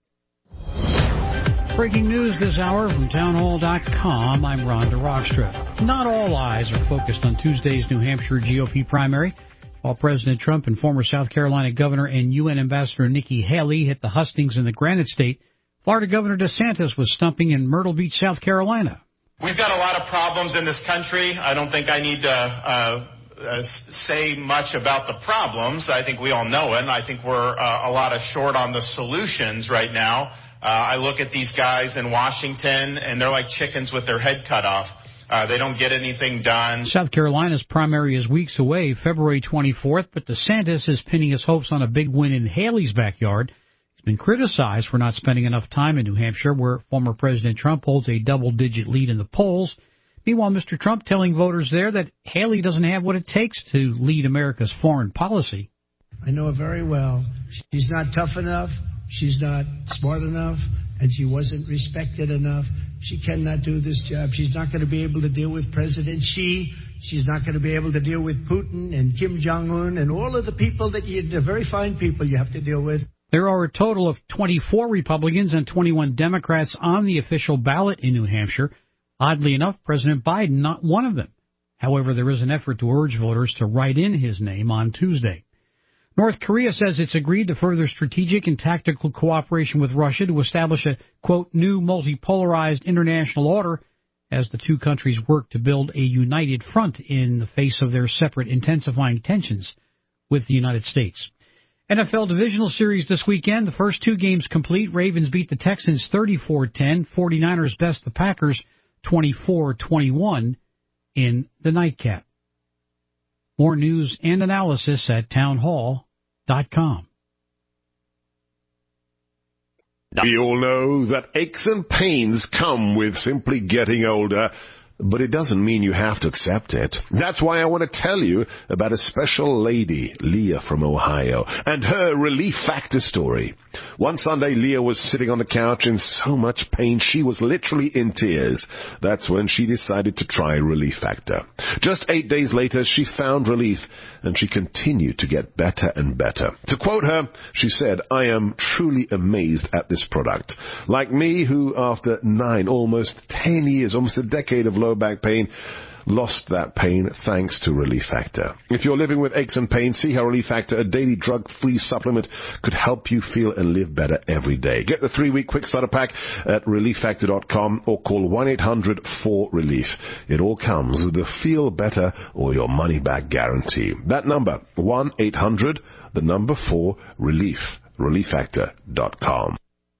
Breaking news this hour from townhall.com. I'm Rhonda Rockstrip. Not all eyes are focused on Tuesday's New Hampshire GOP primary. While President Trump and former South Carolina Governor and UN Ambassador Nikki Haley hit the hustings in the Granite State, Florida Governor DeSantis was stumping in Myrtle Beach, South Carolina. We've got a lot of problems in this country. I don't think I need to say much about the problems. I think we all know it, and I think we're a lot of short on the solutions right now. I look at these guys in Washington, and they're like chickens with their head cut off. They don't get anything done. South Carolina's primary is weeks away, February 24th, but DeSantis is pinning his hopes on a big win in Haley's backyard. He's been criticized for not spending enough time in New Hampshire, where former President Trump holds a double-digit lead in the polls. Meanwhile, Mr. Trump telling voters there that Haley doesn't have what it takes to lead America's foreign policy. I know her very well. She's not tough enough. She's not smart enough. And she wasn't respected enough. She cannot do this job. She's not going to be able to deal with President Xi. She's not going to be able to deal with Putin and Kim Jong-un and all of the people that the very fine people you have to deal with. There are a total of 24 Republicans and 21 Democrats on the official ballot in New Hampshire. Oddly enough, President Biden not one of them. However, there is an effort to urge voters to write in his name on Tuesday. North Korea says it's agreed to further strategic and tactical cooperation with Russia to establish a, quote, new multipolarized international order as the two countries work to build a united front in the face of their separate intensifying tensions with the United States. NFL Divisional Series this weekend. The first two games complete. Ravens beat the Texans 34-10. 49ers best the Packers 24-21 in the nightcap. More news and analysis at townhall.com. We all know that aches and pains come with simply getting older, but it doesn't mean you have to accept it. That's why I want to tell you about a special lady, Leah from Ohio, and her Relief Factor story. One Sunday, Leah was sitting on the couch in so much pain she was literally in tears. That's when she decided to try Relief Factor. Just 8 days later, she found relief, and she continued to get better and better. To quote her, she said, "I am truly amazed at this product. Like me, who after 9, almost 10 years, almost a decade of low back pain, lost that pain thanks to Relief Factor. If you're living with aches and pains, see how Relief Factor, a daily drug-free supplement, could help you feel and live better every day. Get the 3-week quick starter pack at ReliefFactor.com or call 1-800-4RELIEF. It all comes with the feel better or your money back guarantee. That number, 1-800-4RELIEF. ReliefFactor.com.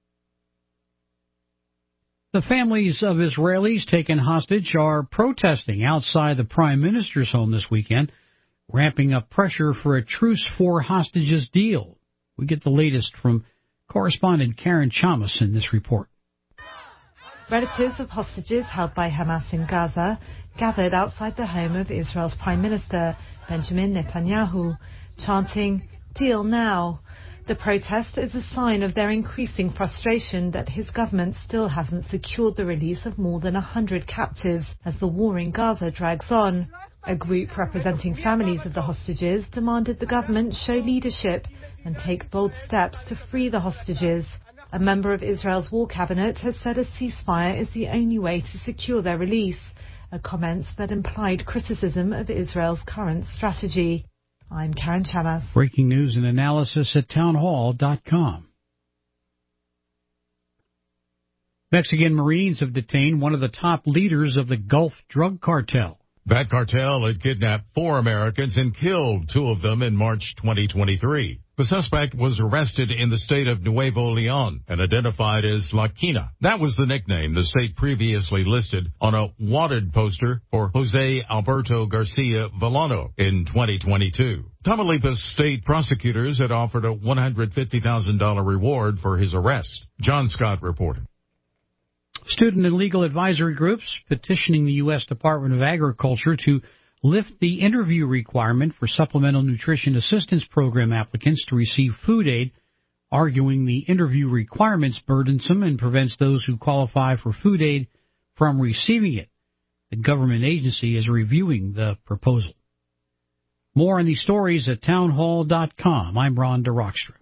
The families of Israelis taken hostage are protesting outside the Prime Minister's home this weekend, ramping up pressure for a truce for hostages deal. We get the latest from correspondent Karen Chamas in this report. Relatives of hostages held by Hamas in Gaza gathered outside the home of Israel's Prime Minister, Benjamin Netanyahu, chanting, "Deal now." The protest is a sign of their increasing frustration that his government still hasn't secured the release of more than 100 captives as the war in Gaza drags on. A group representing families of the hostages demanded the government show leadership and take bold steps to free the hostages. A member of Israel's war cabinet has said a ceasefire is the only way to secure their release, a comment that implied criticism of Israel's current strategy. I'm Karen Chamas. Breaking news and analysis at townhall.com. Mexican Marines have detained one of the top leaders of the Gulf drug cartel. That cartel had kidnapped 4 Americans and killed 2 of them in March 2023. The suspect was arrested in the state of Nuevo León and identified as La Quina. That was the nickname the state previously listed on a wanted poster for Jose Alberto Garcia Villano in 2022. Tamaulipas state prosecutors had offered a $150,000 reward for his arrest. John Scott reported. Student and legal advisory groups petitioning the U.S. Department of Agriculture to lift the interview requirement for Supplemental Nutrition Assistance Program applicants to receive food aid, arguing the interview requirement's burdensome and prevents those who qualify for food aid from receiving it. The government agency is reviewing the proposal. More on these stories at townhall.com. I'm Ron DeRockstra.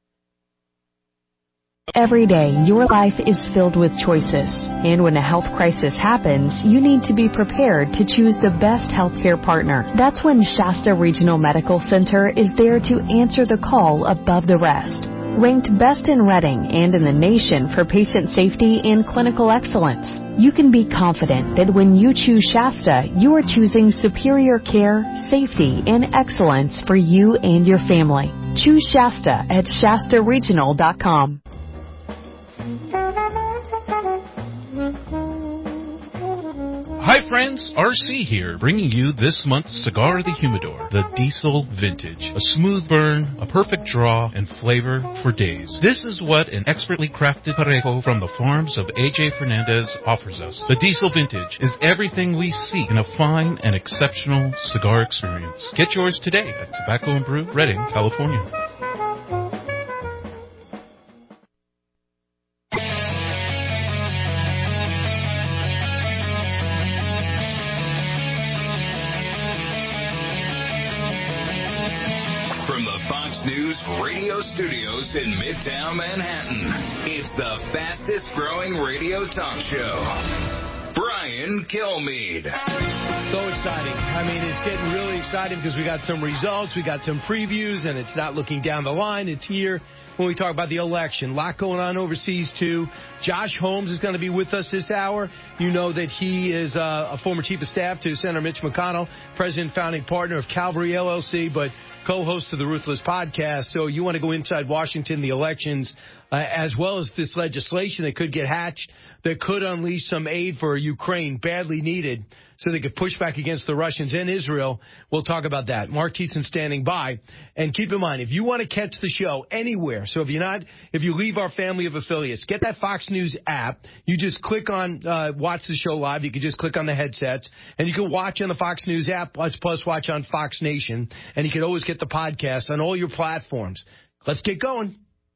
Every day, your life is filled with choices. And when a health crisis happens, you need to be prepared to choose the best healthcare partner. That's when Shasta Regional Medical Center is there to answer the call above the rest. Ranked best in Reading and in the nation for patient safety and clinical excellence, you can be confident that when you choose Shasta, you are choosing superior care, safety, and excellence for you and your family. Choose Shasta at ShastaRegional.com. Hi friends, RC here, bringing you this month's Cigar of the Humidor, the Diesel Vintage. A smooth burn, a perfect draw, and flavor for days. This is what an expertly crafted Parejo from the farms of A.J. Fernandez offers us. The Diesel Vintage is everything we seek in a fine and exceptional cigar experience. Get yours today at Tobacco and Brew, Redding, California. News radio studios in Midtown Manhattan. It's the fastest growing radio talk show. Brian Kilmeade. So exciting. I mean, it's getting really exciting because we got some results, we got some previews, and it's not looking down the line. It's here when we talk about the election. A lot going on overseas, too. Josh Holmes is going to be with us this hour. You know that he is a former chief of staff to Senator Mitch McConnell, president founding partner of Calvary LLC, but co-host of the Ruthless podcast. So you want to go inside Washington, the elections, as well as this legislation that could get hatched that could unleash some aid for Ukraine, badly needed, so they could push back against the Russians and Israel. We'll talk about that. Mark Thiessen standing by. And keep in mind, if you want to catch the show anywhere, so if you leave our family of affiliates, get that Fox News app. You just click on watch the show live. You can just click on the headsets, and you can watch on the Fox News app, plus watch on Fox Nation. And you can always get the podcast on all your platforms. Let's get going.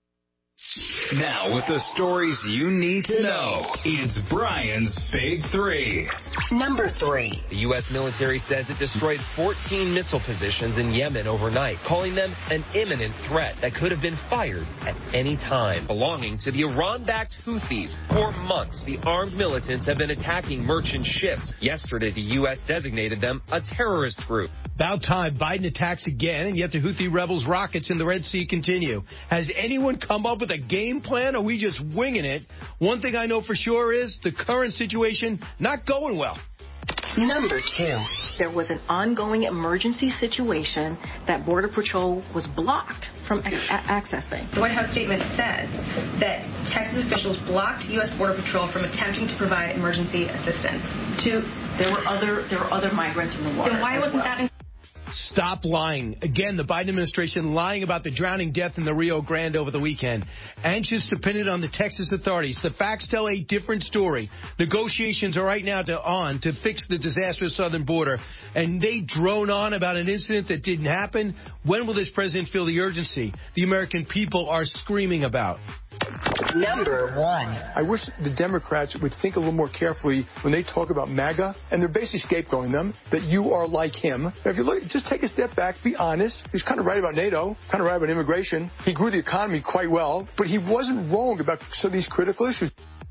Now, with the stories you need to know, it's Brian's Big Three. Number 3. The U.S. military says it destroyed 14 missile positions in Yemen overnight, calling them an imminent threat that could have been fired at any time. Belonging to the Iran-backed Houthis, for months, the armed militants have been attacking merchant ships. Yesterday, the U.S. designated them a terrorist group. About time Biden attacks again, and yet the Houthi rebels' rockets in the Red Sea continue. Has anyone come up with a game plan, or are we just winging it? One thing I know for sure is the current situation not going well. Number 2, there was an ongoing emergency situation that Border Patrol was blocked from accessing. The White House statement says that Texas officials blocked U.S. Border Patrol from attempting to provide emergency assistance. There were other migrants in the water. Then why wasn't that Stop lying. Again, the Biden administration lying about the drowning death in the Rio Grande over the weekend. Anxious to pin it on the Texas authorities. The facts tell a different story. Negotiations are right now to fix the disastrous southern border. And they drone on about an incident that didn't happen. When will this president feel the urgency the American people are screaming about? Number 1. I wish the Democrats would think a little more carefully when they talk about MAGA, and they're basically scapegoating them, that you are like him. Now, if you look, just take a step back, be honest. He's kind of right about NATO, kind of right about immigration. He grew the economy quite well, but he wasn't wrong about some of these critical issues.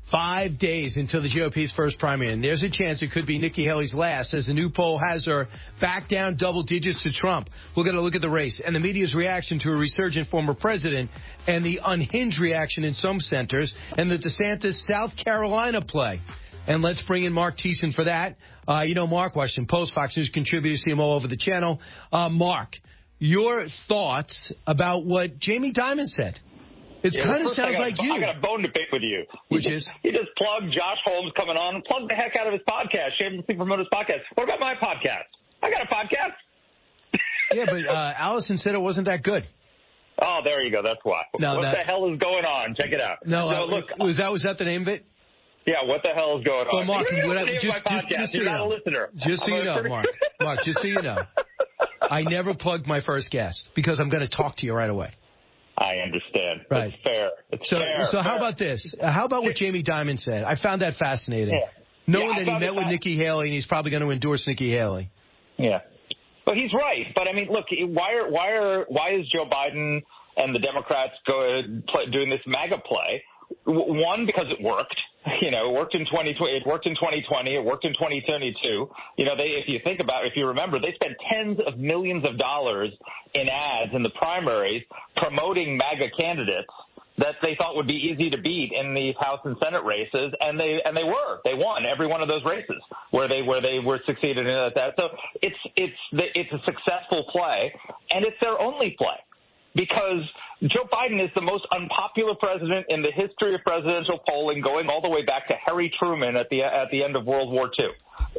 5 days until the GOP's first primary, and there's a chance it could be Nikki Haley's last, as the new poll has her back down double digits to Trump. We're going to look at the race and the media's reaction to a resurgent former president, and the unhinged reaction in some centers, and the DeSantis South Carolina play. And let's bring in Mark Thiessen for that. Mark, Washington Post, Fox News contributor, see him all over the channel. Mark, your thoughts about what Jamie Dimon said? It kind of sounds like you. I got a bone to pick with you. Which is? He just plugged Josh Holmes coming on and plugged the heck out of his podcast, shamelessly promote his podcast. What about my podcast? I got a podcast. Yeah, but Allison said it wasn't that good. Oh, there you go. That's why. No, what the hell is going on? Check it out. No, look. Was that the name of it? Yeah, what the hell is going on? Well, Mark, You're not a listener. Just so you know, Mark. Mark, just so you know, I never plugged my first guest because I'm going to talk to you right away. I understand. Right. It's fair. It's fair. So how about this? How about what Jamie Dimon said? I found that fascinating. Yeah. Knowing that he met with Nikki Haley and he's probably going to endorse Nikki Haley. Yeah. Well, he's right. But, I mean, look, why is Joe Biden and the Democrats doing this MAGA play? One, because it worked. It worked in 2020. It worked in 2020. It worked in 2022. If you remember, they spent tens of millions of dollars in ads in the primaries promoting MAGA candidates that they thought would be easy to beat in these House and Senate races, and they won every one of those races where they were succeeded in that. So it's a successful play, and it's their only play. Because Joe Biden is the most unpopular president in the history of presidential polling, going all the way back to Harry Truman at the end of World War II.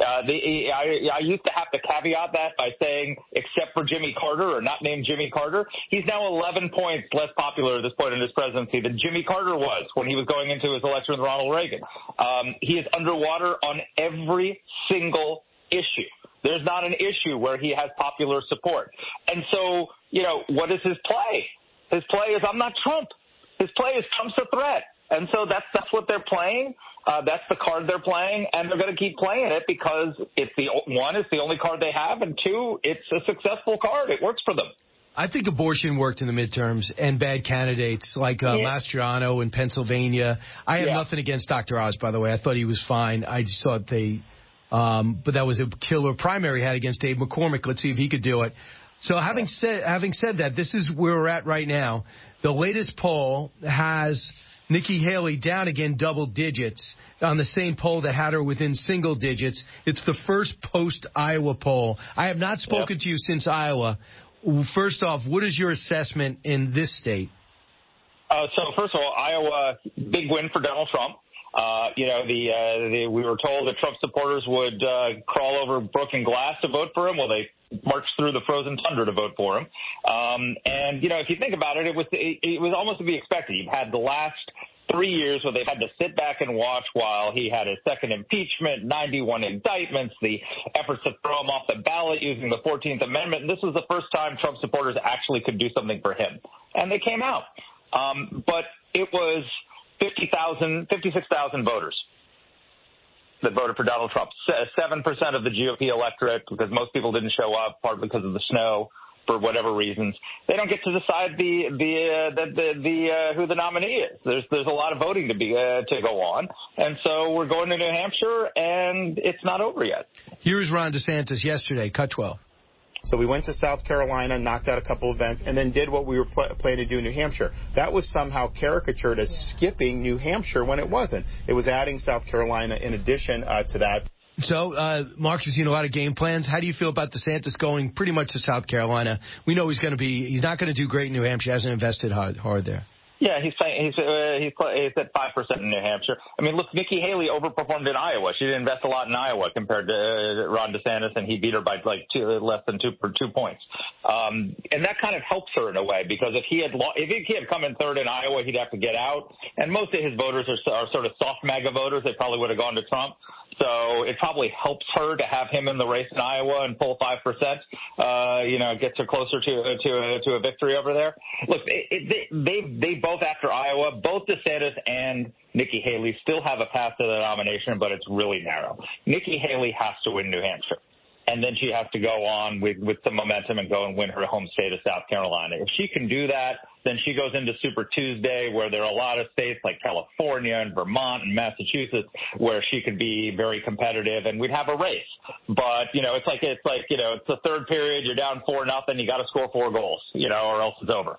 I used to have to caveat that by saying, except for Jimmy Carter, or not named Jimmy Carter, he's now 11 points less popular at this point in his presidency than Jimmy Carter was when he was going into his election with Ronald Reagan. He is underwater on every single issue. There's not an issue where he has popular support. And so, what is his play? His play is, I'm not Trump. His play is, Trump's a threat. And so that's what they're playing. That's the card they're playing, and they're going to keep playing it because it's the only card they have, and two, it's a successful card. It works for them. I think abortion worked in the midterms, and bad candidates like Mastriano in Pennsylvania. I have nothing against Dr. Oz, by the way. I thought he was fine. I just thought but that was a killer primary he had against Dave McCormick. Let's see if he could do it. So having said that, this is where we're at right now. The latest poll has Nikki Haley down again double digits on the same poll that had her within single digits. It's the first post-Iowa poll. I have not spoken to you since Iowa. First off, what is your assessment in this state? So first of all, Iowa, big win for Donald Trump. We were told that Trump supporters would crawl over broken glass to vote for him. Well, they marched through the frozen tundra to vote for him. If you think about it, it was almost to be expected. You've had the last 3 years where they've had to sit back and watch while he had his second impeachment, 91 indictments, the efforts to throw him off the ballot using the 14th Amendment. And this was the first time Trump supporters actually could do something for him. And they came out. But it was 56,000 voters that voted for Donald Trump. 7% of the GOP electorate, because most people didn't show up, partly because of the snow, for whatever reasons. They don't get to decide who the nominee is. There's a lot of voting to go on, and so we're going to New Hampshire, and it's not over yet. Here's Ron DeSantis yesterday, cut 12. So we went to South Carolina, knocked out a couple of events, and then did what we were planning to do in New Hampshire. That was somehow caricatured as skipping New Hampshire when it wasn't. It was adding South Carolina in addition to that. So, Mark, you've seen a lot of game plans. How do you feel about DeSantis going pretty much to South Carolina? We know he's not going to do great in New Hampshire. He hasn't invested hard there. Yeah, he's at 5% in New Hampshire. I mean, look, Nikki Haley overperformed in Iowa. She didn't invest a lot in Iowa compared to Ron DeSantis, and he beat her by less than 2 points. And that kind of helps her in a way, because if he had come in third in Iowa, he'd have to get out. And most of his voters are sort of soft MAGA voters. They probably would have gone to Trump. So it probably helps her to have him in the race in Iowa and pull 5%. Gets her closer to a victory over there. Look, they both, after Iowa, both DeSantis and Nikki Haley still have a path to the nomination, but it's really narrow. Nikki Haley has to win New Hampshire, and then she has to go on with some momentum and go and win her home state of South Carolina. If she can do that, Then she goes into Super Tuesday, where there are a lot of states like California and Vermont and Massachusetts where she could be very competitive, and we'd have a race. But it's like it's the third period, you're down 4-0, you got to score 4 goals, or else it's over.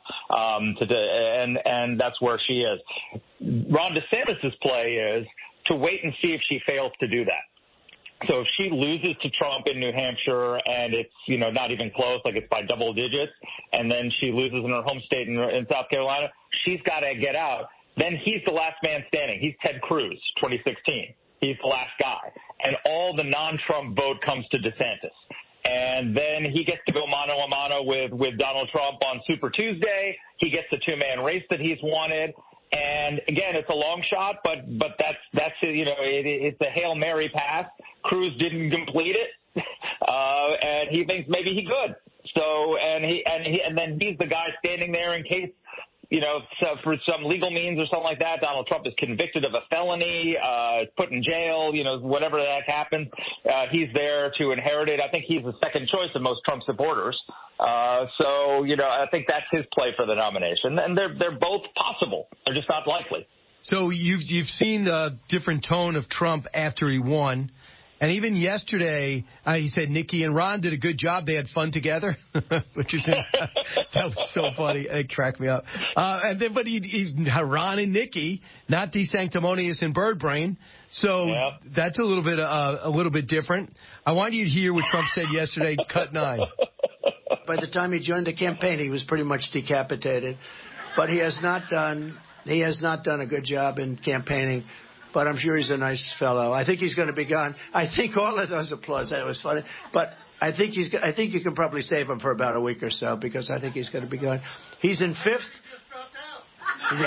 And that's where she is. Ron DeSantis' play is to wait and see if she fails to do that. So if she loses to Trump in New Hampshire and it's, not even close, like it's by double digits, and then she loses in her home state in South Carolina, she's got to get out. Then he's the last man standing. He's Ted Cruz, 2016. He's the last guy. And all the non-Trump vote comes to DeSantis. And then he gets to go mano a mano with Donald Trump on Super Tuesday. He gets the 2-man race that he's wanted. And again, it's a long shot, but that's it's a Hail Mary pass. Cruz didn't complete it, and he thinks maybe he could. So and then he's the guy standing there in case so for some legal means or something like that, Donald Trump is convicted of a felony, put in jail, whatever that happens. He's there to inherit it. I think he's the second choice of most Trump supporters. So I think that's his play for the nomination. And they're both possible. They're just not likely. So you've seen the different tone of Trump after he won. And even yesterday, he said Nikki and Ron did a good job. They had fun together, which is that was so funny. It cracked me up. But Ron and Nikki, not DeSanctimonious and Bird Brain. So that's a little bit different. I want you to hear what Trump said yesterday. Cut 9. By the time he joined the campaign, he was pretty much decapitated. But he has not done a good job in campaigning. But I'm sure he's a nice fellow. I think he's going to be gone. I think all of those applause. That was funny. But I think you can probably save him for about a week or so because I think he's going to be gone. He's in 5th. He just dropped out.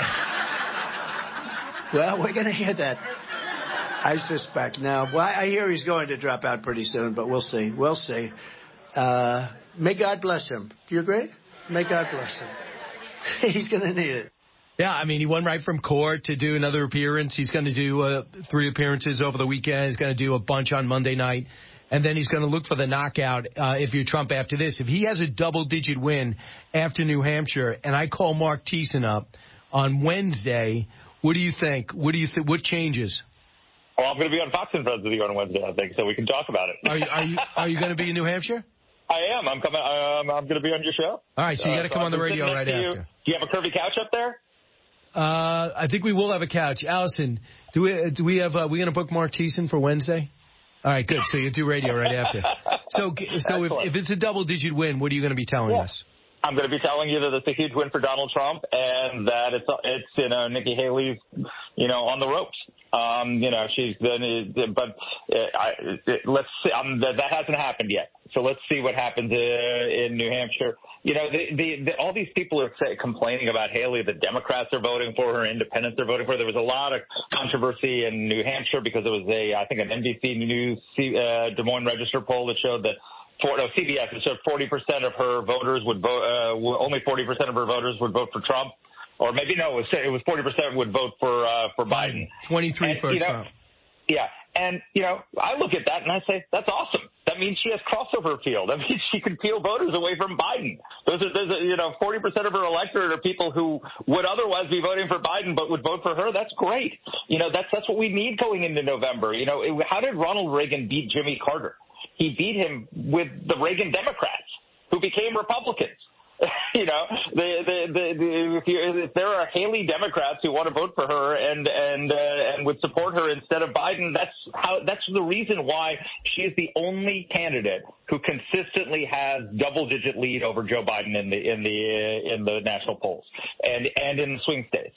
Yeah. Well, we're going to hear that. I suspect now. Well, I hear he's going to drop out pretty soon, but we'll see. We'll see. May God bless him. Do you agree? May God bless him. He's going to need it. Yeah, I mean, he went right from court to do another appearance. He's going to do 3 appearances over the weekend. He's going to do a bunch on Monday night. And then he's going to look for the knockout if you're Trump after this. If he has a double-digit win after New Hampshire, and I call Mark Thiessen up on Wednesday, what do you think? What changes? Well, I'm going to be on Fox and Friends with you on Wednesday, I think, so we can talk about it. Are you going to be in New Hampshire? I am. I'm coming. I'm going to be on your show. All right, so you got to come on the radio right after. Do you have a curvy couch up there? I think we will have a couch. Allison, we going to book Mark Thiessen for Wednesday? All right, good. So you do radio right after. So if it's a double-digit win, what are you going to be telling us? I'm going to be telling you that it's a huge win for Donald Trump and that it's Nikki Haley's on the ropes. She's let's see. That hasn't happened yet. So let's see what happens in New Hampshire. All these people are complaining about Haley. The Democrats are voting for her. Independents are voting for her. There was a lot of controversy in New Hampshire because there was I think an NBC News Des Moines Register poll that showed that CBS it showed 40% of her voters would vote. Only 40% of her voters would vote for Trump, or maybe no, it was 40% would vote for Biden. 23 for Trump. Yeah. And, I look at that and I say, that's awesome. That means she has crossover appeal. That means she can peel voters away from Biden. There's 40% of her electorate are people who would otherwise be voting for Biden but would vote for her. That's great. That's what we need going into November. How did Ronald Reagan beat Jimmy Carter? He beat him with the Reagan Democrats who became Republicans. If there are Haley Democrats who want to vote for her and would support her instead of Biden, that's the reason why she is the only candidate who consistently has double-digit lead over Joe Biden in the national polls and in the swing states.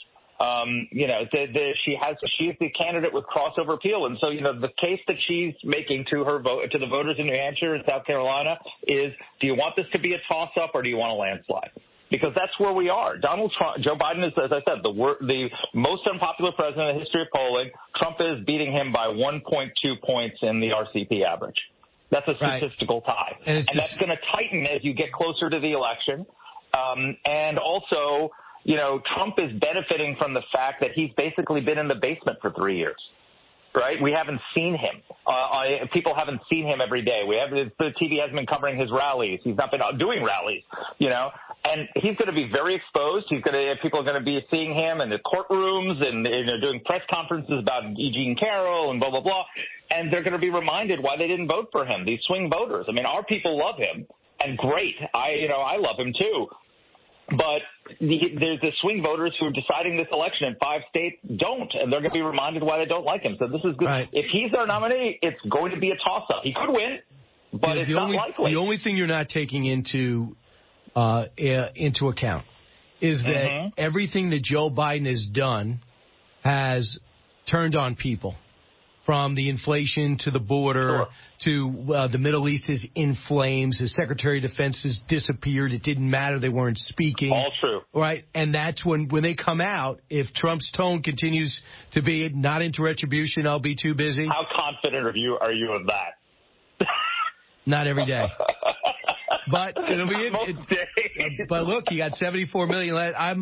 She's the candidate with crossover appeal, and so the case that she's making to the voters in New Hampshire and South Carolina is: do you want this to be a toss-up or do you want a landslide? Because that's where we are. Joe Biden is, as I said, the most unpopular president in the history of polling. Trump is beating him by 1.2 points in the RCP average. That's a statistical tie, and that's going to tighten as you get closer to the election, and also. Trump is benefiting from the fact that he's basically been in the basement for 3 years. right? We haven't seen him. People haven't seen him every day. The TV hasn't been covering his rallies. He's not been doing rallies, and he's going to be very exposed. People are going to be seeing him in the courtrooms and doing press conferences about Eugene Carroll and blah, blah, blah. And they're going to be reminded why they didn't vote for him, these swing voters. I mean, our people love him, and great. I love him too. But there's the swing voters who are deciding this election in 5 states don't, and they're going to be reminded why they don't like him. So this is good. Right. If he's their nominee, it's going to be a toss-up. He could win, but it's not likely. The only thing you're not taking into account is that everything that Joe Biden has done has turned on people. From the inflation to the border to the Middle East is in flames. The Secretary of Defense has disappeared. It didn't matter. They weren't speaking. All true. Right. And that's when they come out, if Trump's tone continues to be not into retribution, I'll be too busy. How confident are you of that? Not every day. But it'll be but look, he got 74 million.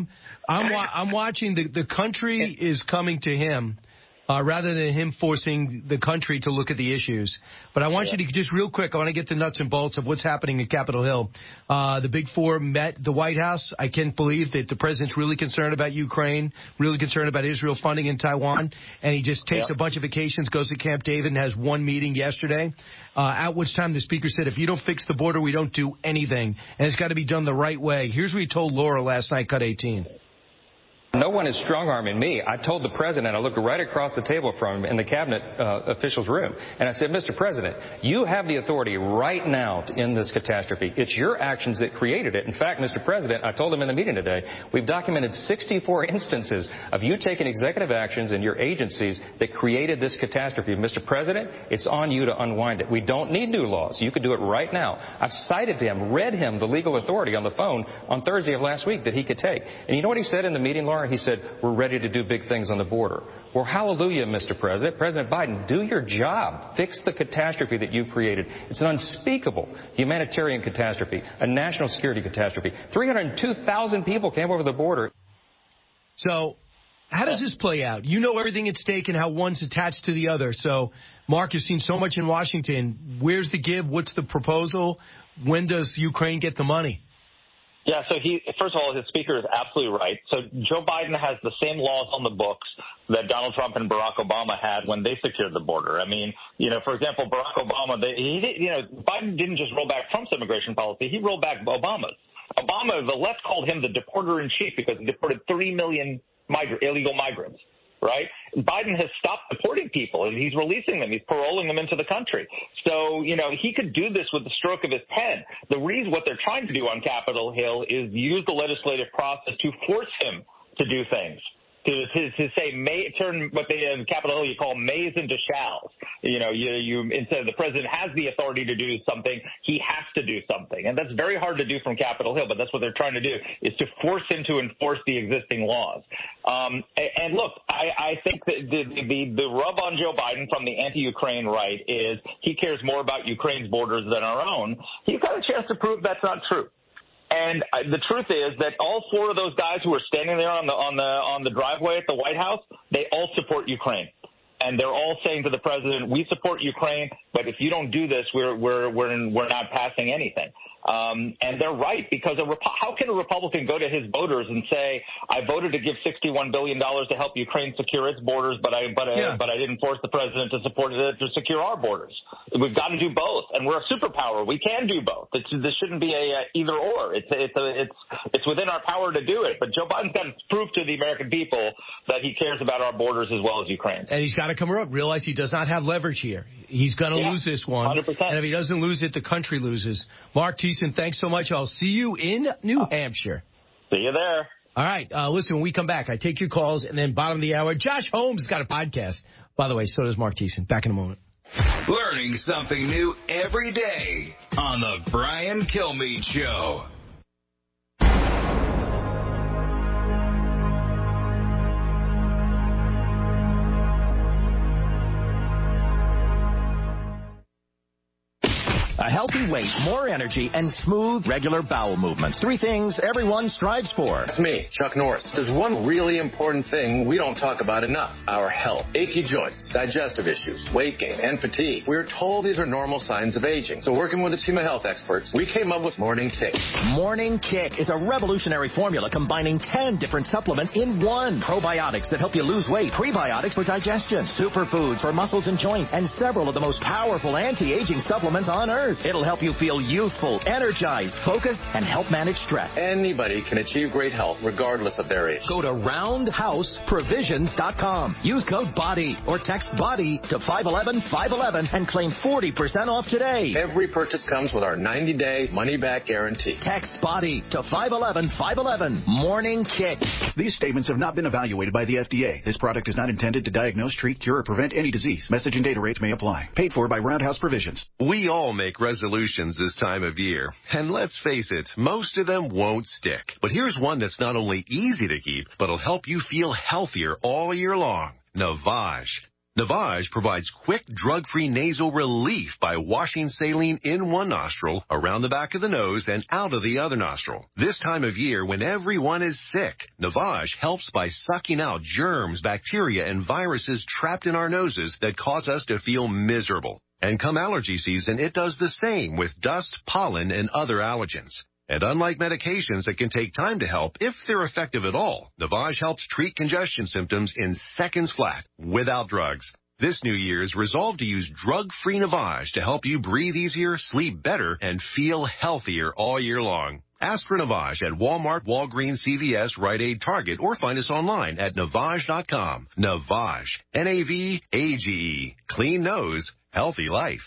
I'm watching the country is coming to him. Rather than him forcing the country to look at the issues. But I want you to just real quick, I want to get the nuts and bolts of what's happening at Capitol Hill. The Big Four met the White House. I can't believe that the president's really concerned about Ukraine, really concerned about Israel funding in Taiwan, and he just takes a bunch of vacations, goes to Camp David, and has one meeting yesterday, at which time the speaker said, if you don't fix the border, we don't do anything. And it's got to be done the right way. Here's what he told Laura last night, cut 18. No one is strong-arming me. I told the president, I looked right across the table from him in the cabinet officials' room, and I said, Mr. President, you have the authority right now to end this catastrophe. It's your actions that created it. In fact, Mr. President, I told him in the meeting today, we've documented 64 instances of you taking executive actions in your agencies that created this catastrophe. Mr. President, it's on you to unwind it. We don't need new laws. You could do it right now. I've cited to him, read him the legal authority on the phone on Thursday of last week that he could take. And you know what he said in the meeting, Laura? He said, we're ready to do big things on the border. Well, hallelujah, Mr. President. President Biden, do your job. Fix the catastrophe that you created. It's an unspeakable humanitarian catastrophe, a national security catastrophe. 302,000 people came over the border. So how does this play out? You know everything at stake and how one's attached to the other. So, Mark, you've seen so much in Washington. Where's the give? What's the proposal? When does Ukraine get the money? Yeah, so first of all, his speaker is absolutely right. So Joe Biden has the same laws on the books that Donald Trump and Barack Obama had when they secured the border. I mean, for example, Barack Obama, Biden didn't just roll back Trump's immigration policy. He rolled back Obama's. The left called him the deporter-in-chief because he deported 3 million illegal migrants. Right? Biden has stopped deporting people, and he's releasing them. He's paroling them into the country. So, he could do this with the stroke of his pen. The reason what they're trying to do on Capitol Hill is use the legislative process to force him to do things. To say turn what they in Capitol Hill you call mays into shalls. You instead of the president has the authority to do something, he has to do something, and that's very hard to do from Capitol Hill. But that's what they're trying to do is to force him to enforce the existing laws. And look, I think that the rub on Joe Biden from the anti-Ukraine right is he cares more about Ukraine's borders than our own. He's got a chance to prove that's not true. And the truth is that all 4 of those guys who are standing there on the driveway at the White House, they all support Ukraine. And they're all saying to the president, we support Ukraine, but if you don't do this, we're not passing anything. And they're right, because how can a Republican go to his voters and say, I voted to give $61 billion to help Ukraine secure its borders, but I didn't force the president to support it to secure our borders. We've got to do both, and we're a superpower. We can do both. This shouldn't be a either or. It's within our power to do it. But Joe Biden's got to prove to the American people that he cares about our borders as well as Ukraine. And he's got to come up, realize he does not have leverage here. He's going to lose this one. 100%. And if he doesn't lose it, the country loses. Mark Thiessen, thanks so much. I'll see you in New Hampshire. See you there. All right. Listen, when we come back, I take your calls, and then bottom of the hour, Josh Holmes has got a podcast. By the way, so does Mark Thiessen. Back in a moment. Learning something new every day on the Brian Kilmeade Show. A healthy weight, more energy, and smooth, regular bowel movements. 3 things everyone strives for. It's me, Chuck Norris. There's one really important thing we don't talk about enough. Our health. Achy joints, digestive issues, weight gain, and fatigue. We're told these are normal signs of aging. So working with a team of health experts, we came up with Morning Kick. Morning Kick is a revolutionary formula combining 10 different supplements in one. Probiotics that help you lose weight, prebiotics for digestion, superfoods for muscles and joints, and several of the most powerful anti-aging supplements on earth. It'll help you feel youthful, energized, focused, and help manage stress. Anybody can achieve great health regardless of their age. Go to roundhouseprovisions.com. Use code BODY or text BODY to 511-511 and claim 40% off today. Every purchase comes with our 90-day money-back guarantee. Text BODY to 511-511. Morning Kick. These statements have not been evaluated by the FDA. This product is not intended to diagnose, treat, cure, or prevent any disease. Message and data rates may apply. Paid for by Roundhouse Provisions. We all make resolutions this time of year. And let's face it, most of them won't stick. But here's one that's not only easy to keep, but will help you feel healthier all year long. Navage. Navage provides quick, drug-free nasal relief by washing saline in one nostril, around the back of the nose, and out of the other nostril. This time of year, when everyone is sick, Navage helps by sucking out germs, bacteria, and viruses trapped in our noses that cause us to feel miserable. And come allergy season, it does the same with dust, pollen, and other allergens. And unlike medications that can take time to help, if they're effective at all, Navage helps treat congestion symptoms in seconds flat, without drugs. This New Year's, resolve to use drug-free Navage to help you breathe easier, sleep better, and feel healthier all year long. Ask for Navage at Walmart, Walgreens, CVS, Rite Aid, Target, or find us online at Navage.com. Navage. N-A-V-A-G-E. Clean nose, healthy life.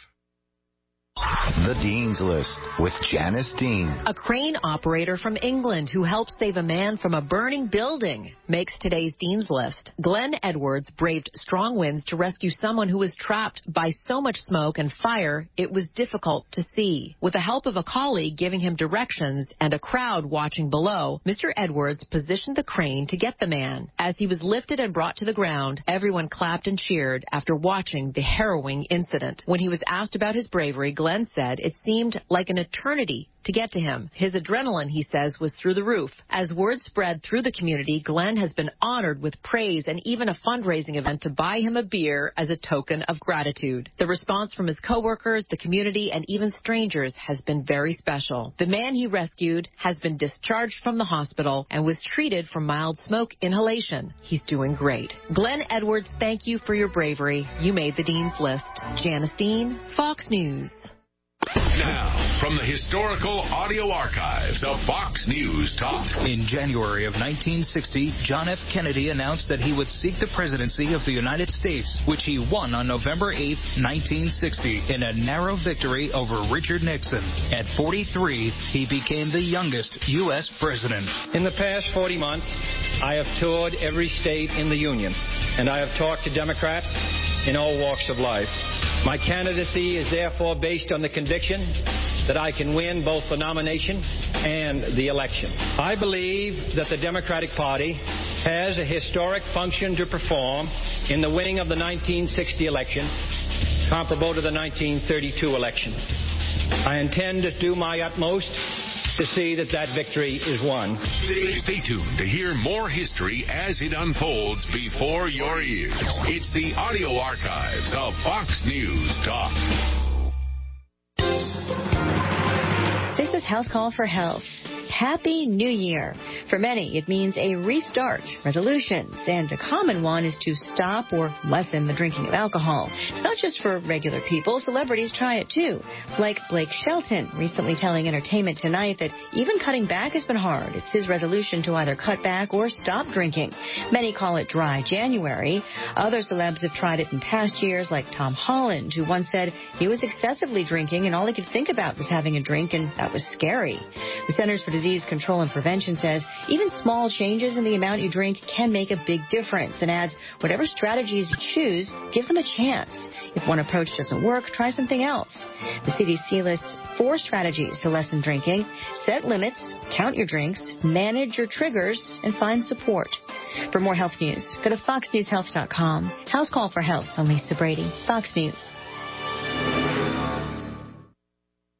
The Dean's List with Janice Dean. A crane operator from England who helped save a man from a burning building makes today's Dean's List. Glenn Edwards braved strong winds to rescue someone who was trapped by so much smoke and fire it was difficult to see. With the help of a colleague giving him directions and a crowd watching below, Mr. Edwards positioned the crane to get the man. As he was lifted and brought to the ground, everyone clapped and cheered after watching the harrowing incident. When he was asked about his bravery, Glenn said it seemed like an eternity to get to him. His adrenaline, he says, was through the roof. As word spread through the community, Glenn has been honored with praise and even a fundraising event to buy him a beer as a token of gratitude. The response from his coworkers, the community, and even strangers has been very special. The man he rescued has been discharged from the hospital and was treated for mild smoke inhalation. He's doing great. Glenn Edwards, thank you for your bravery. You made the Dean's List. Janice Dean, Fox News. Now, from the historical audio archives of Fox News Talk. In January of 1960, John F. Kennedy announced that he would seek the presidency of the United States, which he won on November 8, 1960, in a narrow victory over Richard Nixon. At 43, he became the youngest U.S. president. In the past 40 months, I have toured every state in the Union, and I have talked to Democrats in all walks of life. My candidacy is therefore based on the conviction that I can win both the nomination and the election. I believe that the Democratic Party has a historic function to perform in the winning of the 1960 election, comparable to the 1932 election. I intend to do my utmost to see that that victory is won. Stay tuned to hear more history as it unfolds before your ears. It's the audio archives of Fox News Talk. This is House Call for Health. Happy New Year. For many, it means a restart, resolutions, and a common one is to stop or lessen the drinking of alcohol. It's not just for regular people. Celebrities try it too, like Blake Shelton, recently telling Entertainment Tonight that even cutting back has been hard. It's his resolution to either cut back or stop drinking. Many call it dry January. Other celebs have tried it in past years, like Tom Holland, who once said he was excessively drinking and all he could think about was having a drink, and that was scary. The Centers for Disease Control and Prevention says even small changes in the amount you drink can make a big difference, and adds whatever strategies you choose, give them a chance. If one approach doesn't work, try something else. The CDC lists 4 strategies to lessen drinking: set limits, count your drinks, manage your triggers, and find support. For more health news, go to foxnewshealth.com. House Call for Health. I'm Lisa Brady, Fox News.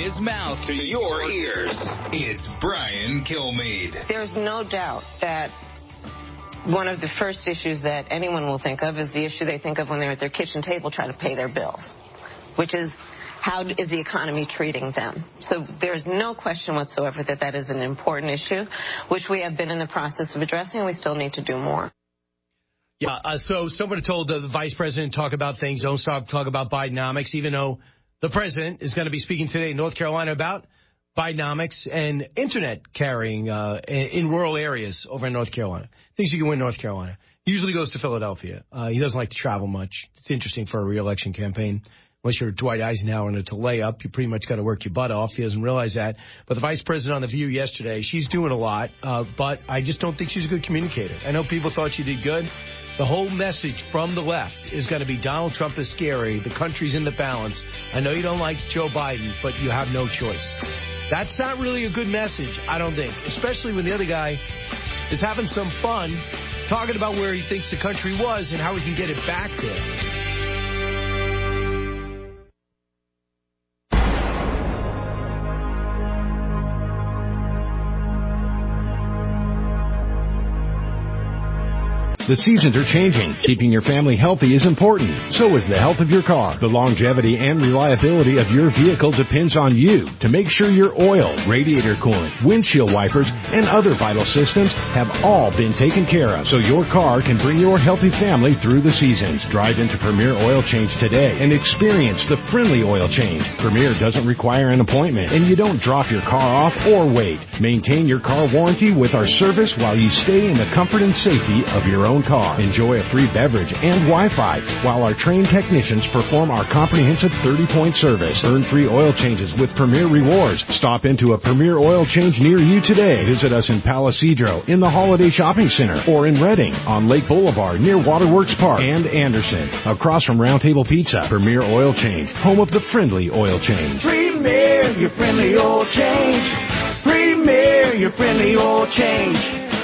his mouth to your ears. It's Brian Kilmeade. There's no doubt that one of the first issues that anyone will think of is the issue they think of when they're at their kitchen table trying to pay their bills, which is how is the economy treating them? So there's no question whatsoever that that is an important issue, which we have been in the process of addressing, and we still need to do more. Yeah, so somebody told the vice president talk about things, don't stop talk about Bidenomics, even though the president is going to be speaking today in North Carolina about Bidenomics and internet carrying in rural areas over in North Carolina. Thinks you can win North Carolina. He usually goes to Philadelphia. He doesn't like to travel much. It's interesting for a re-election campaign. Unless you're Dwight Eisenhower and it's a layup, you pretty much got to work your butt off. He doesn't realize that. But the vice president on The View yesterday, she's doing a lot, but I just don't think she's a good communicator. I know people thought she did good. The whole message from the left is going to be Donald Trump is scary. The country's in the balance. I know you don't like Joe Biden, but you have no choice. That's not really a good message, I don't think, especially when the other guy is having some fun talking about where he thinks the country was and how we can get it back there. The seasons are changing. Keeping your family healthy is important. So is the health of your car. The longevity and reliability of your vehicle depends on you to make sure your oil, radiator coolant, windshield wipers, and other vital systems have all been taken care of so your car can bring your healthy family through the seasons. Drive into Premier Oil Change today and experience the friendly oil change. Premier doesn't require an appointment, and you don't drop your car off or wait. Maintain your car warranty with our service while you stay in the comfort and safety of your own car. Enjoy a free beverage and Wi-Fi while our trained technicians perform our comprehensive 30-point service. Earn free oil changes with Premier Rewards. Stop into a Premier Oil Change near you today. Visit us in Palisadro, in the Holiday Shopping Center, or in Reading, on Lake Boulevard near Waterworks Park, and Anderson, across from Round Table Pizza. Premier Oil Change, home of the friendly oil change. Premier, your friendly oil change. Premier, your friendly oil change.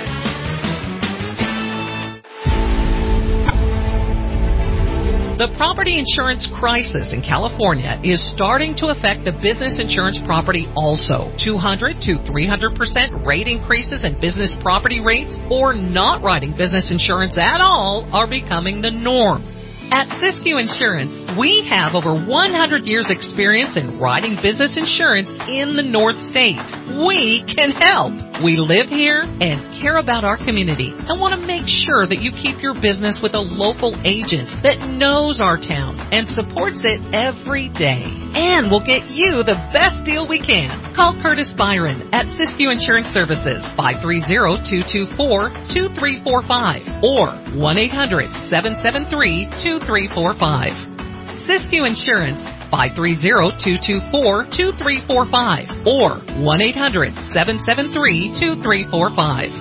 The property insurance crisis in California is starting to affect the business insurance property also. 200 to 300% rate increases in business property rates or not writing business insurance at all are becoming the norm. At Siskiyou Insurance, we have over 100 years experience in writing business insurance in the North State. We can help. We live here and care about our community and want to make sure that you keep your business with a local agent that knows our town and supports it every day. And we'll get you the best deal we can. Call Curtis Byron at Siskiyou Insurance Services, 530-224-2345 or 1-800-773-2345. Siskiyou Insurance, 530-224-2345 or 1-800-773-2345.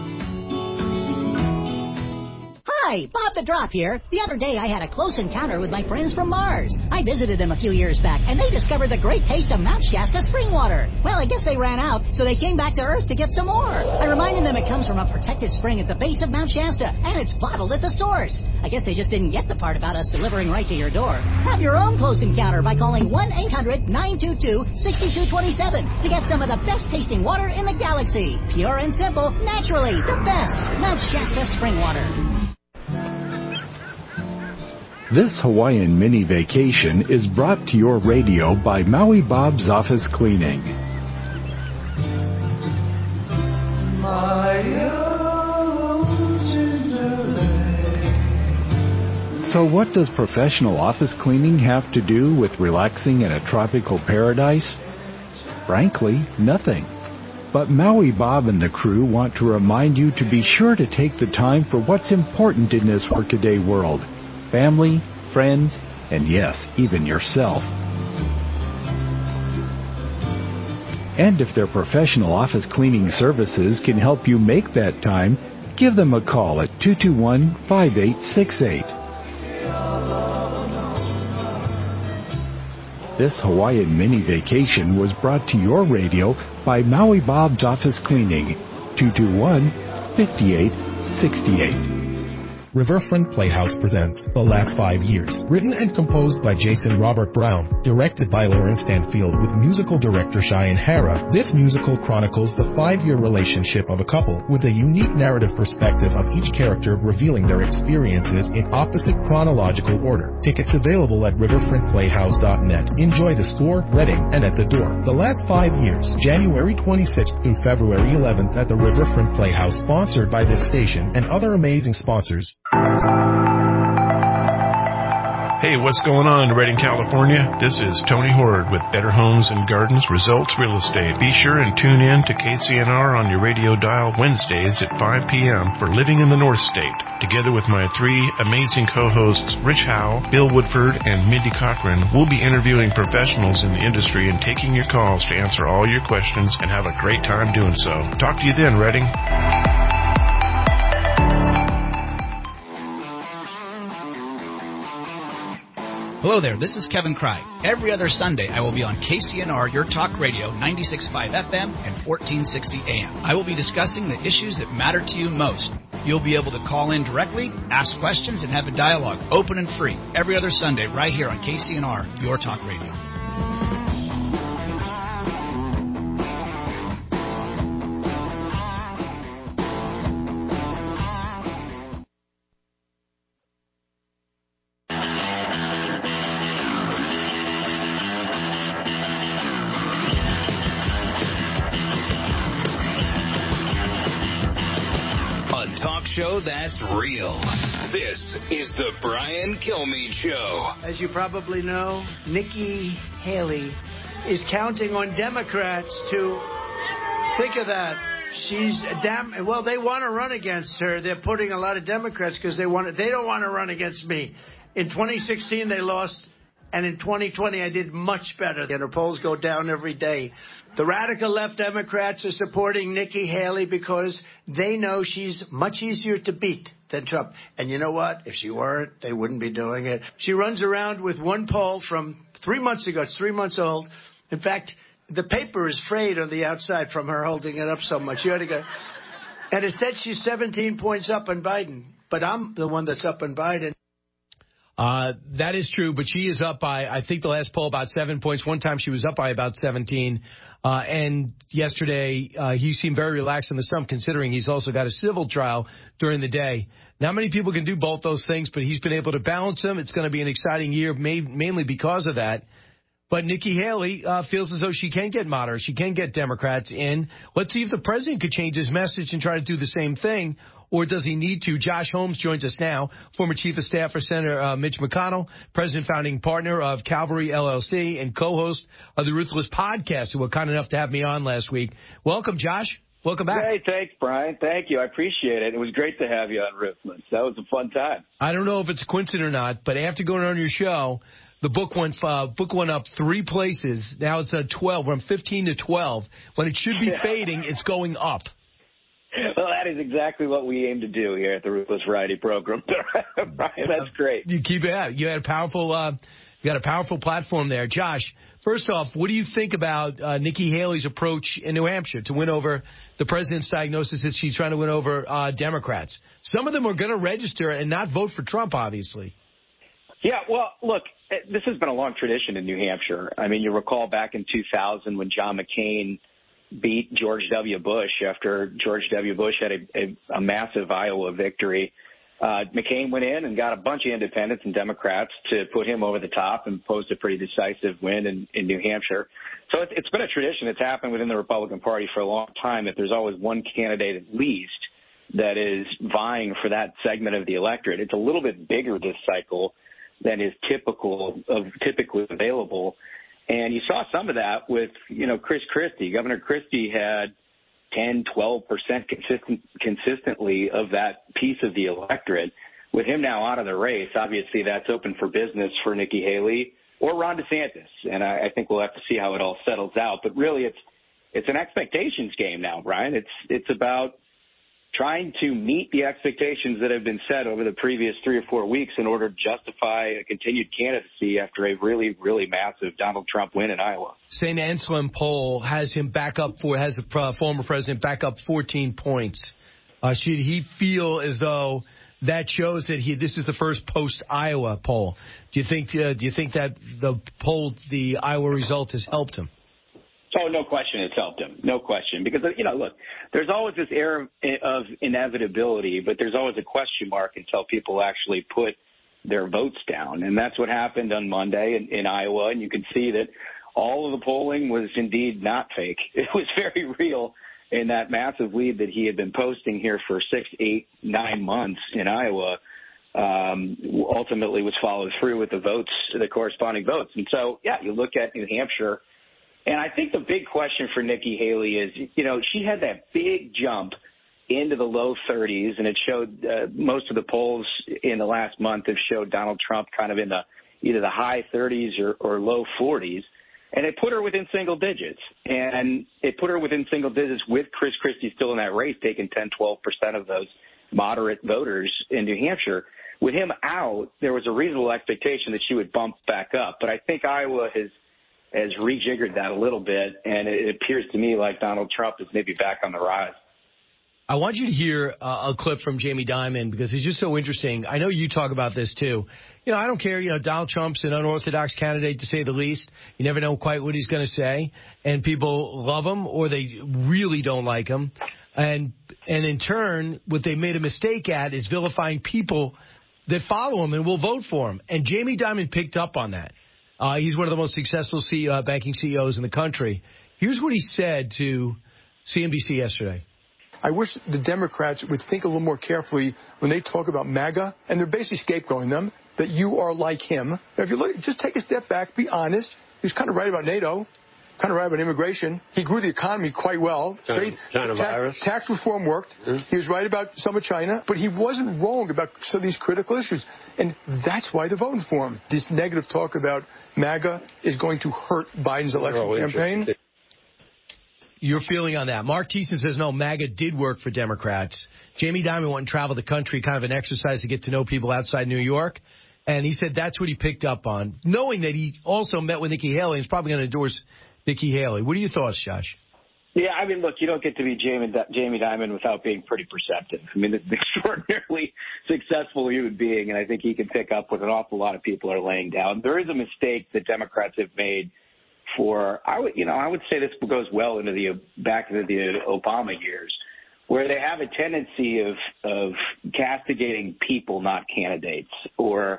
Hi, Bob the Drop here. The other day I had a close encounter with my friends from Mars. I visited them a few years back, and they discovered the great taste of Mount Shasta spring water. Well, I guess they ran out, so they came back to Earth to get some more. I reminded them it comes from a protected spring at the base of Mount Shasta, and it's bottled at the source. I guess they just didn't get the part about us delivering right to your door. Have your own close encounter by calling 1-800-922-6227 to get some of the best tasting water in the galaxy. Pure and simple, naturally, the best. Mount Shasta spring water. This Hawaiian mini vacation is brought to your radio by Maui Bob's Office Cleaning. So what does professional office cleaning have to do with relaxing in a tropical paradise? Frankly, nothing. But Maui Bob and the crew want to remind you to be sure to take the time for what's important in this workaday world. Family, friends, and yes, even yourself. And if their professional office cleaning services can help you make that time, give them a call at 221-5868. This Hawaiian mini vacation was brought to your radio by Maui Bob's Office Cleaning, 221-5868. Riverfront Playhouse presents The Last 5 Years. Written and composed by Jason Robert Brown, directed by Lauren Stanfield with musical director Cheyenne Hara, this musical chronicles the 5-year relationship of a couple with a unique narrative perspective of each character revealing their experiences in opposite chronological order. Tickets available at riverfrontplayhouse.net. Enjoy the store, Reading, and at the door. The Last 5 Years, January 26th through February 11th at the Riverfront Playhouse, sponsored by this station and other amazing sponsors. Hey, what's going on in Redding, California? This is Tony Horde with Better Homes and Gardens Results Real Estate. Be sure and tune in to KCNR on your radio dial Wednesdays at 5 p.m. for Living in the North State. Together with my 3 amazing co-hosts, Rich Howell, Bill Woodford, and Mindy Cochran, we'll be interviewing professionals in the industry and taking your calls to answer all your questions and have a great time doing so. Talk to you then, Redding. Hello there, this is Kevin Cry. Every other Sunday, I will be on KCNR, Your Talk Radio, 96.5 FM and 1460 AM. I will be discussing the issues that matter to you most. You'll be able to call in directly, ask questions, and have a dialogue, open and free, every other Sunday right here on KCNR, Your Talk Radio. Show that's real. This is the Brian Kilmeade Show. As you probably know, Nikki Haley is counting on Democrats to think of that. She's well, they want to run against her. They're putting a lot of Democrats because they don't want to run against me. In 2016, they lost, and in 2020, I did much better. And her polls go down every day. The radical left Democrats are supporting Nikki Haley because they know she's much easier to beat than Trump. And you know what? If she weren't, they wouldn't be doing it. She runs around with one poll from 3 months ago. It's 3 months old. In fact, the paper is frayed on the outside from her holding it up so much. You had to go. And it said she's 17 points up on Biden. But I'm the one that's up on Biden. That is true, but she is up by, I think the last poll, about 7 points. One time she was up by about 17. And yesterday, he seemed very relaxed in the stump, considering he's also got a civil trial during the day. Not many people can do both those things, but he's been able to balance them. It's going to be an exciting year, mainly because of that. But Nikki Haley feels as though she can get moderates. She can get Democrats in. Let's see if the president could change his message and try to do the same thing. Or does he need to? Josh Holmes joins us now, former chief of staff for Senator Mitch McConnell, president founding partner of Calvary LLC, and co-host of the Ruthless podcast, who were kind enough to have me on last week. Welcome, Josh. Welcome back. Hey, thanks, Brian. Thank you. I appreciate it. It was great to have you on Ruthless. That was a fun time. I don't know if it's a coincidence or not, but after going on your show, the book went up 3 places. Now it's at 12. We're from 15 to 12. When it should be fading, it's going up. Well, that is exactly what we aim to do here at the Ruthless Variety Program. Brian, that's great. You keep it out. You had a powerful, you got a powerful platform there. Josh, first off, what do you think about Nikki Haley's approach in New Hampshire to win over the president's diagnosis that she's trying to win over Democrats? Some of them are going to register and not vote for Trump, obviously. Yeah, well, look, this has been a long tradition in New Hampshire. I mean, you recall back in 2000 when John McCain beat George W. Bush after George W. Bush had a massive Iowa victory. McCain went in and got a bunch of independents and Democrats to put him over the top and posed a pretty decisive win in New Hampshire. So it's been a tradition. It's happened within the Republican Party for a long time that there's always one candidate at least that is vying for that segment of the electorate. It's a little bit bigger this cycle than is typically available. And you saw some of that with, Chris Christie. Governor Christie had 10, 12% consistently of that piece of the electorate. With him now out of the race, obviously that's open for business for Nikki Haley or Ron DeSantis. And I think we'll have to see how it all settles out. But really it's an expectations game now, Brian. It's about trying to meet the expectations that have been set over the previous 3 or 4 weeks in order to justify a continued candidacy after a really, really massive Donald Trump win in Iowa. St. Anselm poll has him has the former president back up 14 points. Should he feel as though that shows that this is the first post-Iowa poll. Do you think that the Iowa result has helped him? Oh, no question it's helped him. No question. Because, look, there's always this air of inevitability, but there's always a question mark until people actually put their votes down. And that's what happened on Monday in Iowa. And you can see that all of the polling was indeed not fake. It was very real. And that massive lead that he had been posting here for 6, 8, 9 months in Iowa ultimately was followed through with the corresponding votes. And so, yeah, you look at New Hampshire, and I think the big question for Nikki Haley is, she had that big jump into the low 30s, and it showed most of the polls in the last month have showed Donald Trump kind of in either the high 30s or low 40s. And it put her within single digits. And it put her within single digits with Chris Christie still in that race, taking 10, 12% of those moderate voters in New Hampshire. With him out, there was a reasonable expectation that she would bump back up. But I think Iowa has rejiggered that a little bit, and it appears to me like Donald Trump is maybe back on the rise. I want you to hear a clip from Jamie Dimon because he's just so interesting. I know you talk about this, too. I don't care. Donald Trump's an unorthodox candidate, to say the least. You never know quite what he's going to say. And people love him or they really don't like him. And in turn, what they made a mistake at is vilifying people that follow him and will vote for him. And Jamie Dimon picked up on that. He's one of the most successful banking CEOs in the country. Here's what he said to CNBC yesterday. I wish the Democrats would think a little more carefully when they talk about MAGA, and they're basically scapegoating them, that you are like him. Now, if you look, just take a step back, be honest. He was kind of right about NATO, kind of right about immigration. He grew the economy quite well. China virus. Tax reform worked. Mm-hmm. He was right about some of China, but he wasn't wrong about some of these critical issues. And that's why they're voting for him. This negative talk about MAGA is going to hurt Biden's election campaign. Your feeling on that? Mark Thiessen says, no, MAGA did work for Democrats. Jamie Dimon went and traveled the country, kind of an exercise to get to know people outside New York. And he said that's what he picked up on, knowing that he also met with Nikki Haley and is probably going to endorse Nikki Haley. What are your thoughts, Josh? Yeah, I mean, look, you don't get to be Jamie Dimon without being pretty perceptive. I mean, it's an extraordinarily successful human being, and I think he can pick up what an awful lot of people are laying down. There is a mistake that Democrats have made I would say this goes well back into the Obama years, where they have a tendency of castigating people, not candidates, or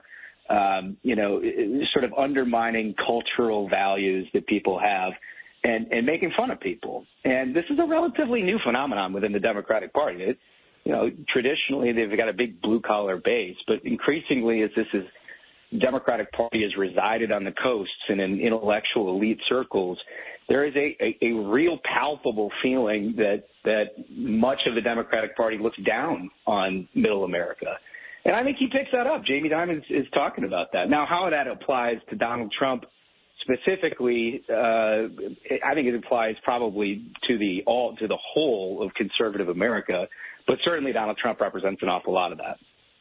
sort of undermining cultural values that people have and making fun of people. And this is a relatively new phenomenon within the Democratic Party. Traditionally they've got a big blue collar base, but increasingly as this is Democratic Party has resided on the coasts and in intellectual elite circles, there is a real palpable feeling that much of the Democratic Party looks down on middle America. And I think he picks that up. Jamie Dimon is talking about that. Now, how that applies to Donald Trump specifically, I think it applies probably to the whole of conservative America, but certainly Donald Trump represents an awful lot of that.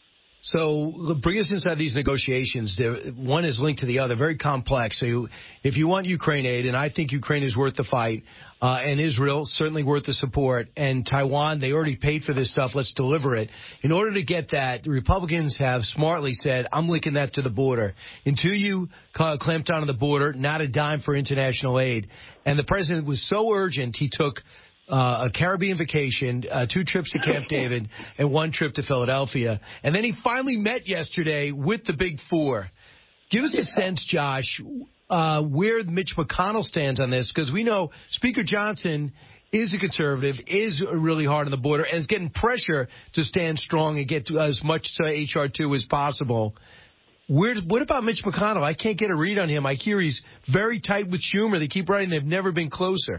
So bring us inside these negotiations. One is linked to the other, very complex. So if you want Ukraine aid, and I think Ukraine is worth the fight, and Israel certainly worth the support, and Taiwan, they already paid for this stuff, let's deliver it. In order to get that, the Republicans have smartly said, I'm linking that to the border. Until you clamp down on the border, not a dime for international aid. And the president was so urgent, he took a Caribbean vacation, 2 trips to Camp David, and 1 trip to Philadelphia. And then he finally met yesterday with the Big Four. Give us a sense, Josh, where Mitch McConnell stands on this, because we know Speaker Johnson is a conservative, is really hard on the border, and is getting pressure to stand strong and get to as much to H.R. 2 as possible. What about Mitch McConnell? I can't get a read on him. I hear he's very tight with Schumer. They keep writing they've never been closer.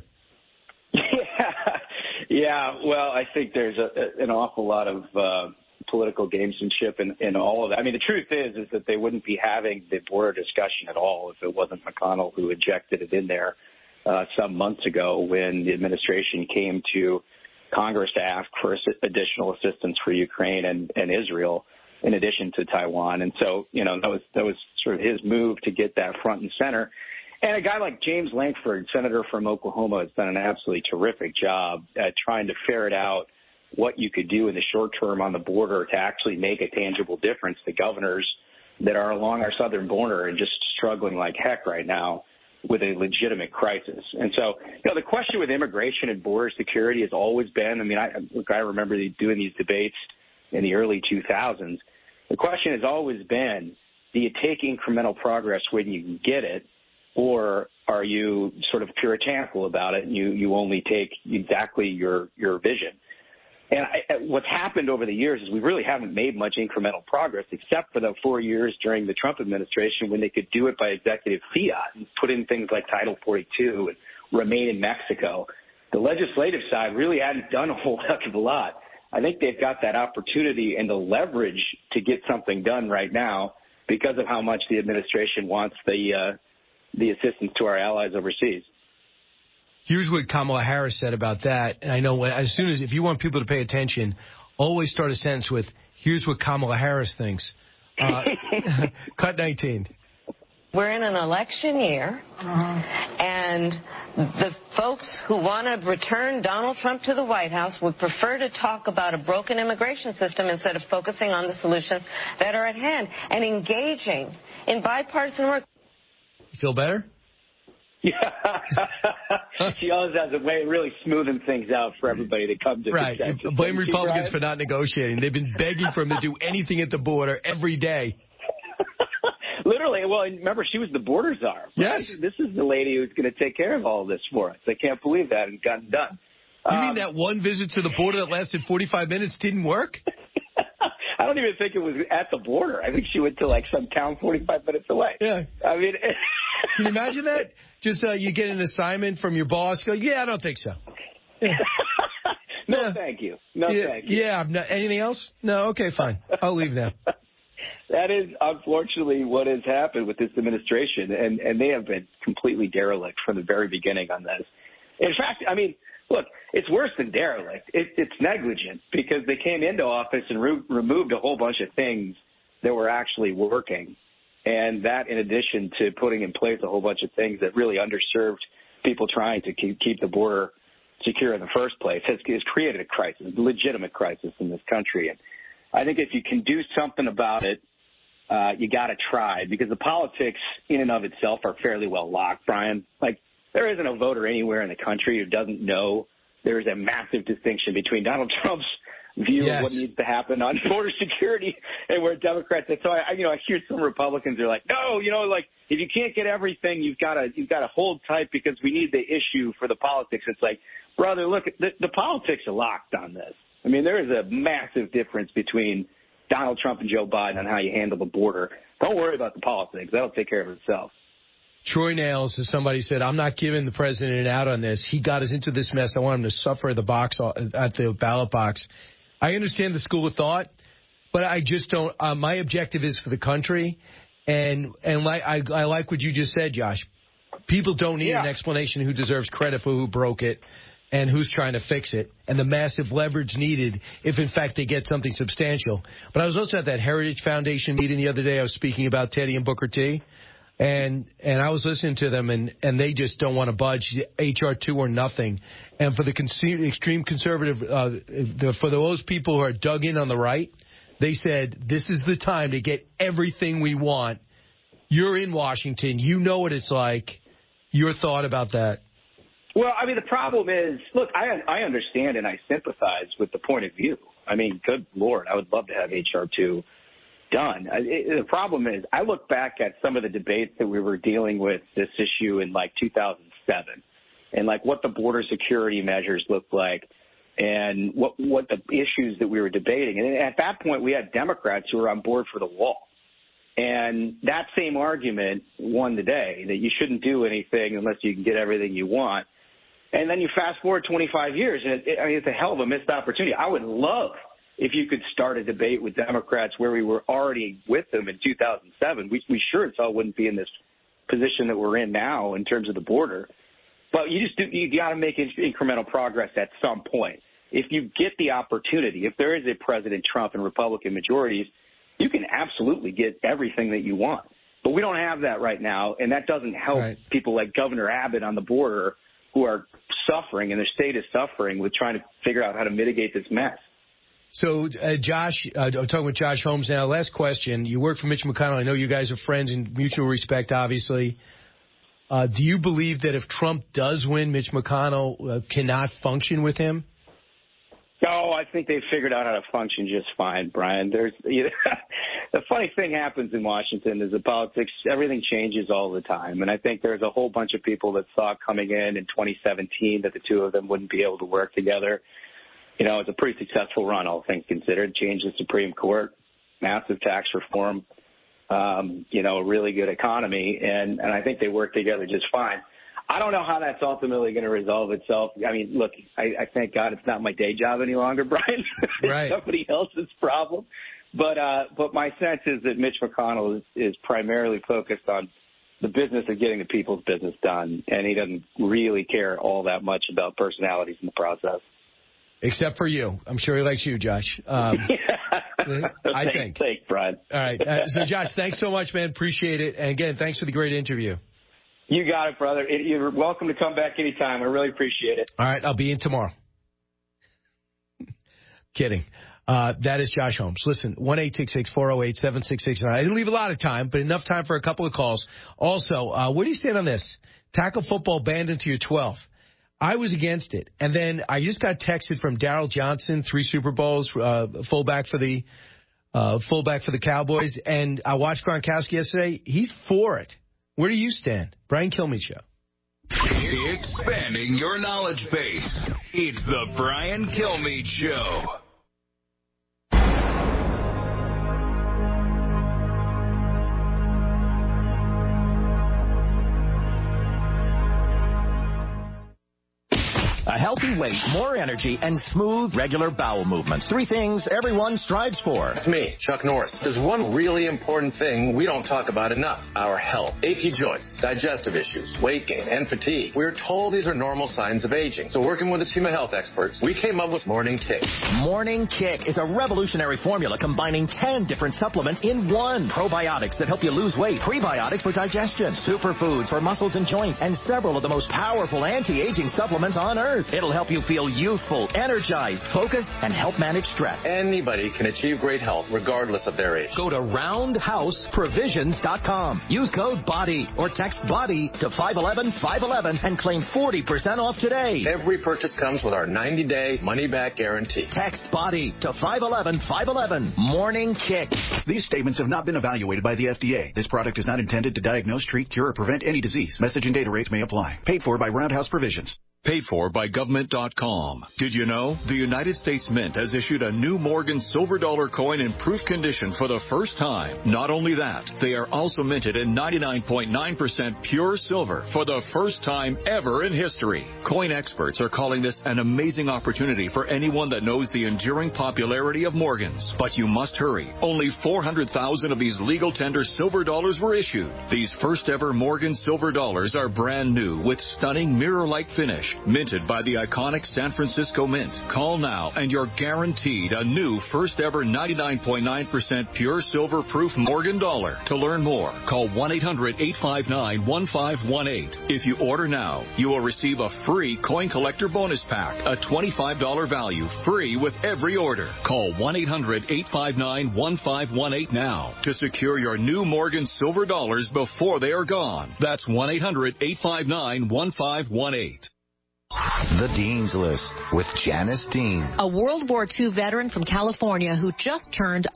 Yeah, well, I think there's an awful lot of political gamesmanship in all of that. I mean, the truth is that they wouldn't be having the border discussion at all if it wasn't McConnell who injected it in there some months ago when the administration came to Congress to ask for additional assistance for Ukraine and Israel in addition to Taiwan. And so, that was sort of his move to get that front and center. And a guy like James Lankford, senator from Oklahoma, has done an absolutely terrific job at trying to ferret out what you could do in the short term on the border to actually make a tangible difference to governors that are along our southern border and just struggling like heck right now with a legitimate crisis. And so, the question with immigration and border security has always been, I remember doing these debates in the early 2000s. The question has always been, do you take incremental progress when you can get it, or are you sort of puritanical about it and you only take exactly your vision? And what's happened over the years is we really haven't made much incremental progress, except for the 4 years during the Trump administration when they could do it by executive fiat and put in things like Title 42 and remain in Mexico. The legislative side really hadn't done a whole heck of a lot. I think they've got that opportunity and the leverage to get something done right now because of how much the administration wants the assistance to our allies overseas. Here's what Kamala Harris said about that. And I know if you want people to pay attention, always start a sentence with, here's what Kamala Harris thinks. Cut 19. We're in an election year, and the folks who want to return Donald Trump to the White House would prefer to talk about a broken immigration system instead of focusing on the solutions that are at hand and engaging in bipartisan work. You feel better? Yeah. She always has a way of really smoothing things out for everybody to come to consensus. Right. Blame Republicans for not negotiating. They've been begging for him to do anything at the border every day. Literally. Well, remember, she was the border czar. Right? Yes. This is the lady who's going to take care of all of this for us. I can't believe that and gotten done. You mean that one visit to the border that lasted 45 minutes didn't work? I don't even think it was at the border. I think she went to some town 45 minutes away. Yeah. I mean, can you imagine that? Just you get an assignment from your boss. Go, yeah, I don't think so. Yeah. No, thank you. No, thank you. Yeah. Anything else? No. Okay, fine. I'll leave now. That is unfortunately what has happened with this administration, and they have been completely derelict from the very beginning on this. In fact, look, it's worse than derelict. It's negligent because they came into office and removed a whole bunch of things that were actually working. And that, in addition to putting in place a whole bunch of things that really underserved people trying to keep the border secure in the first place, has created a crisis, a legitimate crisis in this country. And I think if you can do something about it, you got to try, because the politics in and of itself are fairly well locked, Brian. There isn't a voter anywhere in the country who doesn't know there is a massive distinction between Donald Trump's view of what needs to happen on border security and where Democrats. And so I hear some Republicans are like, no, if you can't get everything, you've got to hold tight because we need the issue for the politics. It's like, brother, look, the politics are locked on this. There is a massive difference between Donald Trump and Joe Biden on how you handle the border. Don't worry about the politics. That'll take care of itself. Troy Nails, as somebody said, I'm not giving the president an out on this. He got us into this mess. I want him to suffer at the ballot box. I understand the school of thought, but I just don't. My objective is for the country, and I like what you just said, Josh. People don't need an explanation who deserves credit for who broke it and who's trying to fix it, and the massive leverage needed if, in fact, they get something substantial. But I was also at that Heritage Foundation meeting the other day. I was speaking about Teddy and Booker T. And I was listening to them, and they just don't want to budge, HR2 or nothing. And for the extreme conservative, for those people who are dug in on the right, they said, this is the time to get everything we want. You're in Washington. You know what it's like. Your thought about that? Well, the problem is, look, I understand and I sympathize with the point of view. Good Lord, I would love to have HR2 done. The problem is, I look back at some of the debates that we were dealing with this issue in 2007 and what the border security measures looked like and what the issues that we were debating. And at that point, we had Democrats who were on board for the wall. And that same argument won the day, that you shouldn't do anything unless you can get everything you want. And then you fast forward 25 years, and it's a hell of a missed opportunity. I would love if you could start a debate with Democrats where we were already with them in 2007. We sure as hell wouldn't be in this position that we're in now in terms of the border. But you got to make incremental progress at some point. If you get the opportunity, if there is a President Trump and Republican majorities, you can absolutely get everything that you want. But we don't have that right now, and that doesn't help people like Governor Abbott on the border who are suffering, and their state is suffering with trying to figure out how to mitigate this mess. So, Josh, I'm talking with Josh Holmes now. Last question. You work for Mitch McConnell. I know you guys are friends in mutual respect, obviously. Do you believe that if Trump does win, Mitch McConnell cannot function with him? No, I think they've figured out how to function just fine, Brian. The funny thing happens in Washington is the politics, everything changes all the time. And I think there's a whole bunch of people that saw coming in 2017 that the two of them wouldn't be able to work together. It's a pretty successful run, all things considered. Change the Supreme Court, massive tax reform, a really good economy. And I think they work together just fine. I don't know how that's ultimately going to resolve itself. I mean, look, I thank God it's not my day job any longer, Brian. It's somebody else's problem. But my sense is that Mitch McConnell is primarily focused on the business of getting the people's business done, and he doesn't really care all that much about personalities in the process. Except for you. I'm sure he likes you, Josh. I think. Thanks, Brian. All right. So, Josh, thanks so much, man. Appreciate it. And, again, thanks for the great interview. You got it, brother. You're welcome to come back anytime. I really appreciate it. All right. I'll be in tomorrow. Kidding. That is Josh Holmes. Listen, 1-866-408-7669. I didn't leave a lot of time, but enough time for a couple of calls. Also, where do you stand on this? Tackle football banned into your 12. I was against it. And then I just got texted from Darryl Johnson, 3 Super Bowls, fullback for the Cowboys. And I watched Gronkowski yesterday. He's for it. Where do you stand? Brian Kilmeade Show. Expanding your knowledge base. It's the Brian Kilmeade Show. A healthy weight, more energy, and smooth, regular bowel movements. 3 things everyone strives for. It's me, Chuck Norris. There's one really important thing we don't talk about enough. Our health. Achy joints, digestive issues, weight gain, and fatigue. We're told these are normal signs of aging. So working with a team of health experts, we came up with Morning Kick. Morning Kick is a revolutionary formula combining 10 different supplements in one. Probiotics that help you lose weight, prebiotics for digestion, superfoods for muscles and joints, and several of the most powerful anti-aging supplements on earth. It'll help you feel youthful, energized, focused, and help manage stress. Anybody can achieve great health regardless of their age. Go to roundhouseprovisions.com. Use code BODY or text BODY to 511-511 and claim 40% off today. Every purchase comes with our 90-day money-back guarantee. Text BODY to 511-511. Morning Kick. These statements have not been evaluated by the FDA. This product is not intended to diagnose, treat, cure, or prevent any disease. Message and data rates may apply. Paid for by Roundhouse Provisions. Paid for by government.com. Did you know the United States Mint has issued a new Morgan silver dollar coin in proof condition for the first time? Not only that, they are also minted in 99.9% pure silver for the first time ever in history. Coin experts are calling this an amazing opportunity for anyone that knows the enduring popularity of Morgans. But you must hurry. Only 400,000 of these legal tender silver dollars were issued. These first ever Morgan silver dollars are brand new with stunning mirror-like finish. Minted by the iconic San Francisco Mint. Call now and you're guaranteed a new first ever 99.9% pure silver proof Morgan dollar. To learn more, call 1-800-859-1518. If you order now, you will receive a free coin collector bonus pack, a $25 value, free with every order. Call 1-800-859-1518 now to secure your new Morgan silver dollars before they are gone. That's 1-800-859-1518. The Dean's List with Janice Dean. A World War II veteran from California who just turned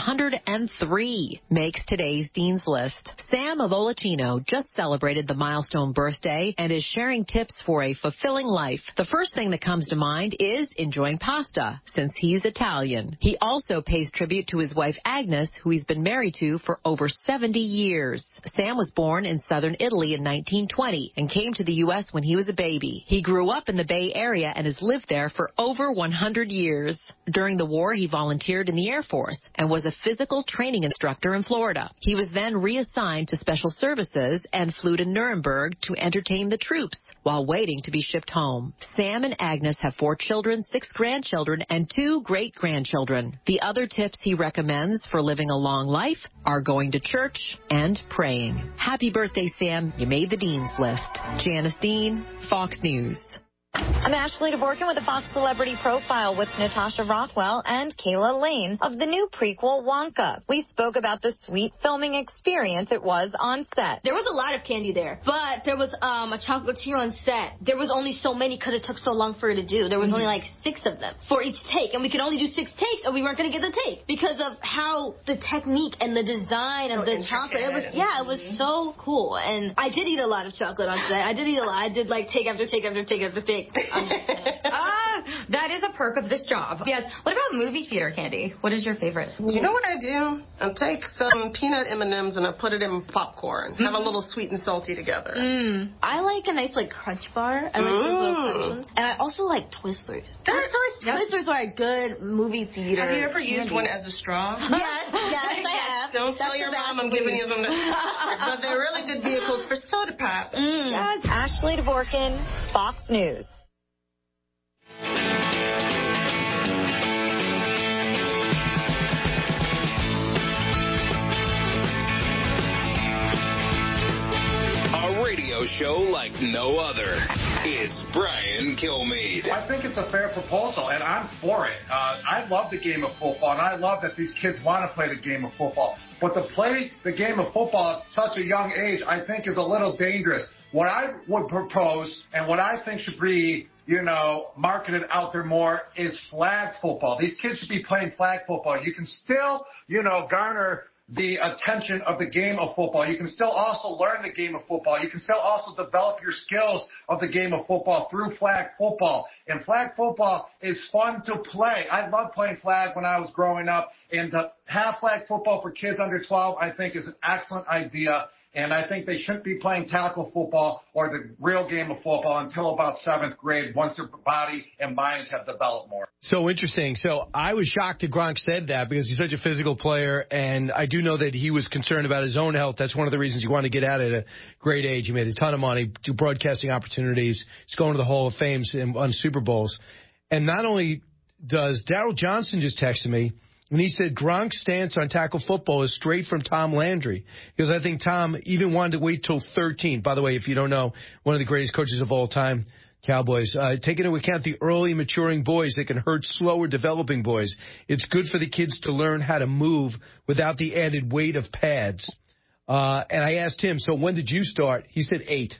103 makes today's Dean's List. Sam of Olacino just celebrated the milestone birthday and is sharing tips for a fulfilling life. The first thing that comes to mind is enjoying pasta, since he's Italian. He also pays tribute to his wife Agnes, who he's been married to for over 70 years. Sam was born in southern Italy in 1920 and came to the U.S. when he was a baby. He grew up in the Bay Area and has lived there for over 100 years. During the war, he volunteered in the Air Force and was a physical training instructor in Florida. He was then reassigned to Special Services and flew to Nuremberg to entertain the troops while waiting to be shipped home. Sam and Agnes have 4 children, 6 grandchildren, and 2 great-grandchildren. The other tips he recommends for living a long life are going to church and praying. Happy birthday, Sam. You made the Dean's List. Janice Dean, Fox News. I'm Ashley DeVorkin with a Fox Celebrity Profile with Natasha Rothwell and Kayla Lane of the new prequel Wonka. We spoke about the sweet filming experience it was on set. There was a lot of candy there, but there was a chocolatier on set. There was only so many because it took so long for it to do. There was only like 6 of them for each take, and we could only do 6 takes, and we weren't going to get the take because of how the technique and the design of the chocolate. It was so cool, and I did eat a lot of chocolate on set. I did eat a lot. I did like take after take after take after take. That is a perk of this job. Yes. What about movie theater candy? What is your favorite? Do you know what I do? I take some peanut M&Ms and I put it in popcorn. Have a little sweet and salty together. I like a nice like crunch bar. I like those little crunch ones. And I also like Twizzlers. Twizzlers are a good movie theater. Have you ever used one as a straw? Yes, I have. Don't tell your mom I'm giving you some. But they're really good vehicles for soda pop. Yes. Ashley DeVorkin, Fox News. Radio show like no other. It's Brian Kilmeade. I think it's a fair proposal, and I'm for it. I love the game of football, and I love that these kids want to play the game of football. But to play the game of football at such a young age, I think is a little dangerous. What I would propose, and what I think should be, marketed out there more, is flag football. These kids should be playing flag football. You can still, garner the attention of the game of football. You can still also learn the game of football. You can still also develop your skills of the game of football through flag football. And flag football is fun to play. I loved playing flag when I was growing up. And to have flag football for kids under 12, I think is an excellent idea. And I think they shouldn't be playing tackle football or the real game of football until about 7th grade, once their body and minds have developed more. So interesting. So I was shocked that Gronk said that because he's such a physical player, and I do know that he was concerned about his own health. That's one of the reasons he wanted to get out at a great age. He made a ton of money, do broadcasting opportunities. He's going to the Hall of Fame on Super Bowls. And not only does Daryl Johnson just texted me, and he said Gronk's stance on tackle football is straight from Tom Landry. Because I think Tom even wanted to wait till 13. By the way, if you don't know, one of the greatest coaches of all time, Cowboys. Taking into account the early maturing boys that can hurt slower developing boys. It's good for the kids to learn how to move without the added weight of pads. And I asked him, so when did you start? He said 8.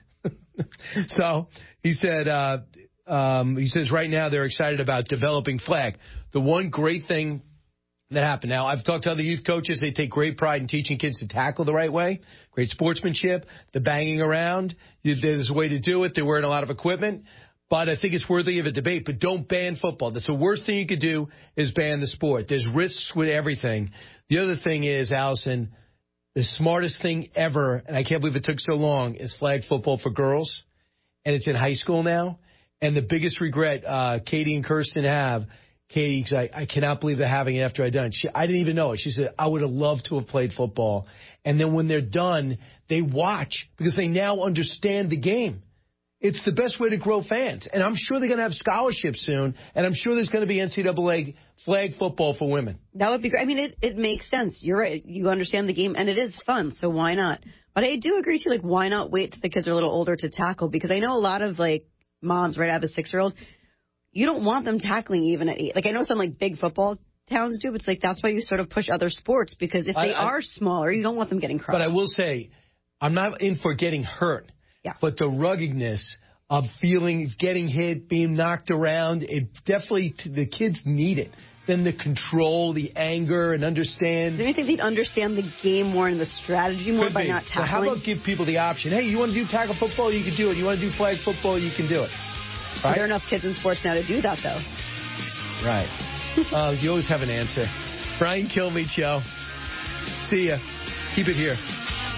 So he said, he says right now they're excited about developing flag. The one great thing that happened. Now, I've talked to other youth coaches. They take great pride in teaching kids to tackle the right way. Great sportsmanship, the banging around. There's a way to do it. They're wearing a lot of equipment. But I think it's worthy of a debate. But don't ban football. That's the worst thing you could do is ban the sport. There's risks with everything. The other thing is, Allison, the smartest thing ever, and I can't believe it took so long, is flag football for girls. And it's in high school now. And the biggest regret Katie and Kirsten have, Katie, because I cannot believe they're having it after I done it. I didn't even know it. She said, I would have loved to have played football. And then when they're done, they watch because they now understand the game. It's the best way to grow fans. And I'm sure they're going to have scholarships soon. And I'm sure there's going to be NCAA flag football for women. That would be great. I mean, it makes sense. You're right. You understand the game, and it is fun. So why not? But I do agree, too, why not wait till the kids are a little older to tackle? Because I know a lot of, moms, right, have a 6-year-old. You don't want them tackling even at 8. I know some, big football towns do, but it's that's why you sort of push other sports, because if they are smaller, you don't want them getting crushed. But I will say, I'm not in for getting hurt. Yeah. But the ruggedness of getting hit, being knocked around, it definitely, the kids need it. Then the control, the anger, and understand. Do you think they'd understand the game more and the strategy more by not tackling? But how about give people the option? Hey, you want to do tackle football? You can do it. You want to do flag football? You can do it. Right? There are enough kids in sports now to do that, though. Right. You always have an answer. Brian Kilmeade Show. See ya. Keep it here.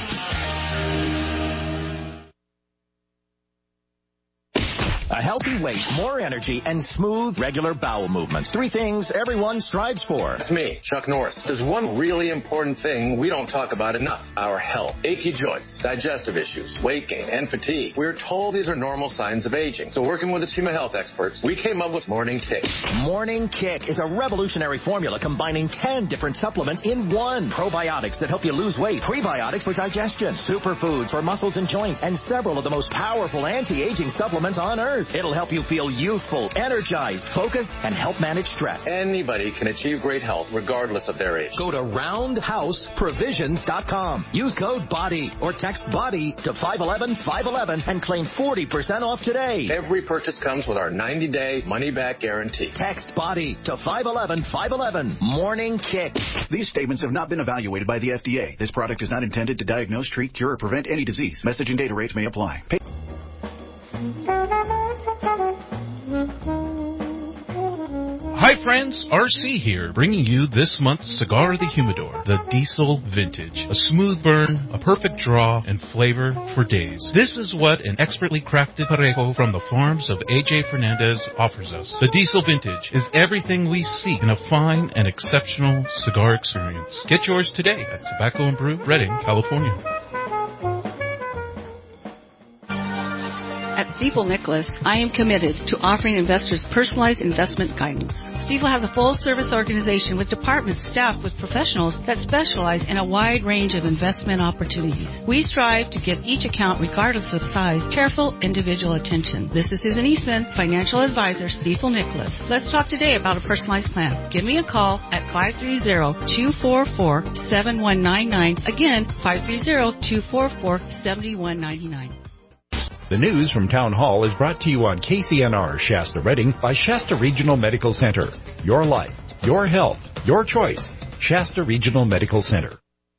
A healthy weight, more energy, and smooth, regular bowel movements. 3 things everyone strives for. It's me, Chuck Norris. There's one really important thing we don't talk about enough. Our health. Achy joints, digestive issues, weight gain, and fatigue. We're told these are normal signs of aging. So working with the Chima Health experts, we came up with Morning Kick. Morning Kick is a revolutionary formula combining 10 different supplements in one. Probiotics that help you lose weight. Prebiotics for digestion. Superfoods for muscles and joints. And several of the most powerful anti-aging supplements on earth. alert. It'll help you feel youthful, energized, focused, and help manage stress. Anybody can achieve great health regardless of their age. Go to roundhouseprovisions.com. Use code BODY or text BODY to 511-511 and claim 40% off today. Every purchase comes with our 90-day money-back guarantee. Text BODY to 511-511. Morning Kick. These statements have not been evaluated by the FDA. This product is not intended to diagnose, treat, cure, or prevent any disease. Message and data rates may apply. Hi friends, RC here, bringing you this month's Cigar of the Humidor, the Diesel Vintage. A smooth burn, a perfect draw, and flavor for days. This is what an expertly crafted Parejo from the farms of A.J. Fernandez offers us. The Diesel Vintage is everything we seek in a fine and exceptional cigar experience. Get yours today at Tobacco & Brew, Redding, California. At Stifel Nicholas, I am committed to offering investors personalized investment guidance. Stifel has a full-service organization with departments staffed with professionals that specialize in a wide range of investment opportunities. We strive to give each account, regardless of size, careful individual attention. This is Susan Eastman, Financial Advisor, Stifel Nicholas. Let's talk today about a personalized plan. Give me a call at 530-244-7199. Again, 530-244-7199. The news from Town Hall is brought to you on KCNR Shasta Redding by Shasta Regional Medical Center. Your life, your health, your choice. Shasta Regional Medical Center.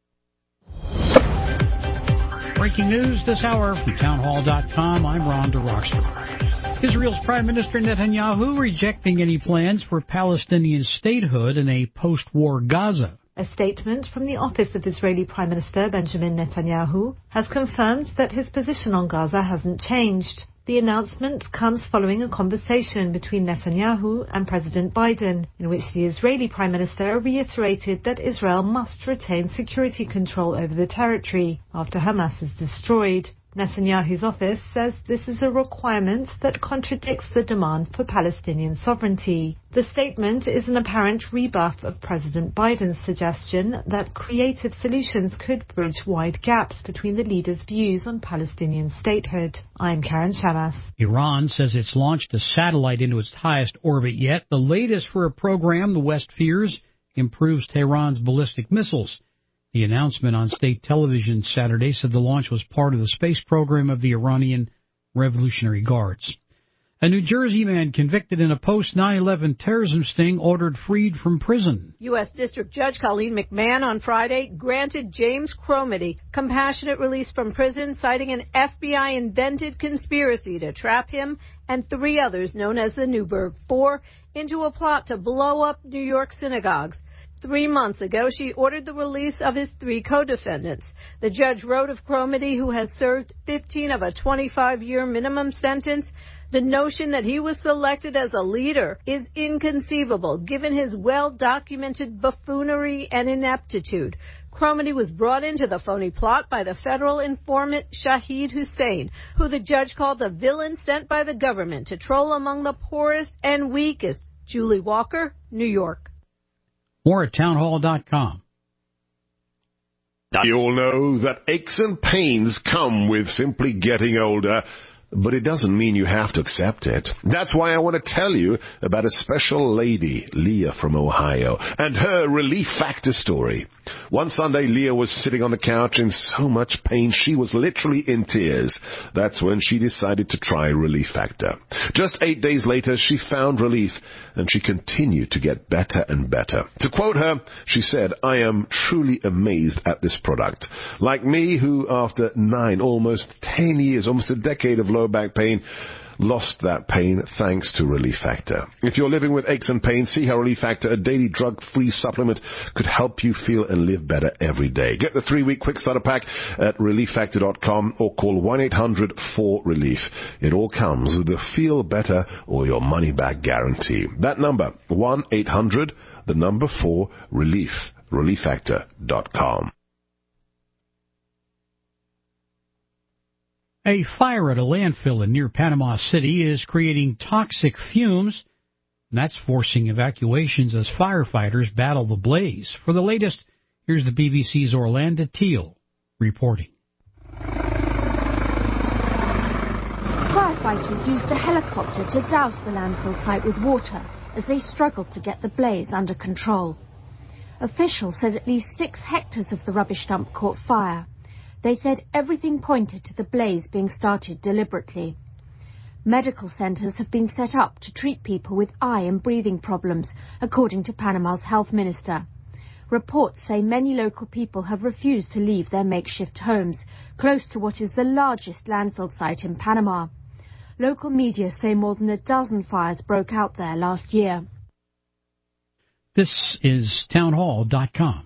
Breaking news this hour from townhall.com. I'm Ron DeRockstra. Israel's Prime Minister Netanyahu rejecting any plans for Palestinian statehood in a post-war Gaza. A statement from the office of Israeli Prime Minister Benjamin Netanyahu has confirmed that his position on Gaza hasn't changed. The announcement comes following a conversation between Netanyahu and President Biden, in which the Israeli Prime Minister reiterated that Israel must retain security control over the territory after Hamas is destroyed. Netanyahu's office says this is a requirement that contradicts the demand for Palestinian sovereignty. The statement is an apparent rebuff of President Biden's suggestion that creative solutions could bridge wide gaps between the leaders' views on Palestinian statehood. I'm Karen Shamas. Iran says it's launched a satellite into its highest orbit yet, the latest for a program the West fears improves Tehran's ballistic missiles. The announcement on state television Saturday said the launch was part of the space program of the Iranian Revolutionary Guards. A New Jersey man convicted in a post-9/11 terrorism sting ordered freed from prison. U.S. District Judge Colleen McMahon on Friday granted James Cromedy compassionate release from prison, citing an FBI-invented conspiracy to trap him and 3 others known as the Newburgh Four into a plot to blow up New York synagogues. 3 months ago, she ordered the release of his 3 co-defendants. The judge wrote of Cromedy, who has served 15 of a 25-year minimum sentence, the notion that he was selected as a leader is inconceivable, given his well-documented buffoonery and ineptitude. Cromedy was brought into the phony plot by the federal informant Shahid Hussein, who the judge called the villain sent by the government to troll among the poorest and weakest. Julie Walker, New York. More at townhall.com. You all know that aches and pains come with simply getting older, but it doesn't mean you have to accept it. That's why I want to tell you about a special lady, Leah from Ohio, and her Relief Factor story. One Sunday, Leah was sitting on the couch in so much pain she was literally in tears. That's when she decided to try Relief Factor. Just 8 days later, she found relief, and she continued to get better and better. To quote her, she said, "I am truly amazed at this product. Like me, who after 9, almost 10 years, almost a decade of low back pain, lost that pain thanks to Relief Factor. If you're living with aches and pains, see how Relief Factor, a daily drug-free supplement, could help you feel and live better every day. Get the 3-week quick starter pack at relieffactor.com or call 1-800-4RELIEF. It all comes with the feel better or your money back guarantee. That number, 1-800-4RELIEF, relieffactor.com. A fire at a landfill near Panama City is creating toxic fumes, and that's forcing evacuations as firefighters battle the blaze. For the latest, here's the BBC's Orlando Teal reporting. Plus, firefighters used a helicopter to douse the landfill site with water as they struggled to get the blaze under control. Officials said at least 6 hectares of the rubbish dump caught fire. They said everything pointed to the blaze being started deliberately. Medical centers have been set up to treat people with eye and breathing problems, according to Panama's health minister. Reports say many local people have refused to leave their makeshift homes, close to what is the largest landfill site in Panama. Local media say more than a dozen fires broke out there last year. This is townhall.com.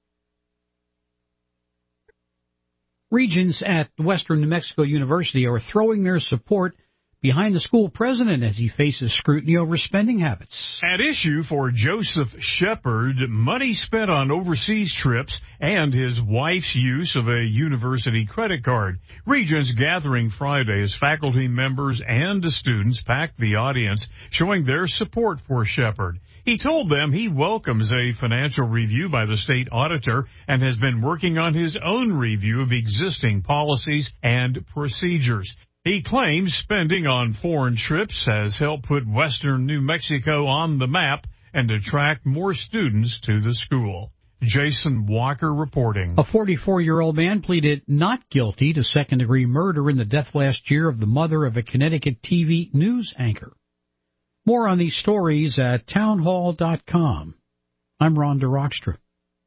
Regents at Western New Mexico University are throwing their support behind the school president as he faces scrutiny over spending habits. At issue for Joseph Shepard, money spent on overseas trips and his wife's use of a university credit card. Regents gathering Friday as faculty members and students packed the audience, showing their support for Shepard. He told them he welcomes a financial review by the state auditor and has been working on his own review of existing policies and procedures. He claims spending on foreign trips has helped put Western New Mexico on the map and attract more students to the school. Jason Walker reporting. A 44-year-old man pleaded not guilty to second-degree murder in the death last year of the mother of a Connecticut TV news anchor. More on these stories at townhall.com. I'm Rhonda Rockstra.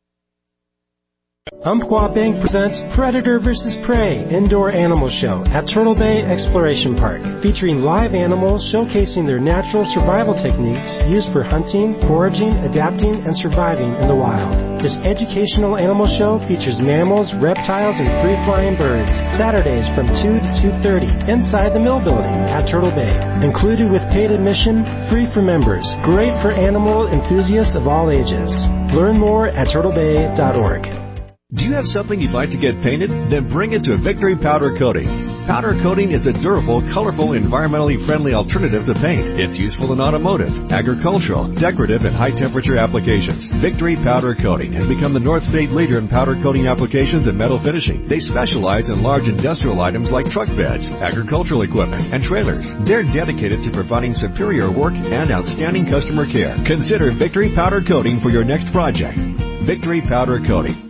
Umpqua Bank presents Predator vs. Prey Indoor Animal Show at Turtle Bay Exploration Park, featuring live animals showcasing their natural survival techniques used for hunting, foraging, adapting, and surviving in the wild. This educational animal show features mammals, reptiles, and free-flying birds. Saturdays from 2 to 2:30 inside the Mill Building at Turtle Bay. Included with paid admission, free for members. Great for animal enthusiasts of all ages. Learn more at turtlebay.org. Do you have something you'd like to get painted? Then bring it to Victory Powder Coating. Powder coating is a durable, colorful, environmentally friendly alternative to paint. It's useful in automotive, agricultural, decorative, and high-temperature applications. Victory Powder Coating has become the North State leader in powder coating applications and metal finishing. They specialize in large industrial items like truck beds, agricultural equipment, and trailers. They're dedicated to providing superior work and outstanding customer care. Consider Victory Powder Coating for your next project. Victory Powder Coating.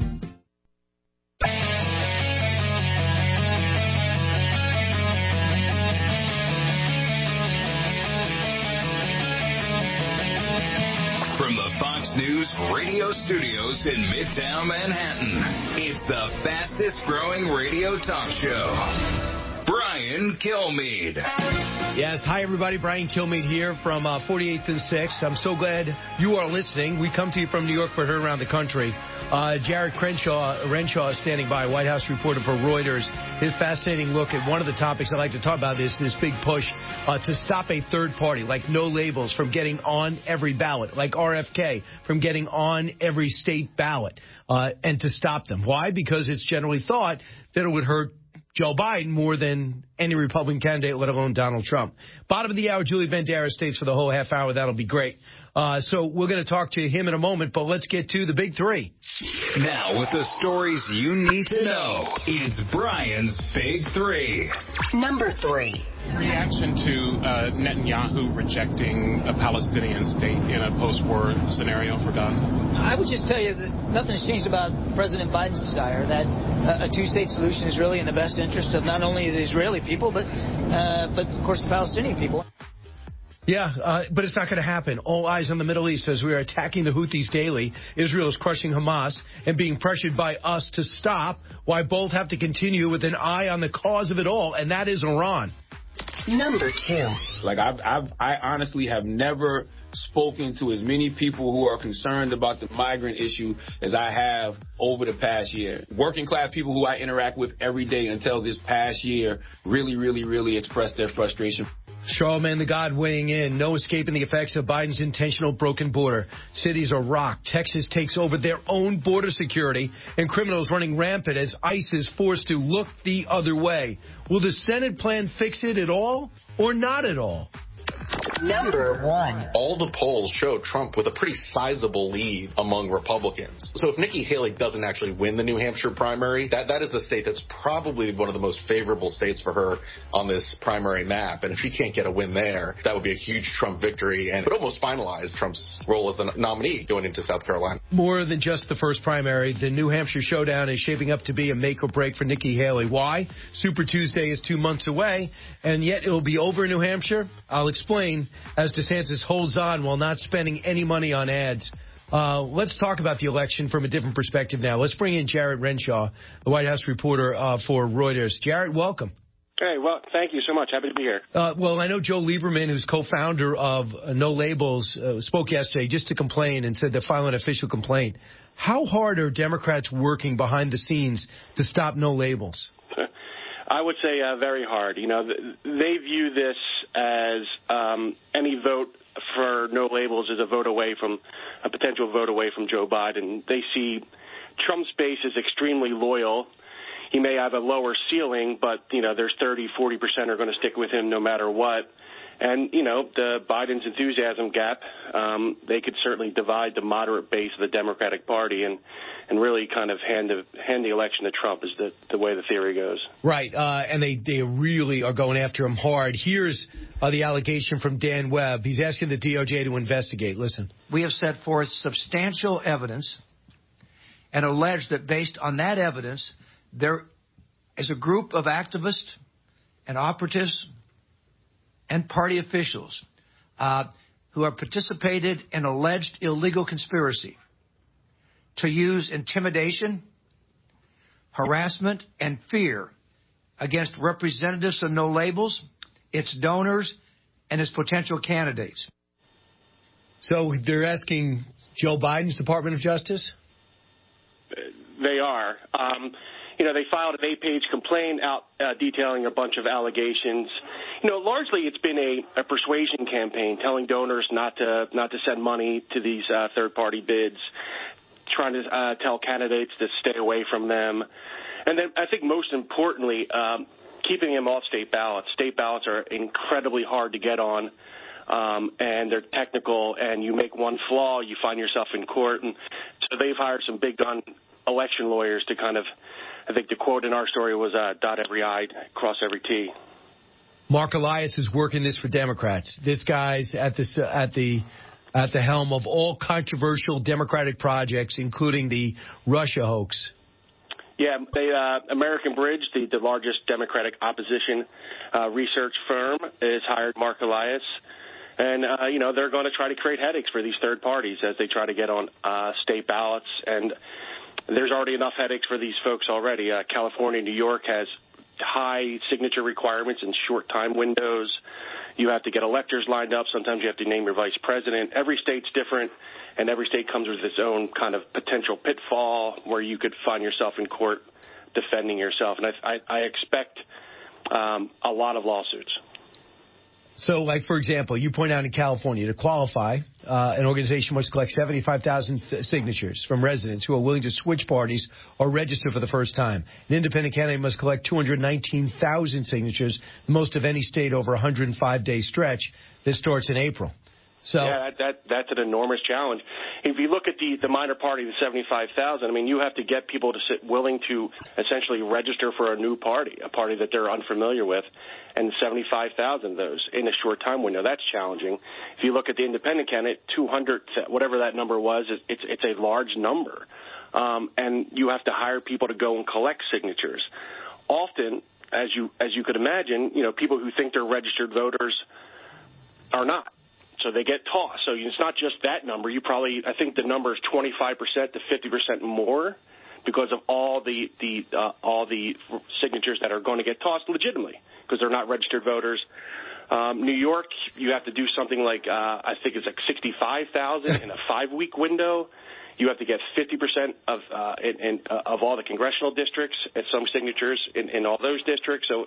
News radio studios in Midtown Manhattan. It's the fastest growing radio talk show. Brian Kilmeade. Yes, hi everybody. Brian Kilmeade here from 48th and 6th. I'm so glad you are listening. We come to you from New York, but heard around the country. Jared Renshaw is standing by, White House reporter for Reuters. His fascinating look at one of the topics I'd like to talk about is this big push to stop a third party, like No Labels, from getting on every ballot, like RFK, from getting on every state ballot, and to stop them. Why? Because it's generally thought that it would hurt Joe Biden more than any Republican candidate, let alone Donald Trump. Bottom of the hour, Julie Banderas stays for the whole half hour. That'll be great. So we're going to talk to him in a moment, but let's get to the big three. Now, with the stories you need to know, it's Brian's Big Three. Number 3. Reaction to Netanyahu rejecting a Palestinian state in a post-war scenario for Gaza? I would just tell you that nothing's changed about President Biden's desire that a two-state solution is really in the best interest of not only the Israeli people, but of course the Palestinian people. Yeah, but it's not going to happen. All eyes on the Middle East as we are attacking the Houthis daily. Israel is crushing Hamas and being pressured by us to stop, while both have to continue with an eye on the cause of it all, and that is Iran. Number 2. Like, I honestly have never spoken to as many people who are concerned about the migrant issue as I have over the past year. Working class people who I interact with every day until this past year really expressed their frustration. Charlemagne the God weighing in. No escaping the effects of Biden's intentional broken border. Cities are rocked. Texas takes over their own border security, and criminals running rampant as ICE is forced to look the other way. Will the Senate plan fix it at all or not at all? Number 1. All the polls show Trump with a pretty sizable lead among Republicans. So if Nikki Haley doesn't actually win the New Hampshire primary, that is the state that's probably one of the most favorable states for her on this primary map. And if she can't get a win there, that would be a huge Trump victory and would almost finalize Trump's role as the nominee going into South Carolina. More than just the first primary, the New Hampshire showdown is shaping up to be a make or break for Nikki Haley. Why? Super Tuesday is 2 months away, and yet it will be over in New Hampshire. I'll explain as DeSantis holds on while not spending any money on ads. Let's talk about the election from a different perspective now. Let's bring in Jarrett Renshaw, the White House reporter for Reuters. Jarrett, welcome. Hey, well, thank you so much. Happy to be here. Well, I know Joe Lieberman, who's co-founder of No Labels, spoke yesterday just to complain and said they're filing an official complaint. How hard are Democrats working behind the scenes to stop No Labels? I would say very hard. You know, they view this as any vote for No Labels as a potential vote away from Joe Biden. They see Trump's base as extremely loyal. He may have a lower ceiling, but, you know, there's 30-40% are going to stick with him no matter what. And, you know, the Biden's enthusiasm gap, they could certainly divide the moderate base of the Democratic Party and really kind of hand the election to Trump is the way the theory goes. Right. And they really are going after him hard. Here's the allegation from Dan Webb. He's asking the DOJ to investigate. Listen. We have set forth substantial evidence and allege that based on that evidence, there is a group of activists and operatives and party officials who have participated in alleged illegal conspiracy to use intimidation, harassment, and fear against representatives of No Labels, its donors, and its potential candidates. So they're asking Joe Biden's Department of Justice? They are. You know, they filed an 8-page complaint detailing a bunch of allegations. You know, largely it's been a persuasion campaign, telling donors not to send money to these third-party bids, trying to tell candidates to stay away from them. And then I think most importantly, keeping them off state ballots. State ballots are incredibly hard to get on, and they're technical, and you make one flaw, you find yourself in court. And so they've hired some big-gun election lawyers to kind of, I think the quote in our story was dot every I, cross every T. Mark Elias is working this for Democrats. This guy's at the helm of all controversial Democratic projects, including the Russia hoax. Yeah, American Bridge, the largest Democratic opposition research firm, has hired Mark Elias. And, you know, they're going to try to create headaches for these third parties as they try to get on state ballots. And there's already enough headaches for these folks already. California, New York has high signature requirements and short time windows. You have to get electors lined up. Sometimes you have to name your vice president. Every state's different, and every state comes with its own kind of potential pitfall where you could find yourself in court defending yourself. And I expect a lot of lawsuits. So, like, for example, you point out in California, to qualify, an organization must collect 75,000 signatures from residents who are willing to switch parties or register for the first time. An independent candidate must collect 219,000 signatures, the most of any state over a 105-day stretch. This starts in April. So yeah, that's an enormous challenge. If you look at the minor party, the 75,000, I mean, you have to get people to willing to essentially register for a new party, a party that they're unfamiliar with, and 75,000 of those in a short time window. That's challenging. If you look at the independent candidate, 200, whatever that number was, it's a large number. And you have to hire people to go and collect signatures. Often, as you could imagine, you know, people who think they're registered voters are not. So they get tossed. So it's not just that number. I think the number is 25% to 50% more because of all the signatures that are going to get tossed legitimately because they're not registered voters. New York, you have to do something like I think it's like 65,000 in a 5-week window. You have to get 50% of all the congressional districts and some signatures in all those districts. So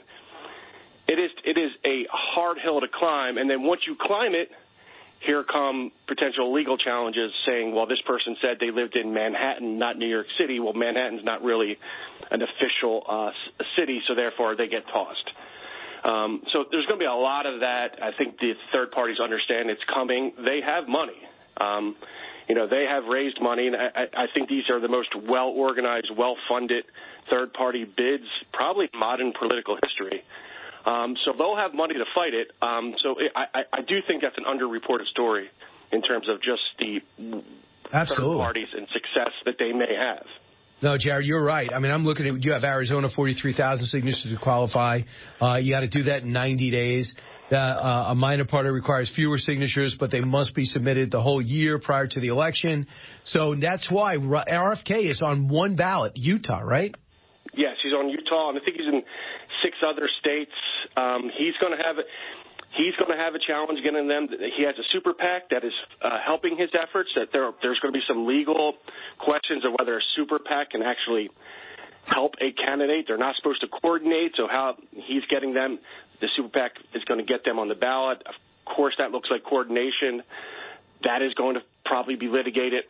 it is a hard hill to climb. And then once you climb it, here come potential legal challenges saying, well, this person said they lived in Manhattan, not New York City. Well, Manhattan's not really an official city, so therefore they get tossed. So there's going to be a lot of that. I think the third parties understand it's coming. They have money. They have raised money, and I think these are the most well-organized, well-funded third-party bids probably in modern political history. So they'll have money to fight it. I do think that's an underreported story in terms of just the third parties and success that they may have. No, Jared, you're right. I mean, I'm looking at, you have Arizona, 43,000 signatures to qualify. You got to do that in 90 days. A minor party requires fewer signatures, but they must be submitted the whole year prior to the election. So that's why RFK is on one ballot, Utah, right? Yes, he's on Utah, and I think he's in 6 other states. He's going to have a challenge getting them. He has a super PAC that is helping his efforts. That there's going to be some legal questions of whether a super PAC can actually help a candidate. They're not supposed to coordinate, so how he's getting them, the super PAC is going to get them on the ballot. Of course, that looks like coordination. That is going to probably be litigated.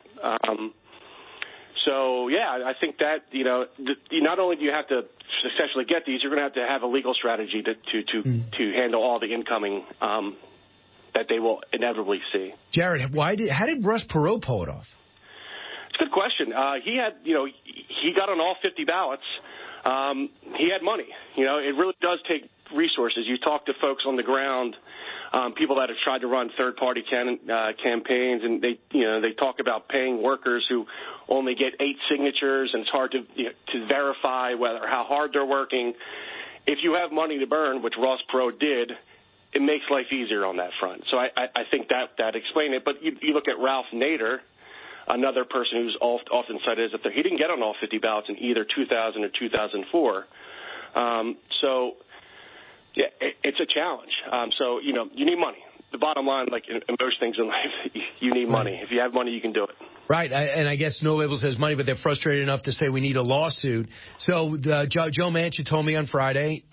So, yeah, I think that, not only do you have to successfully get these, you're going to have a legal strategy to handle all the incoming that they will inevitably see. Jared, how did Ross Perot pull it off? It's a good question. He got on all 50 ballots. He had money. It really does take resources. You talk to folks on the ground, people that have tried to run third-party campaigns, and they talk about paying workers who only get 8 signatures, and it's hard to verify how hard they're working. If you have money to burn, which Ross Perot did, it makes life easier on that front. So I think that explains it. But you look at Ralph Nader, another person who's often cited as if he didn't get on all 50 ballots in either 2000 or 2004. So, yeah, it's a challenge. You need money. The bottom line, like in most things in life, you need money. If you have money, you can do it. Right, and I guess No Labels has money, but they're frustrated enough to say we need a lawsuit. So Joe Manchin told me on Friday,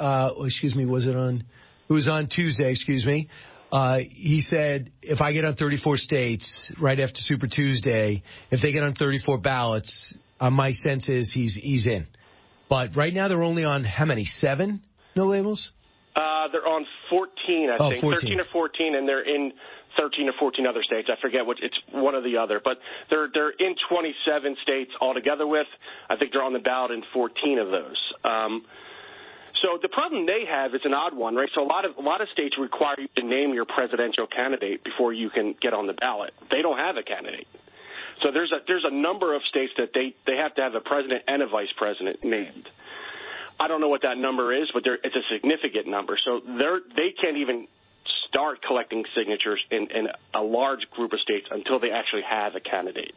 it was on Tuesday, he said, if I get on 34 states right after Super Tuesday, if they get on 34 ballots, my sense is he's in. But right now they're only on how many? 7 No Labels? They're on 14, I think. 14. 13 or 14, and they're in 13 or 14 other states. I forget which. It's one or the other. But they're in 27 states altogether with. I think they're on the ballot in 14 of those. So the problem they have is an odd one, right? So a lot of states require you to name your presidential candidate before you can get on the ballot. They don't have a candidate. So there's a number of states that they have to have a president and a vice president named. I don't know what that number is, but it's a significant number. So they can't even start collecting signatures in a large group of states until they actually have a candidate.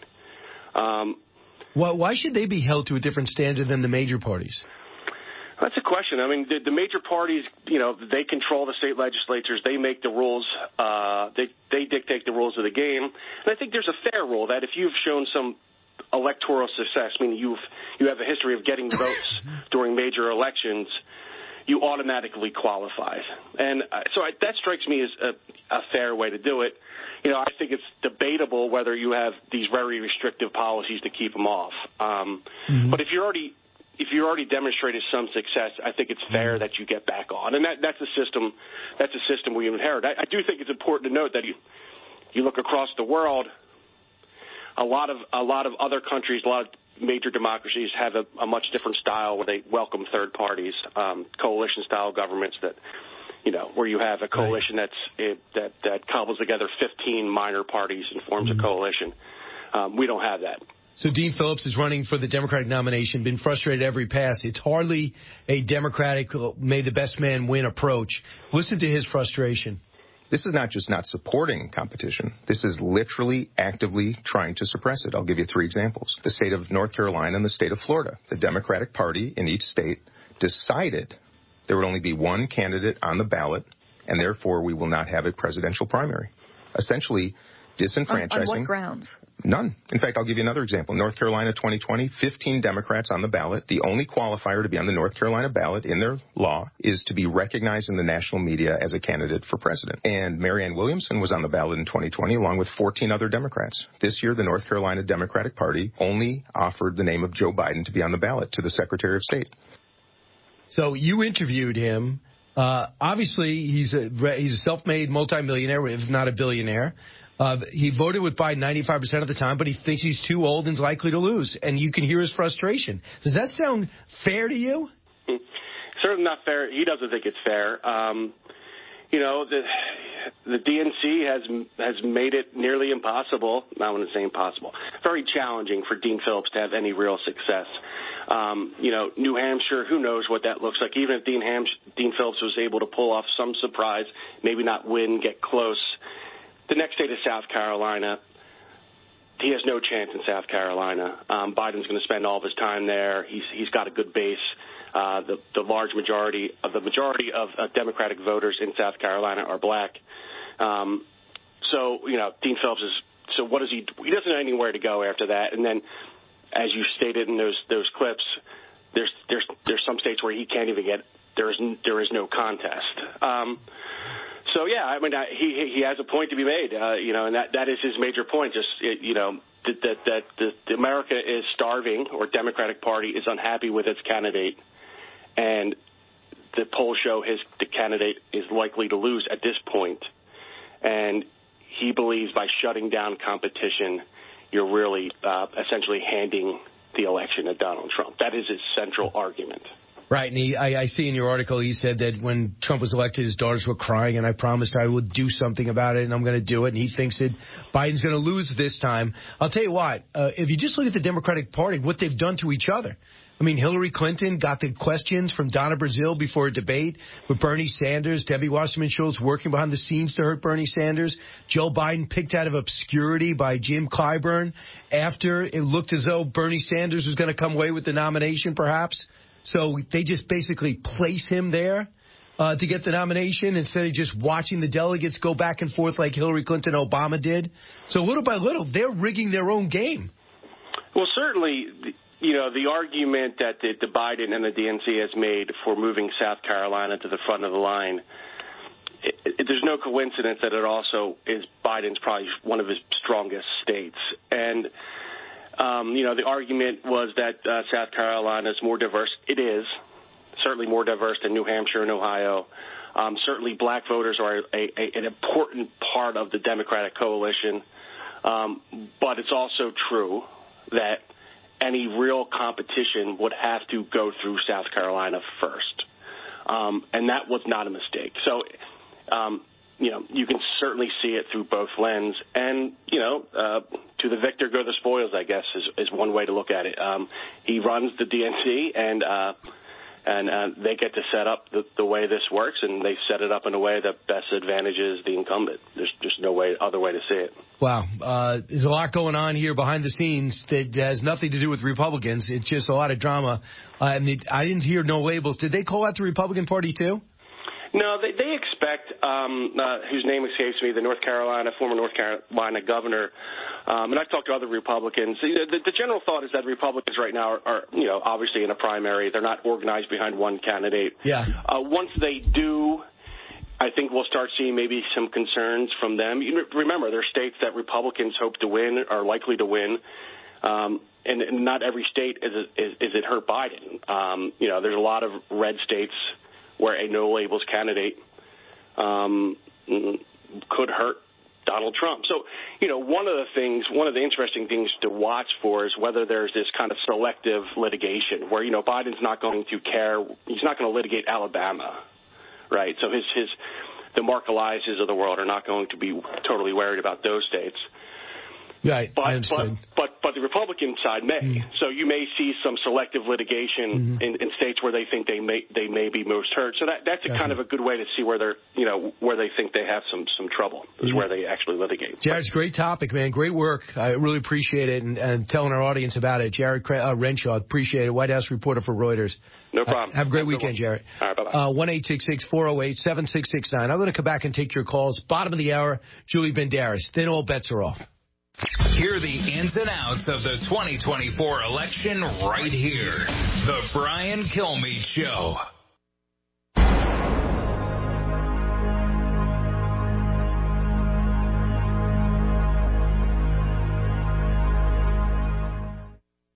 Why should they be held to a different standard than the major parties? That's a question. I mean, the major parties, they control the state legislatures. They make the rules. They dictate the rules of the game. And I think there's a fair rule that if you've shown some electoral success, meaning you have a history of getting votes during major elections, you automatically qualify. And so that strikes me as a fair way to do it. I think it's debatable whether you have these very restrictive policies to keep them off. But if you already demonstrated some success, I think it's fair that you get back on. And that's a system we inherit. I do think it's important to note that you look across the world, a lot of other countries, a lot of major democracies have a much different style where they welcome third parties, coalition-style governments where you have a coalition that cobbles together 15 minor parties and forms a coalition. We don't have that. So Dean Phillips is running for the Democratic nomination, been frustrated every pass. It's hardly a Democratic may the best man win approach. Listen to his frustration. This is not just not supporting competition. This is literally actively trying to suppress it. I'll give you 3 examples. The state of North Carolina and the state of Florida. The Democratic Party in each state decided there would only be one candidate on the ballot, and therefore we will not have a presidential primary. Essentially disenfranchising. On what grounds? None. In fact, I'll give you another example. North Carolina 2020, 15 Democrats on the ballot. The only qualifier to be on the North Carolina ballot in their law is to be recognized in the national media as a candidate for president. And Marianne Williamson was on the ballot in 2020 along with 14 other Democrats. This year, the North Carolina Democratic Party only offered the name of Joe Biden to be on the ballot to the Secretary of State. So you interviewed him. Obviously, he's a self-made multimillionaire, if not a billionaire. He voted with Biden 95% of the time, but he thinks he's too old and is likely to lose. And you can hear his frustration. Does that sound fair to you? Certainly not fair. He doesn't think it's fair. The DNC has made it nearly impossible. I wouldn't say impossible. Very challenging for Dean Phillips to have any real success. New Hampshire, who knows what that looks like. Even if Dean Phillips was able to pull off some surprise, maybe not win, get close. The next state is South Carolina. He has no chance in South Carolina. Biden's going to spend all of his time there. He's got a good base. The majority of Democratic voters in South Carolina are black. Dean Phillips is. So what does he? He doesn't know anywhere to go after that. And then, as you stated in those clips, there's some states where he can't even get. There is no contest. He has a point to be made. And that is his major point. That America is starving, or Democratic Party is unhappy with its candidate, and the polls show the candidate is likely to lose at this point. And he believes by shutting down competition, you're really essentially handing the election to Donald Trump. That is his central argument. Right, and I see in your article he said that when Trump was elected, his daughters were crying, and I promised I would do something about it, and I'm going to do it, and he thinks that Biden's going to lose this time. I'll tell you what, if you just look at the Democratic Party, what they've done to each other. I mean, Hillary Clinton got the questions from Donna Brazile before a debate with Bernie Sanders. Debbie Wasserman Schultz working behind the scenes to hurt Bernie Sanders. Joe Biden picked out of obscurity by Jim Clyburn after it looked as though Bernie Sanders was going to come away with the nomination, perhaps. So they just basically place him there to get the nomination instead of just watching the delegates go back and forth like Hillary Clinton and Obama did. So little by little, they're rigging their own game. Well, certainly, the argument that the Biden and the DNC has made for moving South Carolina to the front of the line, there's no coincidence that it also is Biden's probably one of his strongest states. And the argument was that South Carolina is more diverse. It is certainly more diverse than New Hampshire and Ohio. Certainly black voters are an important part of the Democratic coalition. But it's also true that any real competition would have to go through South Carolina first. And that was not a mistake. So, you can certainly see it through both lens. And, to the victor go the spoils, I guess, is one way to look at it. He runs the DNC, and they get to set up the way this works, and they set it up in a way that best advantages the incumbent. There's just no other way to see it. Wow. There's a lot going on here behind the scenes that has nothing to do with Republicans. It's just a lot of drama. I didn't hear no labels. Did they call out the Republican Party, too? No, they expect, whose name escapes me, the former North Carolina governor, and I've talked to other Republicans. The general thought is that Republicans right now are obviously in a primary. They're not organized behind one candidate. Yeah. Once they do, I think we'll start seeing maybe some concerns from them. Remember, there are states that Republicans hope to win, are likely to win. And not every state is it hurt Biden. There's a lot of red states where a no-labels candidate could hurt Donald Trump. So, one of the interesting things to watch for is whether there's this kind of selective litigation where, Biden's not going to care. He's not going to litigate Alabama, right? So the Mark Eliases of the world are not going to be totally worried about those states. Right, but, I understand. But the Republican side may. Mm-hmm. So you may see some selective litigation in states where they think they may be most hurt. So that's kind of a good way to see where where they think they have some trouble is where they actually litigate. Jared, it's a great topic, man. Great work. I really appreciate it and telling our audience about it. Jared Renshaw, appreciate it. White House reporter for Reuters. No problem. Have a great weekend, Jared. All right, bye-bye. 1-866-408-7669. I'm going to come back and take your calls. Bottom of the hour, Julie Banderas. Then all bets are off. Hear the ins and outs of the 2024 election right here. The Brian Kilmeade Show.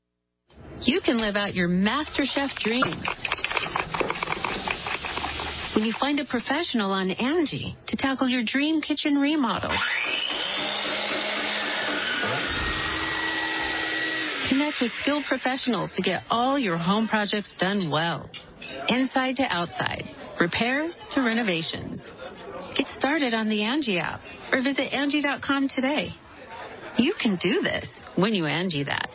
You can live out your MasterChef dreams when you find a professional on Angie to tackle your dream kitchen remodel. Connect with skilled professionals to get all your home projects done well. Inside to outside, repairs to renovations. Get started on the Angie app or visit Angie.com today. You can do this when you Angie that.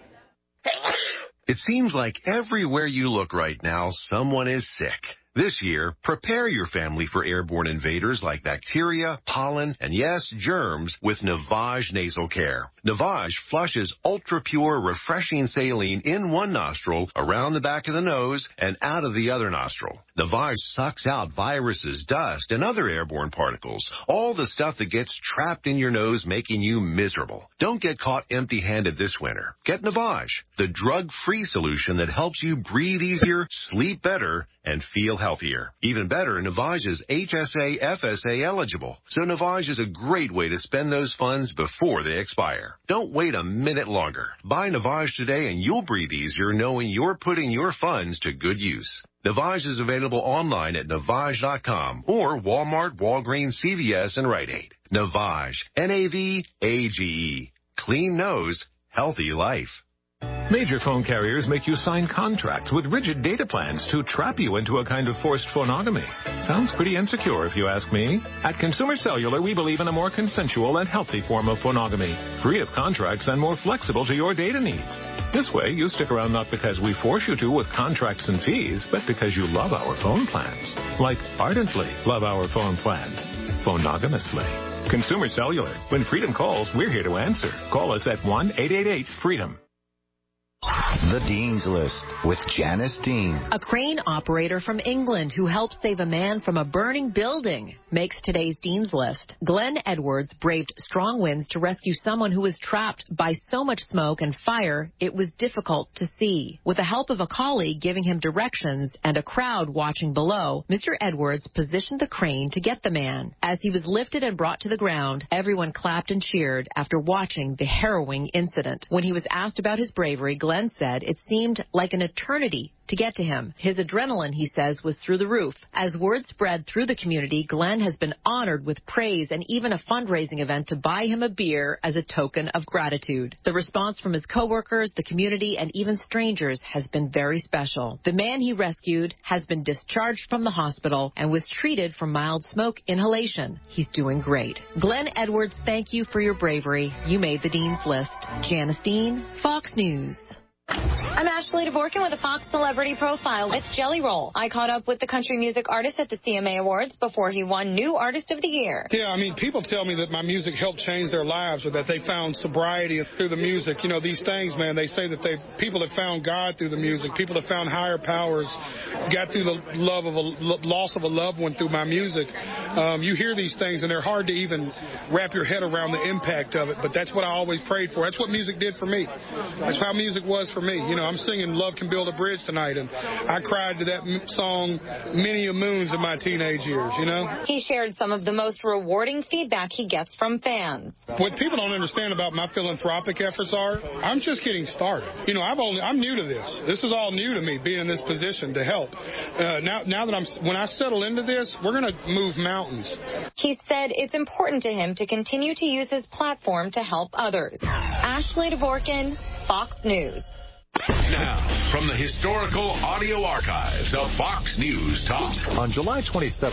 It seems like everywhere you look right now, someone is sick. This year, prepare your family for airborne invaders like bacteria, pollen, and yes, germs with Navage Nasal Care. Navage flushes ultra-pure, refreshing saline in one nostril, around the back of the nose, and out of the other nostril. Navage sucks out viruses, dust, and other airborne particles, all the stuff that gets trapped in your nose making you miserable. Don't get caught empty-handed this winter. Get Navage, the drug-free solution that helps you breathe easier, sleep better, and feel healthier. Even better, Navage is HSA, FSA eligible. So Navage is a great way to spend those funds before they expire. Don't wait a minute longer. Buy Navage today and you'll breathe easier knowing you're putting your funds to good use. Navage is available online at Navage.com or Walmart, Walgreens, CVS, and Rite Aid. Navage, Navage. Clean nose, healthy life. Major phone carriers make you sign contracts with rigid data plans to trap you into a kind of forced phonogamy. Sounds pretty insecure if you ask me. At Consumer Cellular, we believe in a more consensual and healthy form of phonogamy, free of contracts and more flexible to your data needs. This way, you stick around not because we force you to with contracts and fees, but because you love our phone plans. Like ardently love our phone plans. Phonogamously. Consumer Cellular. When Freedom calls, we're here to answer. Call us at 1-888-FREEDOM. The Dean's List with Janice Dean. A crane operator from England who helped save a man from a burning building makes today's Dean's List. Glenn Edwards braved strong winds to rescue someone who was trapped by so much smoke and fire it was difficult to see. With the help of a colleague giving him directions and a crowd watching below, Mr. Edwards positioned the crane to get the man. As he was lifted and brought to the ground, everyone clapped and cheered after watching the harrowing incident. When he was asked about his bravery, Glenn said it seemed like an eternity to get to him. His adrenaline, he says, was through the roof. As word spread through the community, Glenn has been honored with praise and even a fundraising event to buy him a beer as a token of gratitude. The response from his coworkers, the community, and even strangers has been very special. The man he rescued has been discharged from the hospital and was treated for mild smoke inhalation. He's doing great. Glenn Edwards, thank you for your bravery. You made the Dean's List. Janice Dean, Fox News. I'm Ashley Dvorkin with a Fox Celebrity Profile with Jelly Roll. I caught up with the country music artist at the CMA Awards before he won New Artist of the Year. Yeah, I mean, people tell me that my music helped change their lives or that they found sobriety through the music. You know, these things, man, they say that people have found God through the music. People have found higher powers, got through the loss of a loved one through my music. You hear these things, and they're hard to even wrap your head around the impact of it, but that's what I always prayed for. That's what music did for me. That's how music was for me. You know, I'm singing Love Can Build a Bridge tonight, and I cried to that song many a moons in my teenage years, you know? He shared some of the most rewarding feedback he gets from fans. What people don't understand about my philanthropic efforts are, I'm just getting started. You know, I'm new to this. This is all new to me, being in this position to help. Now that when I settle into this, we're going to move mountains. He said it's important to him to continue to use his platform to help others. Ashley Dvorkin, Fox News. Now, from the historical audio archives of Fox News Talk. On July 27,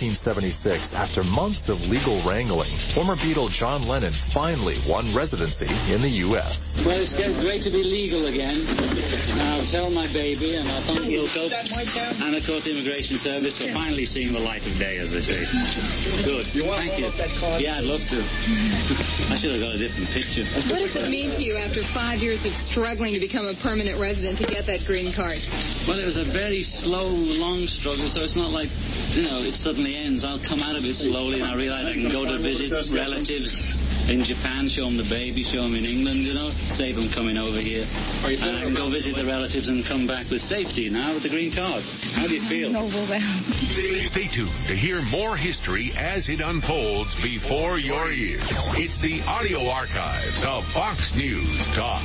1976, after months of legal wrangling, former Beatle John Lennon finally won residency in the U.S. Well, it's great to be legal again. I'll tell my baby, and I'll thank Wilco, and of course the Immigration Service for finally seeing the light of day, as they say. Good. Thank you. Yeah, I'd love to. I should have got a different picture. What does it mean to you after 5 years of struggling to become a permanent resident to get that green card? Well, it was a very slow, long struggle, so it's not like, you know, it suddenly ends. I'll come out of it slowly, and I realize I can go to visit relatives in Japan, show them the baby, show them in England, you know, save them coming over here. And I can go visit the relatives and come back with safety now with the green card. How do you feel? Stay tuned to hear more history as it unfolds before your ears. It's the audio archives of Fox News Talk.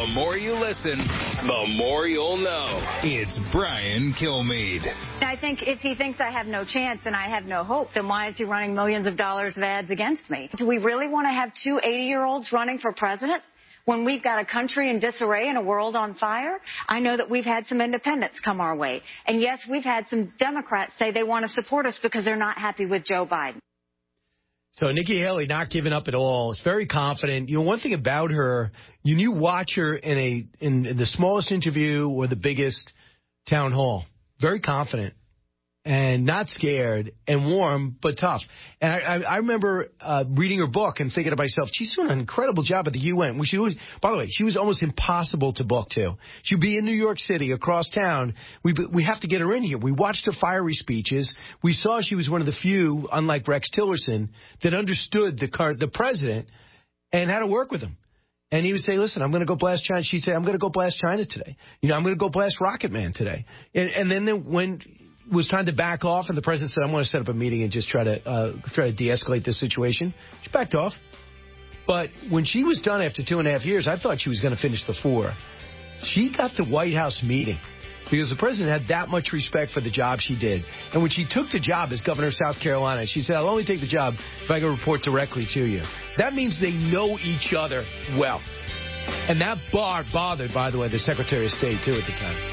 The more you listen, the more you'll know. It's Brian Kilmeade. I think if he thinks I have no chance and I have no hope, then why is he running millions of dollars of ads against me? Do we really want to have two 80-year-olds running for president when we've got a country in disarray and a world on fire? I know that we've had some independents come our way. And yes, we've had some Democrats say they want to support us because they're not happy with Joe Biden. So Nikki Haley not giving up at all. Is very confident. You know, one thing about her, you watch her in the smallest interview or the biggest town hall. Very confident and not scared and warm, but tough. And I remember reading her book and thinking to myself, she's doing an incredible job at the UN. By the way, she was almost impossible to book to. She'd be in New York City, across town. We have to get her in here. We watched her fiery speeches. We saw she was one of the few, unlike Rex Tillerson, that understood the president and how to work with him. And he would say, listen, I'm going to go blast China. She'd say, I'm going to go blast China today. You know, I'm going to go blast Rocket Man today. And then when it was time to back off and the president said, I want to set up a meeting and just try to de-escalate this situation, she backed off. But when she was done after 2.5 years, I thought she was going to finish the 4. She got the White House meeting because the president had that much respect for the job she did. And when she took the job as governor of South Carolina, she said, I'll only take the job if I can report directly to you. That means they know each other well. And that bothered, by the way, the Secretary of State, too, at the time.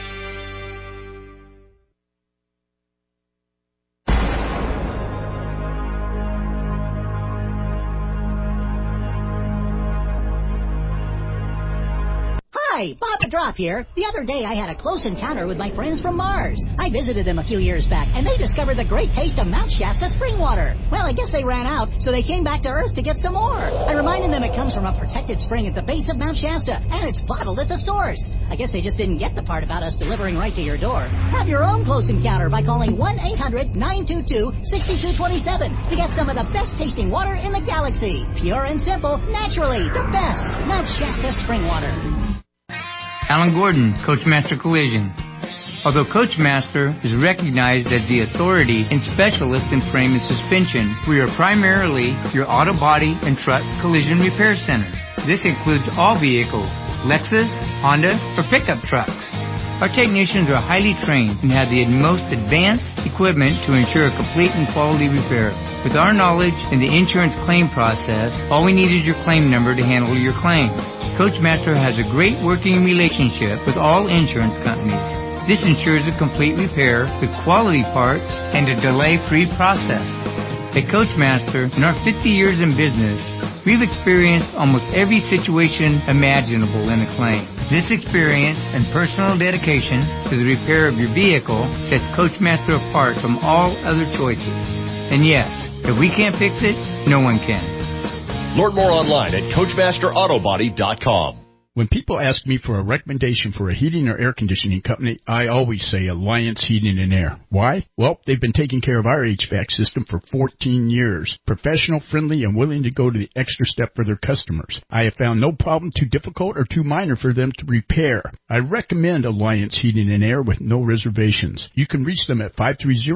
Hi, Papa Drop here. The other day I had a close encounter with my friends from Mars. I visited them a few years back, and they discovered the great taste of Mount Shasta spring water. Well, I guess they ran out, so they came back to Earth to get some more. I reminded them it comes from a protected spring at the base of Mount Shasta, and it's bottled at the source. I guess they just didn't get the part about us delivering right to your door. Have your own close encounter by calling 1-800-922-6227 to get some of the best tasting water in the galaxy. Pure and simple, naturally, the best. Mount Shasta spring water. Alan Gordon, Coachmaster Collision. Although Coachmaster is recognized as the authority and specialist in frame and suspension, we are primarily your auto body and truck collision repair center. This includes all vehicles, Lexus, Honda, or pickup trucks. Our technicians are highly trained and have the most advanced equipment to ensure a complete and quality repair. With our knowledge in the insurance claim process, all we need is your claim number to handle your claim. Coachmaster has a great working relationship with all insurance companies. This ensures a complete repair with quality parts and a delay-free process. At Coachmaster, in our 50 years in business, we've experienced almost every situation imaginable in a claim. This experience and personal dedication to the repair of your vehicle sets Coachmaster apart from all other choices. And yes, if we can't fix it, no one can. Learn more online at CoachmasterAutobody.com. When people ask me for a recommendation for a heating or air conditioning company, I always say Alliance Heating and Air. Why? Well, they've been taking care of our HVAC system for 14 years. Professional, friendly, and willing to go to the extra step for their customers. I have found no problem too difficult or too minor for them to repair. I recommend Alliance Heating and Air with no reservations. You can reach them at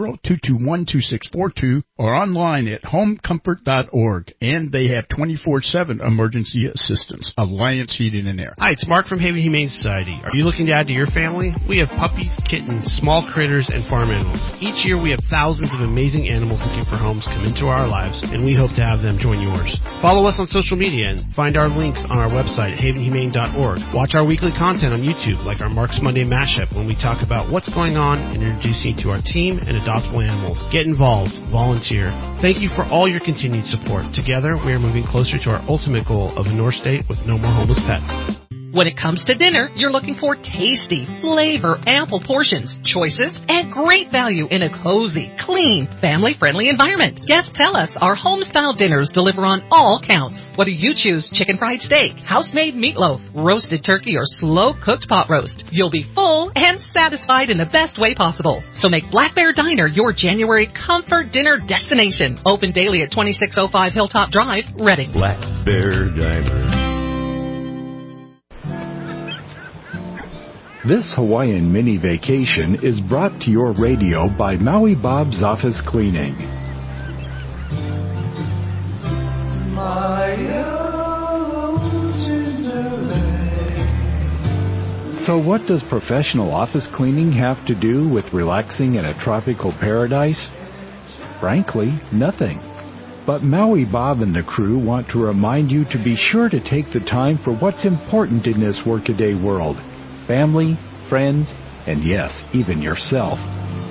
530-221-2642 or online at homecomfort.org. And they have 24/7 emergency assistance. Alliance Heating and Air. Hi, it's Mark from Haven Humane Society. Are you looking to add to your family? We have puppies, kittens, small critters, and farm animals. Each year we have thousands of amazing animals looking for homes come into our lives, and we hope to have them join yours. Follow us on social media and find our links on our website at havenhumane.org. Watch our weekly content on YouTube, like our Mark's Monday Mashup, when we talk about what's going on and introduce you to our team and adoptable animals. Get involved. Volunteer. Thank you for all your continued support. Together, we are moving closer to our ultimate goal of a North State with no more homeless pets. When it comes to dinner, you're looking for tasty, flavor, ample portions, choices, and great value in a cozy, clean, family-friendly environment. Guests tell us our home-style dinners deliver on all counts. Whether you choose chicken fried steak, house-made meatloaf, roasted turkey, or slow-cooked pot roast, you'll be full and satisfied in the best way possible. So make Black Bear Diner your January comfort dinner destination. Open daily at 2605 Hilltop Drive, Reading. Black Bear Diner. This Hawaiian mini vacation is brought to your radio by Maui Bob's Office Cleaning. My ocean So what does professional office cleaning have to do with relaxing in a tropical paradise? Frankly, nothing. But Maui Bob and the crew want to remind you to be sure to take the time for what's important in this workaday world. Family, friends, and yes, even yourself.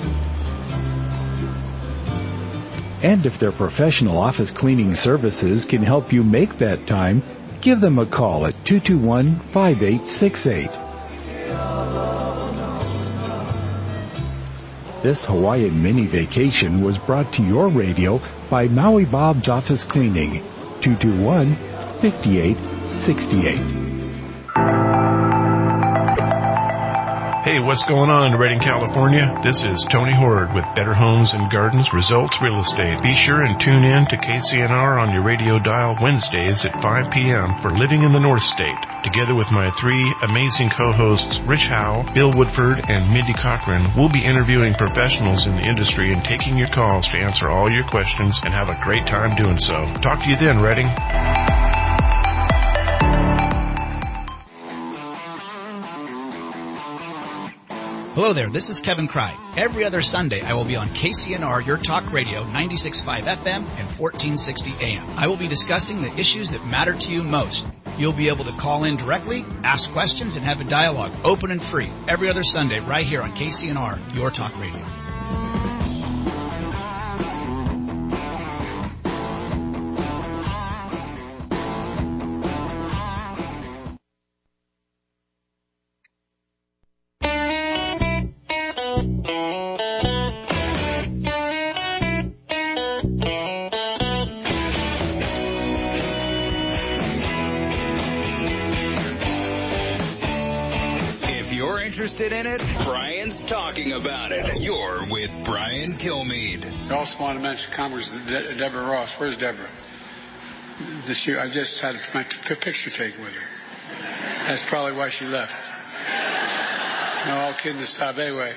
And if their professional office cleaning services can help you make that time, give them a call at 221-5868. This Hawaiian mini vacation was brought to your radio by Maui Bob's Office Cleaning, 221-5868. Hey, what's going on in Redding, California? This is Tony Horde with Better Homes and Gardens Results Real Estate. Be sure and tune in to KCNR on your radio dial Wednesdays at 5 p.m. for Living in the North State. Together with my three amazing co-hosts, Rich Howe, Bill Woodford, and Mindy Cochran, we'll be interviewing professionals in the industry and taking your calls to answer all your questions and have a great time doing so. Talk to you then, Redding. Hello there, this is Kevin Cry. Every other Sunday, I will be on KCNR, your talk radio, 96.5 FM and 1460 AM. I will be discussing the issues that matter to you most. You'll be able to call in directly, ask questions, and have a dialogue, open and free, every other Sunday right here on KCNR, your talk radio. In it, Brian's talking about it. You're with Brian Kilmeade. I also want to mention Congresswoman Deborah Ross. Where's Deborah? This year, I just had my picture taken with her. That's probably why she left. No, all kidding aside. Anyway,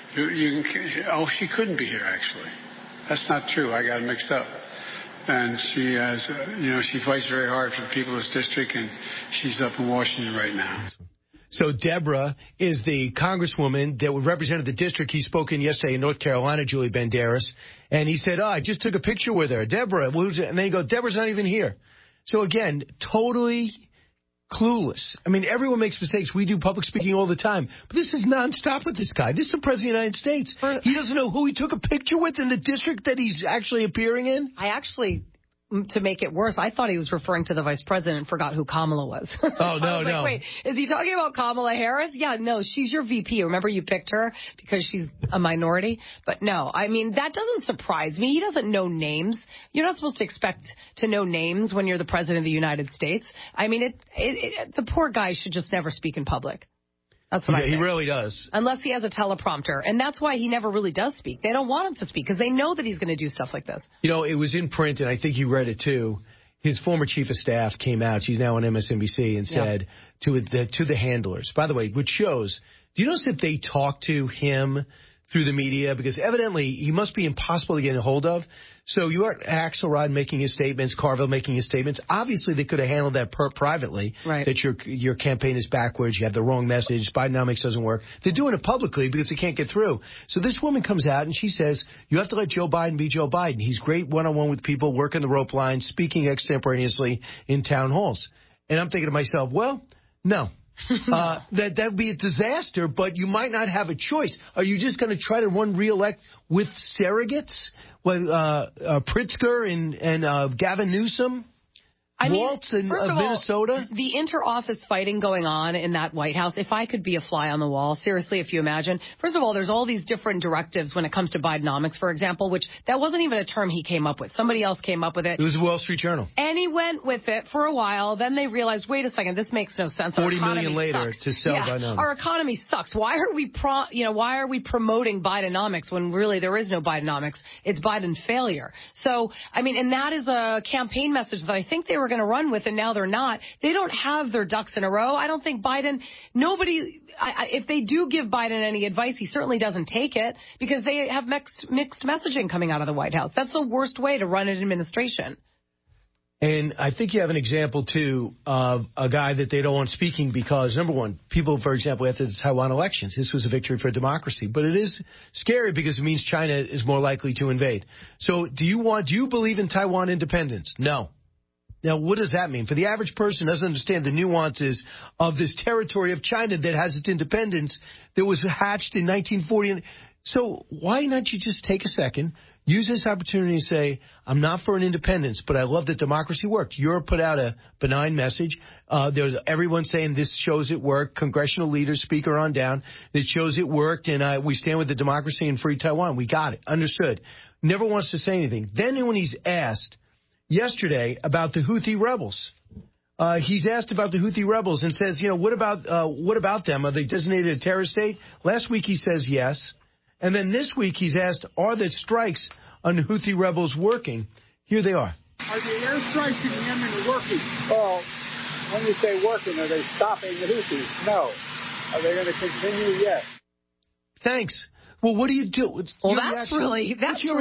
she couldn't be here actually. That's not true. I got it mixed up. And she has, she fights very hard for the people of this district, and she's up in Washington right now. So Deborah is the congresswoman that represented the district. He spoke in yesterday in North Carolina, Julie Banderas. And he said, I just took a picture with her. Deborah. And they go, Deborah's not even here. So, again, totally clueless. I mean, everyone makes mistakes. We do public speaking all the time. But this is nonstop with this guy. This is the President of the United States. He doesn't know who he took a picture with in the district that he's actually appearing in? To make it worse, I thought he was referring to the vice president and forgot who Kamala was. Oh, no. Wait, is he talking about Kamala Harris? Yeah, no, she's your VP. Remember you picked her because she's a minority? But no, I mean, that doesn't surprise me. He doesn't know names. You're not supposed to expect to know names when you're the president of the United States. I mean, the poor guy should just never speak in public. That's what I think. He really does. Unless he has a teleprompter. And that's why he never really does speak. They don't want him to speak because they know that he's going to do stuff like this. It was in print, and I think you read it too. His former chief of staff came out. She's now on MSNBC and said to the handlers, by the way, which shows, do you notice that they talk to him through the media? Because evidently he must be impossible to get a hold of. So you are Axelrod making his statements, Carville making his statements. Obviously, they could have handled that privately, right? That your campaign is backwards, you have the wrong message, Bidenomics doesn't work. They're doing it publicly because they can't get through. So this woman comes out and she says, you have to let Joe Biden be Joe Biden. He's great one-on-one with people, working the rope line, speaking extemporaneously in town halls. And I'm thinking to myself, well, no. That would be a disaster, but you might not have a choice. Are you just going to try to re-elect with surrogates? With Pritzker and Gavin Newsom? Waltz in Minnesota? The inter-office fighting going on in that White House, if I could be a fly on the wall, seriously, if you imagine. First of all, there's all these different directives when it comes to Bidenomics, for example, which that wasn't even a term he came up with. Somebody else came up with it. It was the Wall Street Journal. And he went with it for a while. Then they realized, wait a second, this makes no sense. $40 million later to sell Bidenomics. Our economy sucks. Why are we promoting Bidenomics when really there is no Bidenomics? It's Biden failure. So, I mean, and that is a campaign message that I think they were going to run with, and now they're not. They don't have their ducks in a row. I don't think if they do give Biden any advice, he certainly doesn't take it because they have mixed messaging coming out of the White House. That's the worst way to run an administration. And I think you have an example, too, of a guy that they don't want speaking because, number one, people, for example, after the Taiwan elections, this was a victory for democracy. But it is scary because it means China is more likely to invade. So do you believe in Taiwan independence? No. Now, what does that mean? For the average person who doesn't understand the nuances of this territory of China that has its independence that was hatched in 1940. So why not you just take a second, use this opportunity to say, I'm not for an independence, but I love that democracy worked. Europe put out a benign message. There's everyone saying this shows it worked. Congressional leaders, speaker on down, that shows it worked, and we stand with the democracy and free Taiwan. We got it. Understood. Never wants to say anything. Then when he's asked yesterday about the Houthi rebels, he's asked about the Houthi rebels and says, what about them? Are they designated a terrorist state? Last week he says yes. And then this week he's asked, are the strikes on the Houthi rebels working? Here they are. Are the airstrikes in Yemen working? Well, when you say working, are they stopping the Houthis? No. Are they going to continue? Yes. Thanks. Well, what do you do? Well, that's really,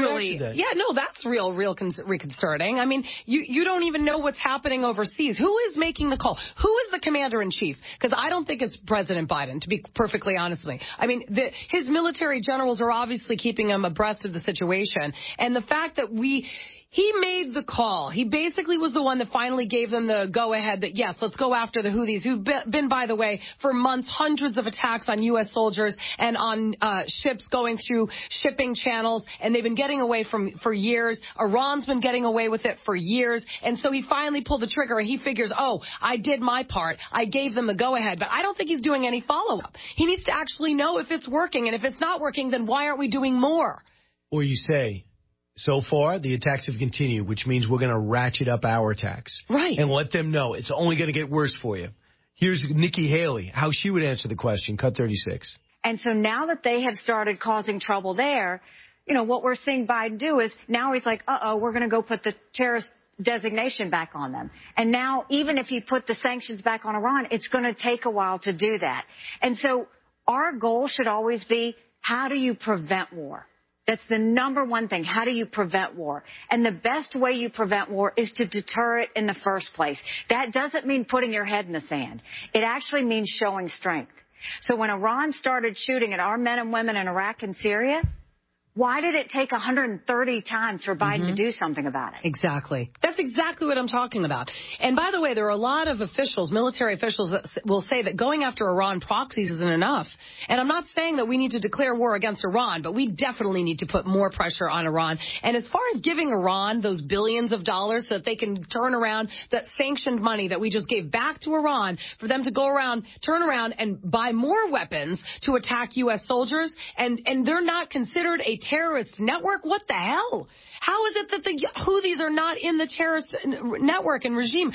real reconcerting. I mean, you don't even know what's happening overseas. Who is making the call? Who is the commander-in-chief? Because I don't think it's President Biden, to be perfectly honest with me. I mean, his military generals are obviously keeping him abreast of the situation. And the fact that he made the call. He basically was the one that finally gave them the go-ahead that, yes, let's go after the Houthis, who've been, by the way, for months, hundreds of attacks on U.S. soldiers and on ships going through shipping channels, and they've been getting away for years. Iran's been getting away with it for years. And so he finally pulled the trigger, and he figures, I did my part. I gave them the go-ahead. But I don't think he's doing any follow-up. He needs to actually know if it's working. And if it's not working, then why aren't we doing more? Or you say, so far, the attacks have continued, which means we're going to ratchet up our attacks. Right. And let them know it's only going to get worse for you. Here's Nikki Haley, how she would answer the question, cut 36. And so now that they have started causing trouble there, what we're seeing Biden do is now he's like, we're going to go put the terrorist designation back on them. And now, even if he put the sanctions back on Iran, it's going to take a while to do that. And so our goal should always be, how do you prevent war? That's the number one thing. How do you prevent war? And the best way you prevent war is to deter it in the first place. That doesn't mean putting your head in the sand. It actually means showing strength. So when Iran started shooting at our men and women in Iraq and Syria, why did it take 130 times for Biden to do something about it? Exactly. That's exactly what I'm talking about. And by the way, there are a lot of officials, military officials, that will say that going after Iran proxies isn't enough. And I'm not saying that we need to declare war against Iran, but we definitely need to put more pressure on Iran. And as far as giving Iran those billions of dollars so that they can turn around that sanctioned money that we just gave back to Iran for them to turn around and buy more weapons to attack U.S. soldiers, and they're not considered a terrorist network? What the hell? How is it that the Houthis are not in the terrorist network and regime?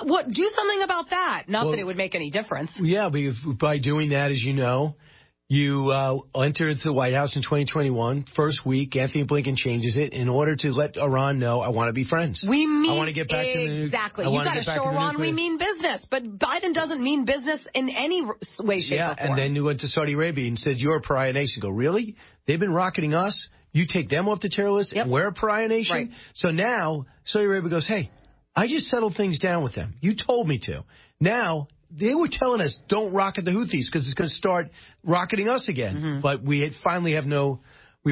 Do something about that. Not that it would make any difference. Yeah, but by doing that, as you know, you enter into the White House in 2021. First week, Anthony Blinken changes it in order to let Iran know, I want to be friends. I want to get back to the exactly. You got to show Iran we mean business, but Biden doesn't mean business in any way, shape, or form. And then you went to Saudi Arabia and said you're a pariah nation. Go, really? They've been rocketing us. You take them off the terror list, and we're a pariah nation. Right. So now Saudi Arabia goes, hey, I just settled things down with them. You told me to. Now they were telling us don't rocket the Houthis because it's going to start rocketing us again. But we finally have no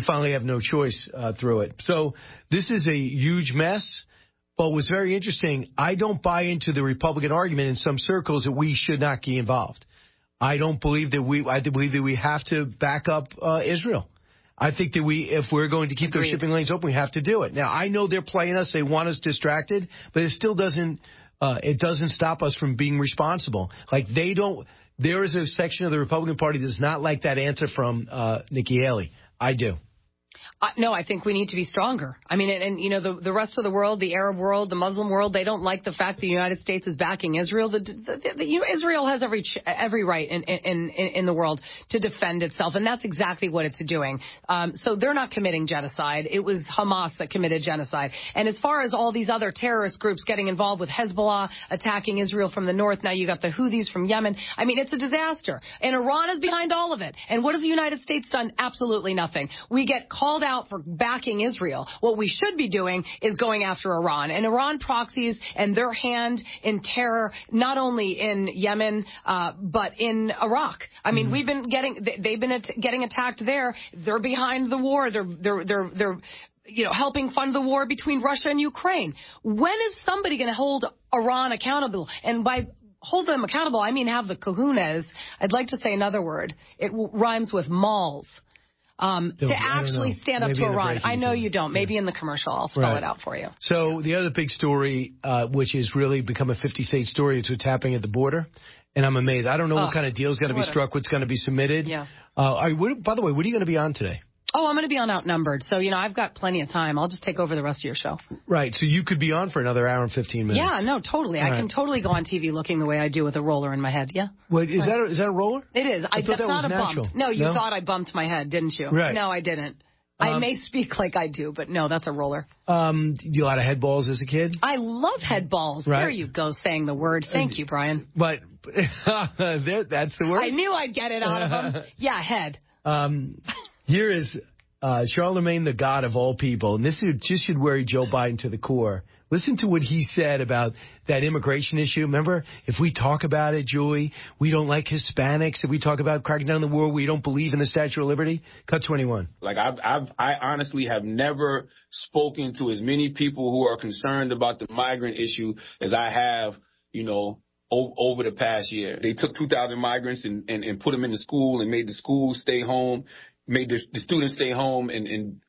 choice through it. So this is a huge mess. But what's very interesting, I don't buy into the Republican argument in some circles that we should not get involved. I don't believe that I believe that we have to back up Israel. I think that if we're going to keep those shipping lanes open, we have to do it. Now, I know they're playing us. They want us distracted, but it still doesn't stop us from being responsible. There is a section of the Republican Party that does not like that answer from Nikki Haley. I do. No, I think we need to be stronger. I mean, and the rest of the world, the Arab world, the Muslim world, they don't like the fact the United States is backing Israel. Israel has every right in the world to defend itself, and that's exactly what it's doing. So they're not committing genocide. It was Hamas that committed genocide. And as far as all these other terrorist groups getting involved with Hezbollah attacking Israel from the north, now you got the Houthis from Yemen. I mean, it's a disaster. And Iran is behind all of it. And what has the United States done? Absolutely nothing. We get caught called out for backing Israel. What we should be doing is going after Iran. And Iran proxies and their hand in terror, not only in Yemen, but in Iraq. I mean, they've been getting attacked there. They're behind the war. They're helping fund the war between Russia and Ukraine. When is somebody going to hold Iran accountable? And by hold them accountable, I mean have the kahunas. I'd like to say another word. It rhymes with malls. To actually stand up to Iran. I know you don't. Maybe in the commercial I'll spell it out for you. So the other big story, which has really become a 50-state story, is what's happening at the border. And I'm amazed. I don't know what kind of deal is going to be struck, what's going to be submitted. Yeah. By the way, what are you going to be on today? Oh, I'm going to be on Outnumbered. So, I've got plenty of time. I'll just take over the rest of your show. Right. So you could be on for another hour and 15 minutes. Yeah, no, totally. I can totally go on TV looking the way I do with a roller in my head. Yeah. Wait, is that a roller? It is. That's not a natural. bump. No, you thought I bumped my head, didn't you? Right. No, I didn't. I may speak like I do, but no, that's a roller. You a lot of head balls as a kid? I love head balls. Right. There you go, saying the word. Thank you, Brian. But that's the word? I knew I'd get it out of him. Yeah, head. Here is Charlemagne, the God of all people. And this just should worry Joe Biden to the core. Listen to what he said about that immigration issue. Remember, if we talk about it, Julie, we don't like Hispanics. If we talk about cracking down on the war, we don't believe in the Statue of Liberty. Cut 21. Like, I honestly have never spoken to as many people who are concerned about the migrant issue as I have, over the past year. They took 2,000 migrants and put them in the school and made the schools stay home, made the students stay home and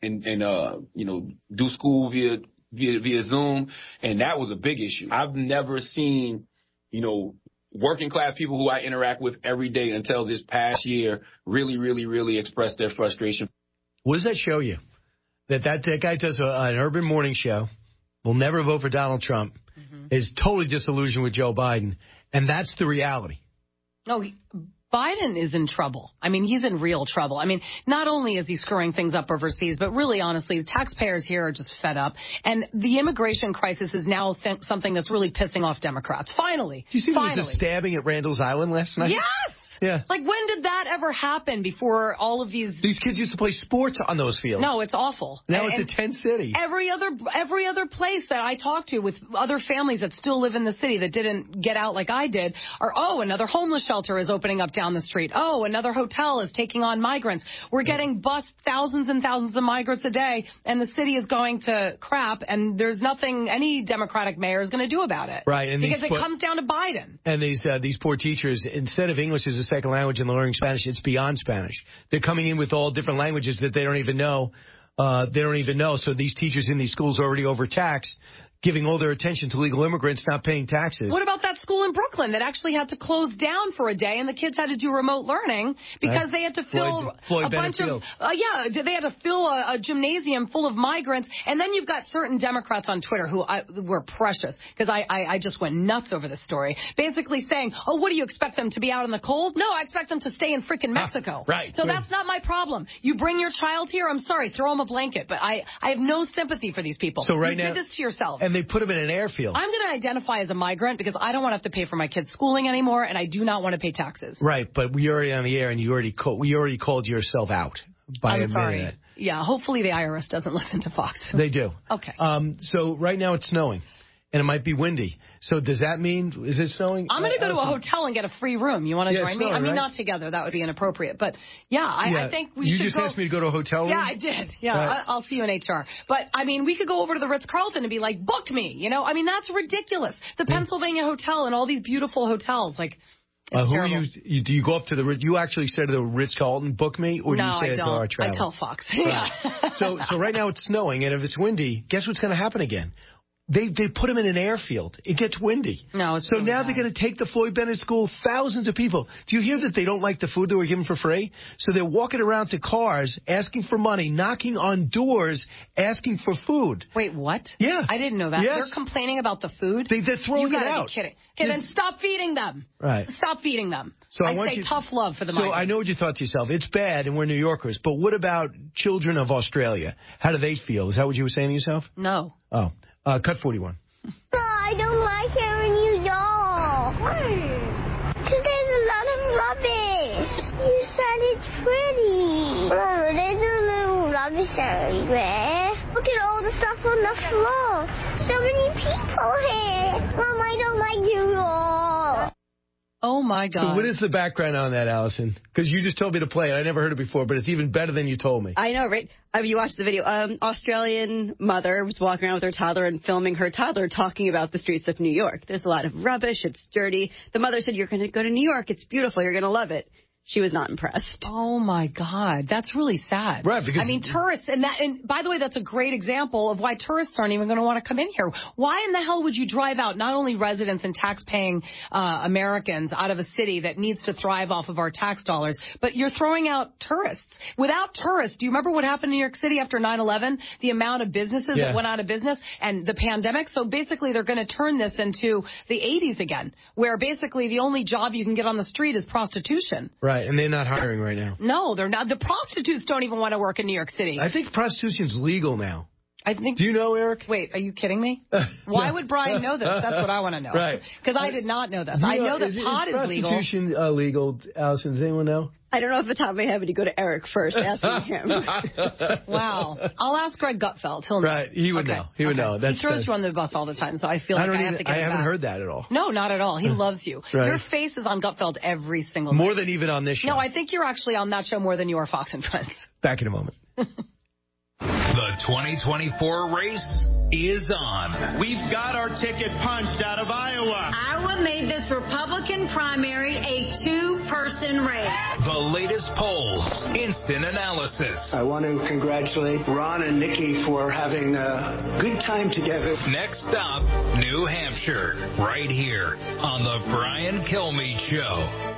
do school via Zoom, and that was a big issue. I've never seen, working class people who I interact with every day until this past year really, really, really express their frustration. What does that show you? That guy does an urban morning show, will never vote for Donald Trump, is totally disillusioned with Joe Biden, and that's the reality. No, Biden is in trouble. I mean, he's in real trouble. I mean, not only is he screwing things up overseas, but really, honestly, the taxpayers here are just fed up. And the immigration crisis is now something that's really pissing off Democrats. Finally. Did you see there was a stabbing at Randall's Island last night? Yes! Yeah. Like, when did that ever happen before all of these... These kids used to play sports on those fields. No, it's awful. Now it's a tent city. Every other place that I talk to with other families that still live in the city that didn't get out like I did are, another homeless shelter is opening up down the street. Oh, another hotel is taking on migrants. We're getting bused thousands and thousands of migrants a day, and the city is going to crap, and there's nothing any Democratic mayor is going to do about it. Right. And because it comes down to Biden. And these poor teachers, instead of English as a second language and learning Spanish, it's beyond Spanish. They're coming in with all different languages that they don't even know. So these teachers in these schools are already overtaxed, giving all their attention to legal immigrants not paying taxes. What about that school in Brooklyn that actually had to close down for a day, and the kids had to do remote learning because they had to fill a bunch of they had to fill a gymnasium full of migrants. And then you've got certain Democrats on Twitter who were precious, because I just went nuts over this story, basically saying, what do you expect them to be out in the cold? No, I expect them to stay in freaking Mexico. Right. So that's not my problem. You bring your child here, I'm sorry, throw them a blanket, but I have no sympathy for these people. So right you now, did this to yourself. And they put them in an airfield. I'm going to identify as a migrant because I don't want to have to pay for my kids' schooling anymore, and I do not want to pay taxes. Right, but we already on the air, and we already called yourself out by I'm sorry. That. Yeah, hopefully the IRS doesn't listen to Fox. They do. Okay. So right now it's snowing, and it might be windy. So does that mean, is it snowing? I'm going to go to a hotel and get a free room. You want to join me? I mean, right? Not together. That would be inappropriate. But, I think we should You just go. asked me to go to a hotel room? Yeah, I did. Yeah, I'll see you in HR. But, I mean, we could go over to the Ritz-Carlton and be like, book me. I mean, that's ridiculous. The Pennsylvania Hotel and all these beautiful hotels. Like, it's terrible. Do you go up to the Ritz? You actually say to the Ritz-Carlton, book me? Or do you say it to our travel? I tell Fox. Right. So right now it's snowing, and if it's windy, guess what's going to happen again? They put them in an airfield. It gets windy. No, it's so really now bad. They're going to take the Floyd Bennett School, thousands of people. Do you hear that they don't like the food they were given for free? So they're walking around to cars, asking for money, knocking on doors, asking for food. Wait, what? Yeah. I didn't know that. Yes. They're complaining about the food? They're throwing it out. You gotta be kidding. Okay, then stop feeding them. Right. Stop feeding them. So I say tough love for the migrants. So I know what you thought to yourself. It's bad, and we're New Yorkers. But what about children of Australia? How do they feel? Is that what you were saying to yourself? No. Oh. Cut 41. No, I don't like hearing you yawn. Why? Because there's a lot of rubbish. You said it's pretty. Oh, there's a little rubbish. I'm sorry, Ray. Look at all the stuff on the floor. So many people here. Mom, I don't like you all. Oh, my God. So what is the background on that, Allison? Because you just told me to play it. I never heard it before, but it's even better than you told me. I know, right? You watched the video. Australian mother was walking around with her toddler and filming her toddler talking about the streets of New York. There's a lot of rubbish. It's dirty. The mother said, you're going to go to New York. It's beautiful. You're going to love it. She was not impressed. Oh, my God. That's really sad. Right, because... I mean, tourists, and by the way, that's a great example of why tourists aren't even going to want to come in here. Why in the hell would you drive out not only residents and tax-paying Americans out of a city that needs to thrive off of our tax dollars, but you're throwing out tourists. Without tourists, do you remember what happened in New York City after 9/11? The amount of businesses that went out of business and the pandemic? So basically, they're going to turn this into the 80s again, where basically the only job you can get on the street is prostitution. Right. And they're not hiring right now. No, they're not. The prostitutes don't even want to work in New York City. I think prostitution's legal now. I think. Do you know, Eric? Wait, are you kidding me? Why would Brian know this? That's what I want to know. Right. Because I did not know this. I know that pot is legal. Is prostitution legal, Allison? Does anyone know? I don't know off the top of my head, but you go to Eric first, asking him. Wow. I'll ask Greg Gutfeld. He'll know. Right. He would know. He would know. He throws you on the bus all the time, so I feel like I have to get him haven't back. heard that at all. No, not at all. He loves you. Right. Your face is on Gutfeld every single night. More than even on this show. No, I think you're actually on that show more than you are Fox and Friends. Back in a moment. The 2024 race is on. We've got our ticket punched out of Iowa. Iowa made this Republican primary a two-person race. The latest polls, instant analysis. I want to congratulate Ron and Nikki for having a good time together. Next stop, New Hampshire, right here on the Brian Kilmeade Show.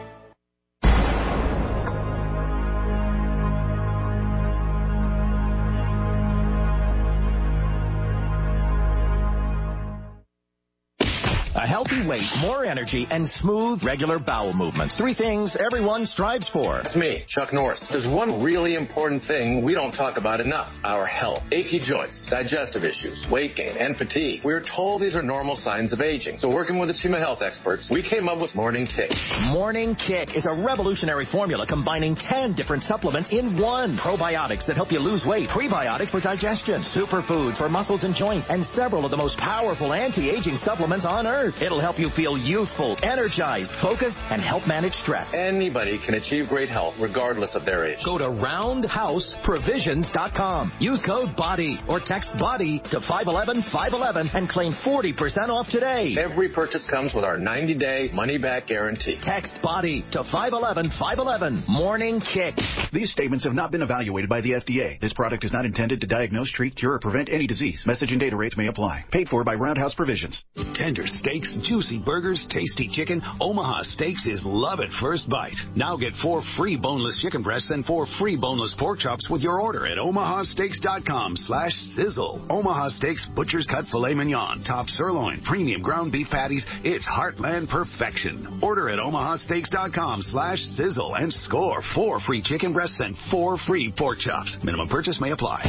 A healthy weight, more energy, and smooth, regular bowel movements. 3 things everyone strives for. It's me, Chuck Norris. There's one really important thing we don't talk about enough. Our health. Achy joints, digestive issues, weight gain, and fatigue. We're told these are normal signs of aging. So working with a team of health experts, we came up with Morning Kick. Morning Kick is a revolutionary formula combining 10 different supplements in one. Probiotics that help you lose weight, prebiotics for digestion, superfoods for muscles and joints, and several of the most powerful anti-aging supplements on earth. It'll help you feel youthful, energized, focused, and help manage stress. Anybody can achieve great health regardless of their age. Go to roundhouseprovisions.com. Use code BODY or text BODY to 511-511 and claim 40% off today. Every purchase comes with our 90-day money-back guarantee. Text BODY to 511-511. Morning Kick. These statements have not been evaluated by the FDA. This product is not intended to diagnose, treat, cure, or prevent any disease. Message and data rates may apply. Paid for by Roundhouse Provisions. Tender steaks, juicy burgers, tasty chicken. Omaha Steaks is love at first bite. Now get 4 free boneless chicken breasts and 4 free boneless pork chops with your order at omahasteaks.com/sizzle. Omaha Steaks butcher's cut filet mignon, top sirloin, premium ground beef patties. It's heartland perfection. Order at omahasteaks.com/sizzle and score 4 free chicken breasts and 4 free pork chops. Minimum purchase may apply.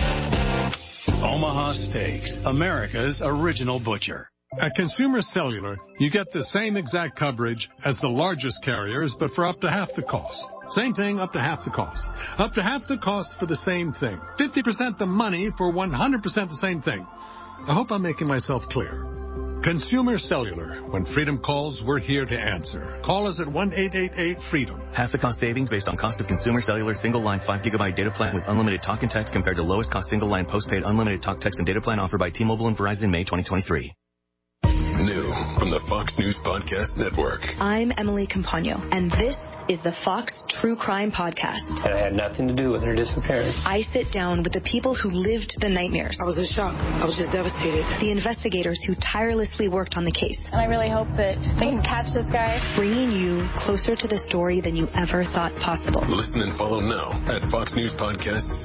Omaha Steaks, America's original butcher. At Consumer Cellular, you get the same exact coverage as the largest carriers, but for up to half the cost. Same thing, up to half the cost. Up to half the cost for the same thing. 50% the money for 100% the same thing. I hope I'm making myself clear. Consumer Cellular. When freedom calls, we're here to answer. Call us at 1-888-FREEDOM. Half the cost savings based on cost of Consumer Cellular single line 5 gigabyte data plan with unlimited talk and text compared to lowest cost single line postpaid unlimited talk, text, and data plan offered by T-Mobile and Verizon May 2023. New from the Fox News Podcast Network. I'm Emily Campagno, and this is the Fox True Crime Podcast. And I had nothing to do with her disappearance. I sit down with the people who lived the nightmares. I was in shock. I was just devastated. The investigators who tirelessly worked on the case. And I really hope that they can catch this guy. Bringing you closer to the story than you ever thought possible. Listen and follow now at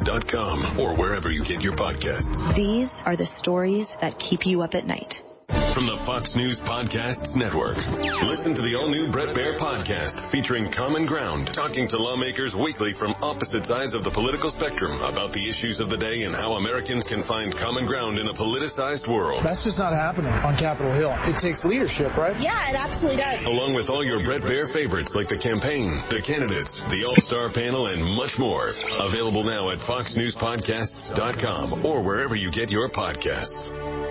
foxnewspodcasts.com or wherever you get your podcasts. These are the stories that keep you up at night. from the Fox News Podcasts Network. Listen to the all-new Bret Baier podcast featuring Common Ground, talking to lawmakers weekly from opposite sides of the political spectrum about the issues of the day and how Americans can find common ground in a politicized world. That's just not happening on Capitol Hill. It takes leadership, right? Yeah, it absolutely does. Along with all your Bret Baier favorites like the campaign, the candidates, the all-star panel, and much more. Available now at foxnewspodcasts.com or wherever you get your podcasts.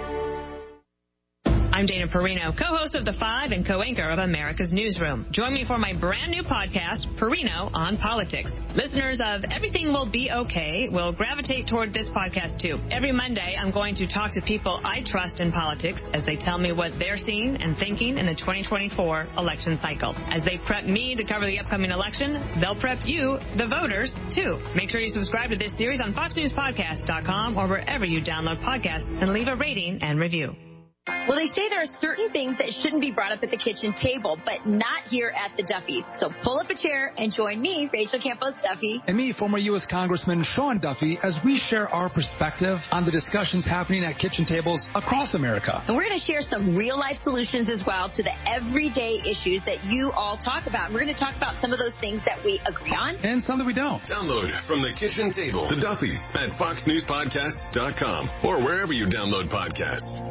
I'm Dana Perino, co-host of The Five and co-anchor of America's Newsroom. Join me for my brand new podcast, Perino on Politics. Listeners of Everything Will Be Okay will gravitate toward this podcast too. Every Monday, I'm going to talk to people I trust in politics as they tell me what they're seeing and thinking in the 2024 election cycle. As they prep me to cover the upcoming election, they'll prep you, the voters, too. Make sure you subscribe to this series on foxnewspodcast.com or wherever you download podcasts and leave a rating and review. Well, they say there are certain things that shouldn't be brought up at the kitchen table, but not here at the Duffy. So pull up a chair and join me, Rachel Campos Duffy. And me, former U.S. Congressman Sean Duffy, as we share our perspective on the discussions happening at kitchen tables across America. And we're going to share some real-life solutions as well to the everyday issues that you all talk about. And we're going to talk about some of those things that we agree on. And some that we don't. Download From the Kitchen Table, the Duffys, at foxnewspodcasts.com or wherever you download podcasts.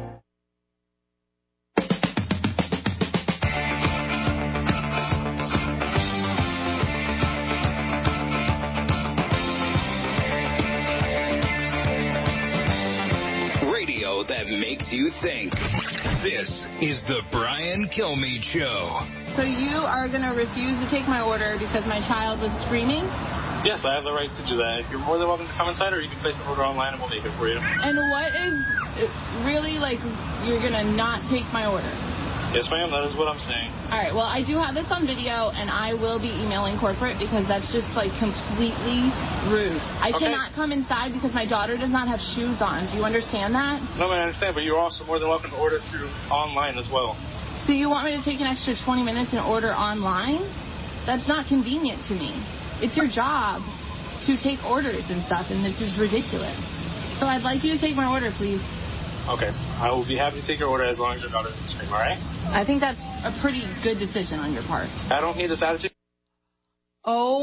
That makes you think. This is the Brian Kilmeade Show. So you are going to refuse to take my order because my child was screaming? Yes, I have the right to do that. If you're more than welcome to come inside, or you can place an order online and we'll make it for you. And what is really, like, you're going to not take my order? Yes, ma'am, that is what I'm saying. All right, well, I do have this on video, and I will be emailing corporate because that's just, like, completely rude. I cannot come inside because my daughter does not have shoes on. Do you understand that? No, I understand, but you're also more than welcome to order through online as well. So you want me to take an extra 20 minutes and order online? That's not convenient to me. It's your job to take orders and stuff, and this is ridiculous. So I'd like you to take my order, please. Okay. I will be happy to take your order as long as your daughter doesn't scream, all right? I think that's a pretty good decision on your part. I don't need this attitude. Oh,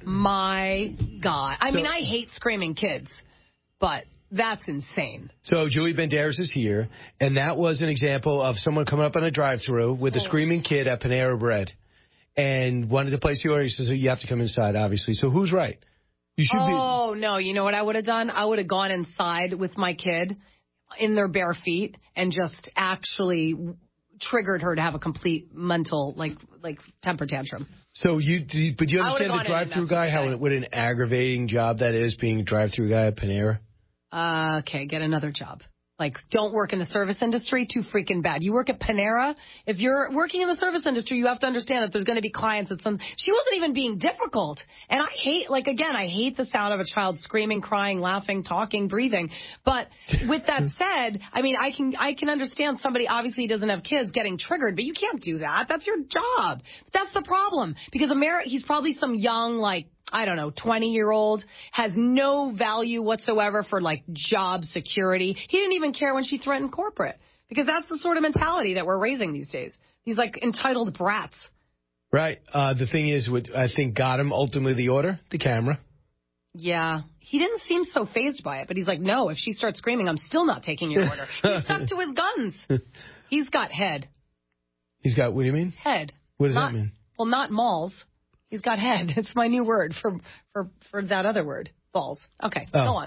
my God. I mean, I hate screaming kids, but that's insane. So Julie Banderas is here, and that was an example of someone coming up on a drive-thru with a screaming kid at Panera Bread and wanted to place the order. He says, you have to come inside, obviously. So who's right? You should be. No. You know what I would have done? I would have gone inside with my kid in their bare feet and just actually triggered her to have a complete mental, like temper tantrum. So you understand the drive-thru guy, what an aggravating job that is, being a drive-thru guy at Panera? Okay, get another job. Like, don't work in the service industry, too freaking bad. You work at Panera. If you're working in the service industry, you have to understand that there's going to be clients that she wasn't even being difficult. And I hate the sound of a child screaming, crying, laughing, talking, breathing. But with that said, I mean, I can understand somebody obviously doesn't have kids getting triggered, but you can't do that. That's your job. That's the problem. Because he's probably some young, 20-year-old, has no value whatsoever for, job security. He didn't even care when she threatened corporate, because that's the sort of mentality that we're raising these days. These, entitled brats. Right. The thing is, what I think got him ultimately the order, the camera. Yeah. He didn't seem so fazed by it, but he's like, no, if she starts screaming, I'm still not taking your order. He's stuck to his guns. He's got head. He's got, what do you mean? Head. What does that mean? Well, not malls. He's got head. It's my new word for that other word, balls. Okay, go on.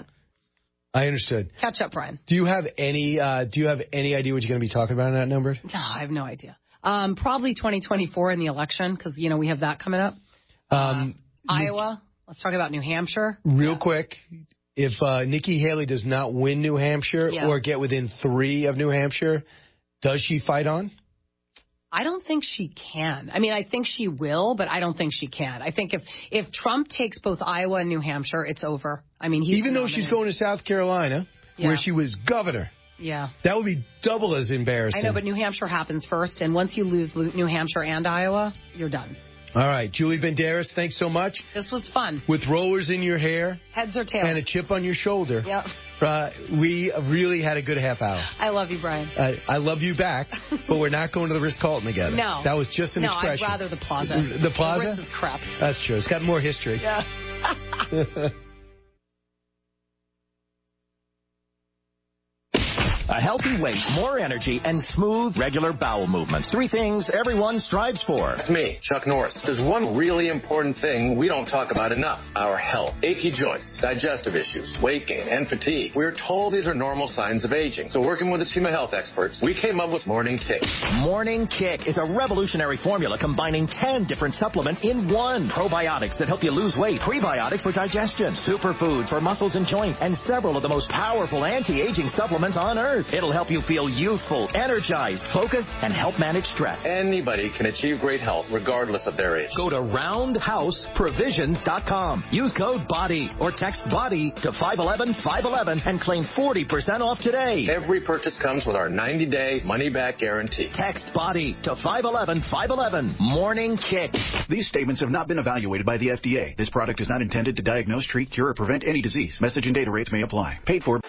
I understood. Catch up, Brian. Do you have any idea what you're going to be talking about in that number? No, I have no idea. Probably 2024 in the election, because we have that coming up. Iowa. Let's talk about New Hampshire. Real quick, if Nikki Haley does not win New Hampshire or get within 3 of New Hampshire, does she fight on? I don't think she can. I mean, I think she will, but I don't think she can. I think if Trump takes both Iowa and New Hampshire, it's over. I mean, even though she's going to South Carolina, where she was governor. Yeah. That would be double as embarrassing. I know, but New Hampshire happens first, and once you lose New Hampshire and Iowa, you're done. All right. Julie Banderas, thanks so much. This was fun. With rollers in your hair. Heads or tails. And a chip on your shoulder. Yep. We really had a good half hour. I love you, Brian. I love you back, but we're not going to the Ritz-Carlton together. No. That was just an expression. No, I'd rather the Plaza. The Plaza? The Ritz is crap. That's true. It's got more history. Yeah. A healthy weight, more energy, and smooth, regular bowel movements. 3 things everyone strives for. It's me, Chuck Norris. There's one really important thing we don't talk about enough. Our health. Achy joints, digestive issues, weight gain, and fatigue. We're told these are normal signs of aging. So working with a team of health experts, we came up with Morning Kick. Morning Kick is a revolutionary formula combining 10 different supplements in one. Probiotics that help you lose weight, prebiotics for digestion, superfoods for muscles and joints, and several of the most powerful anti-aging supplements on earth. It'll help you feel youthful, energized, focused, and help manage stress. Anybody can achieve great health regardless of their age. Go to roundhouseprovisions.com. Use code BODY or text BODY to 511-511 and claim 40% off today. Every purchase comes with our 90-day money-back guarantee. Text BODY to 511-511. Morning Kick. These statements have not been evaluated by the FDA. This product is not intended to diagnose, treat, cure, or prevent any disease. Message and data rates may apply. Paid for.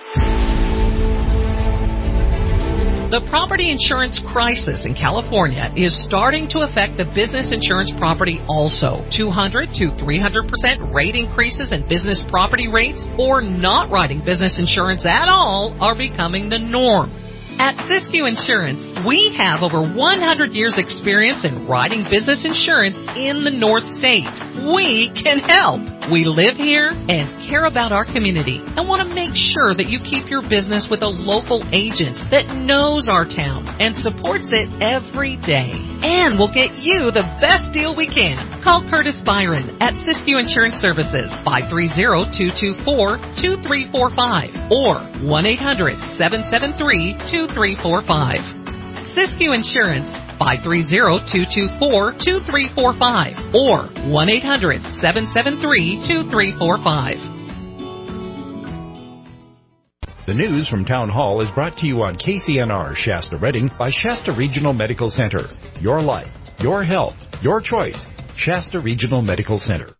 The property insurance crisis in California is starting to affect the business insurance property also. 200 to 300% rate increases in business property rates or not writing business insurance at all are becoming the norm. At Siskiyou Insurance, we have over 100 years experience in writing business insurance in the North State. We can help. We live here and care about our community and want to make sure that you keep your business with a local agent that knows our town and supports it every day. And we'll get you the best deal we can. Call Curtis Byron at Siskiyou Insurance Services, 530-224-2345 or 1-800-773-2345. Siskiyou Insurance, 530-224-2345 or 1-800-773-2345. The news from Town Hall is brought to you on KCNR Shasta Redding by Shasta Regional Medical Center. Your life, your health, your choice. Shasta Regional Medical Center.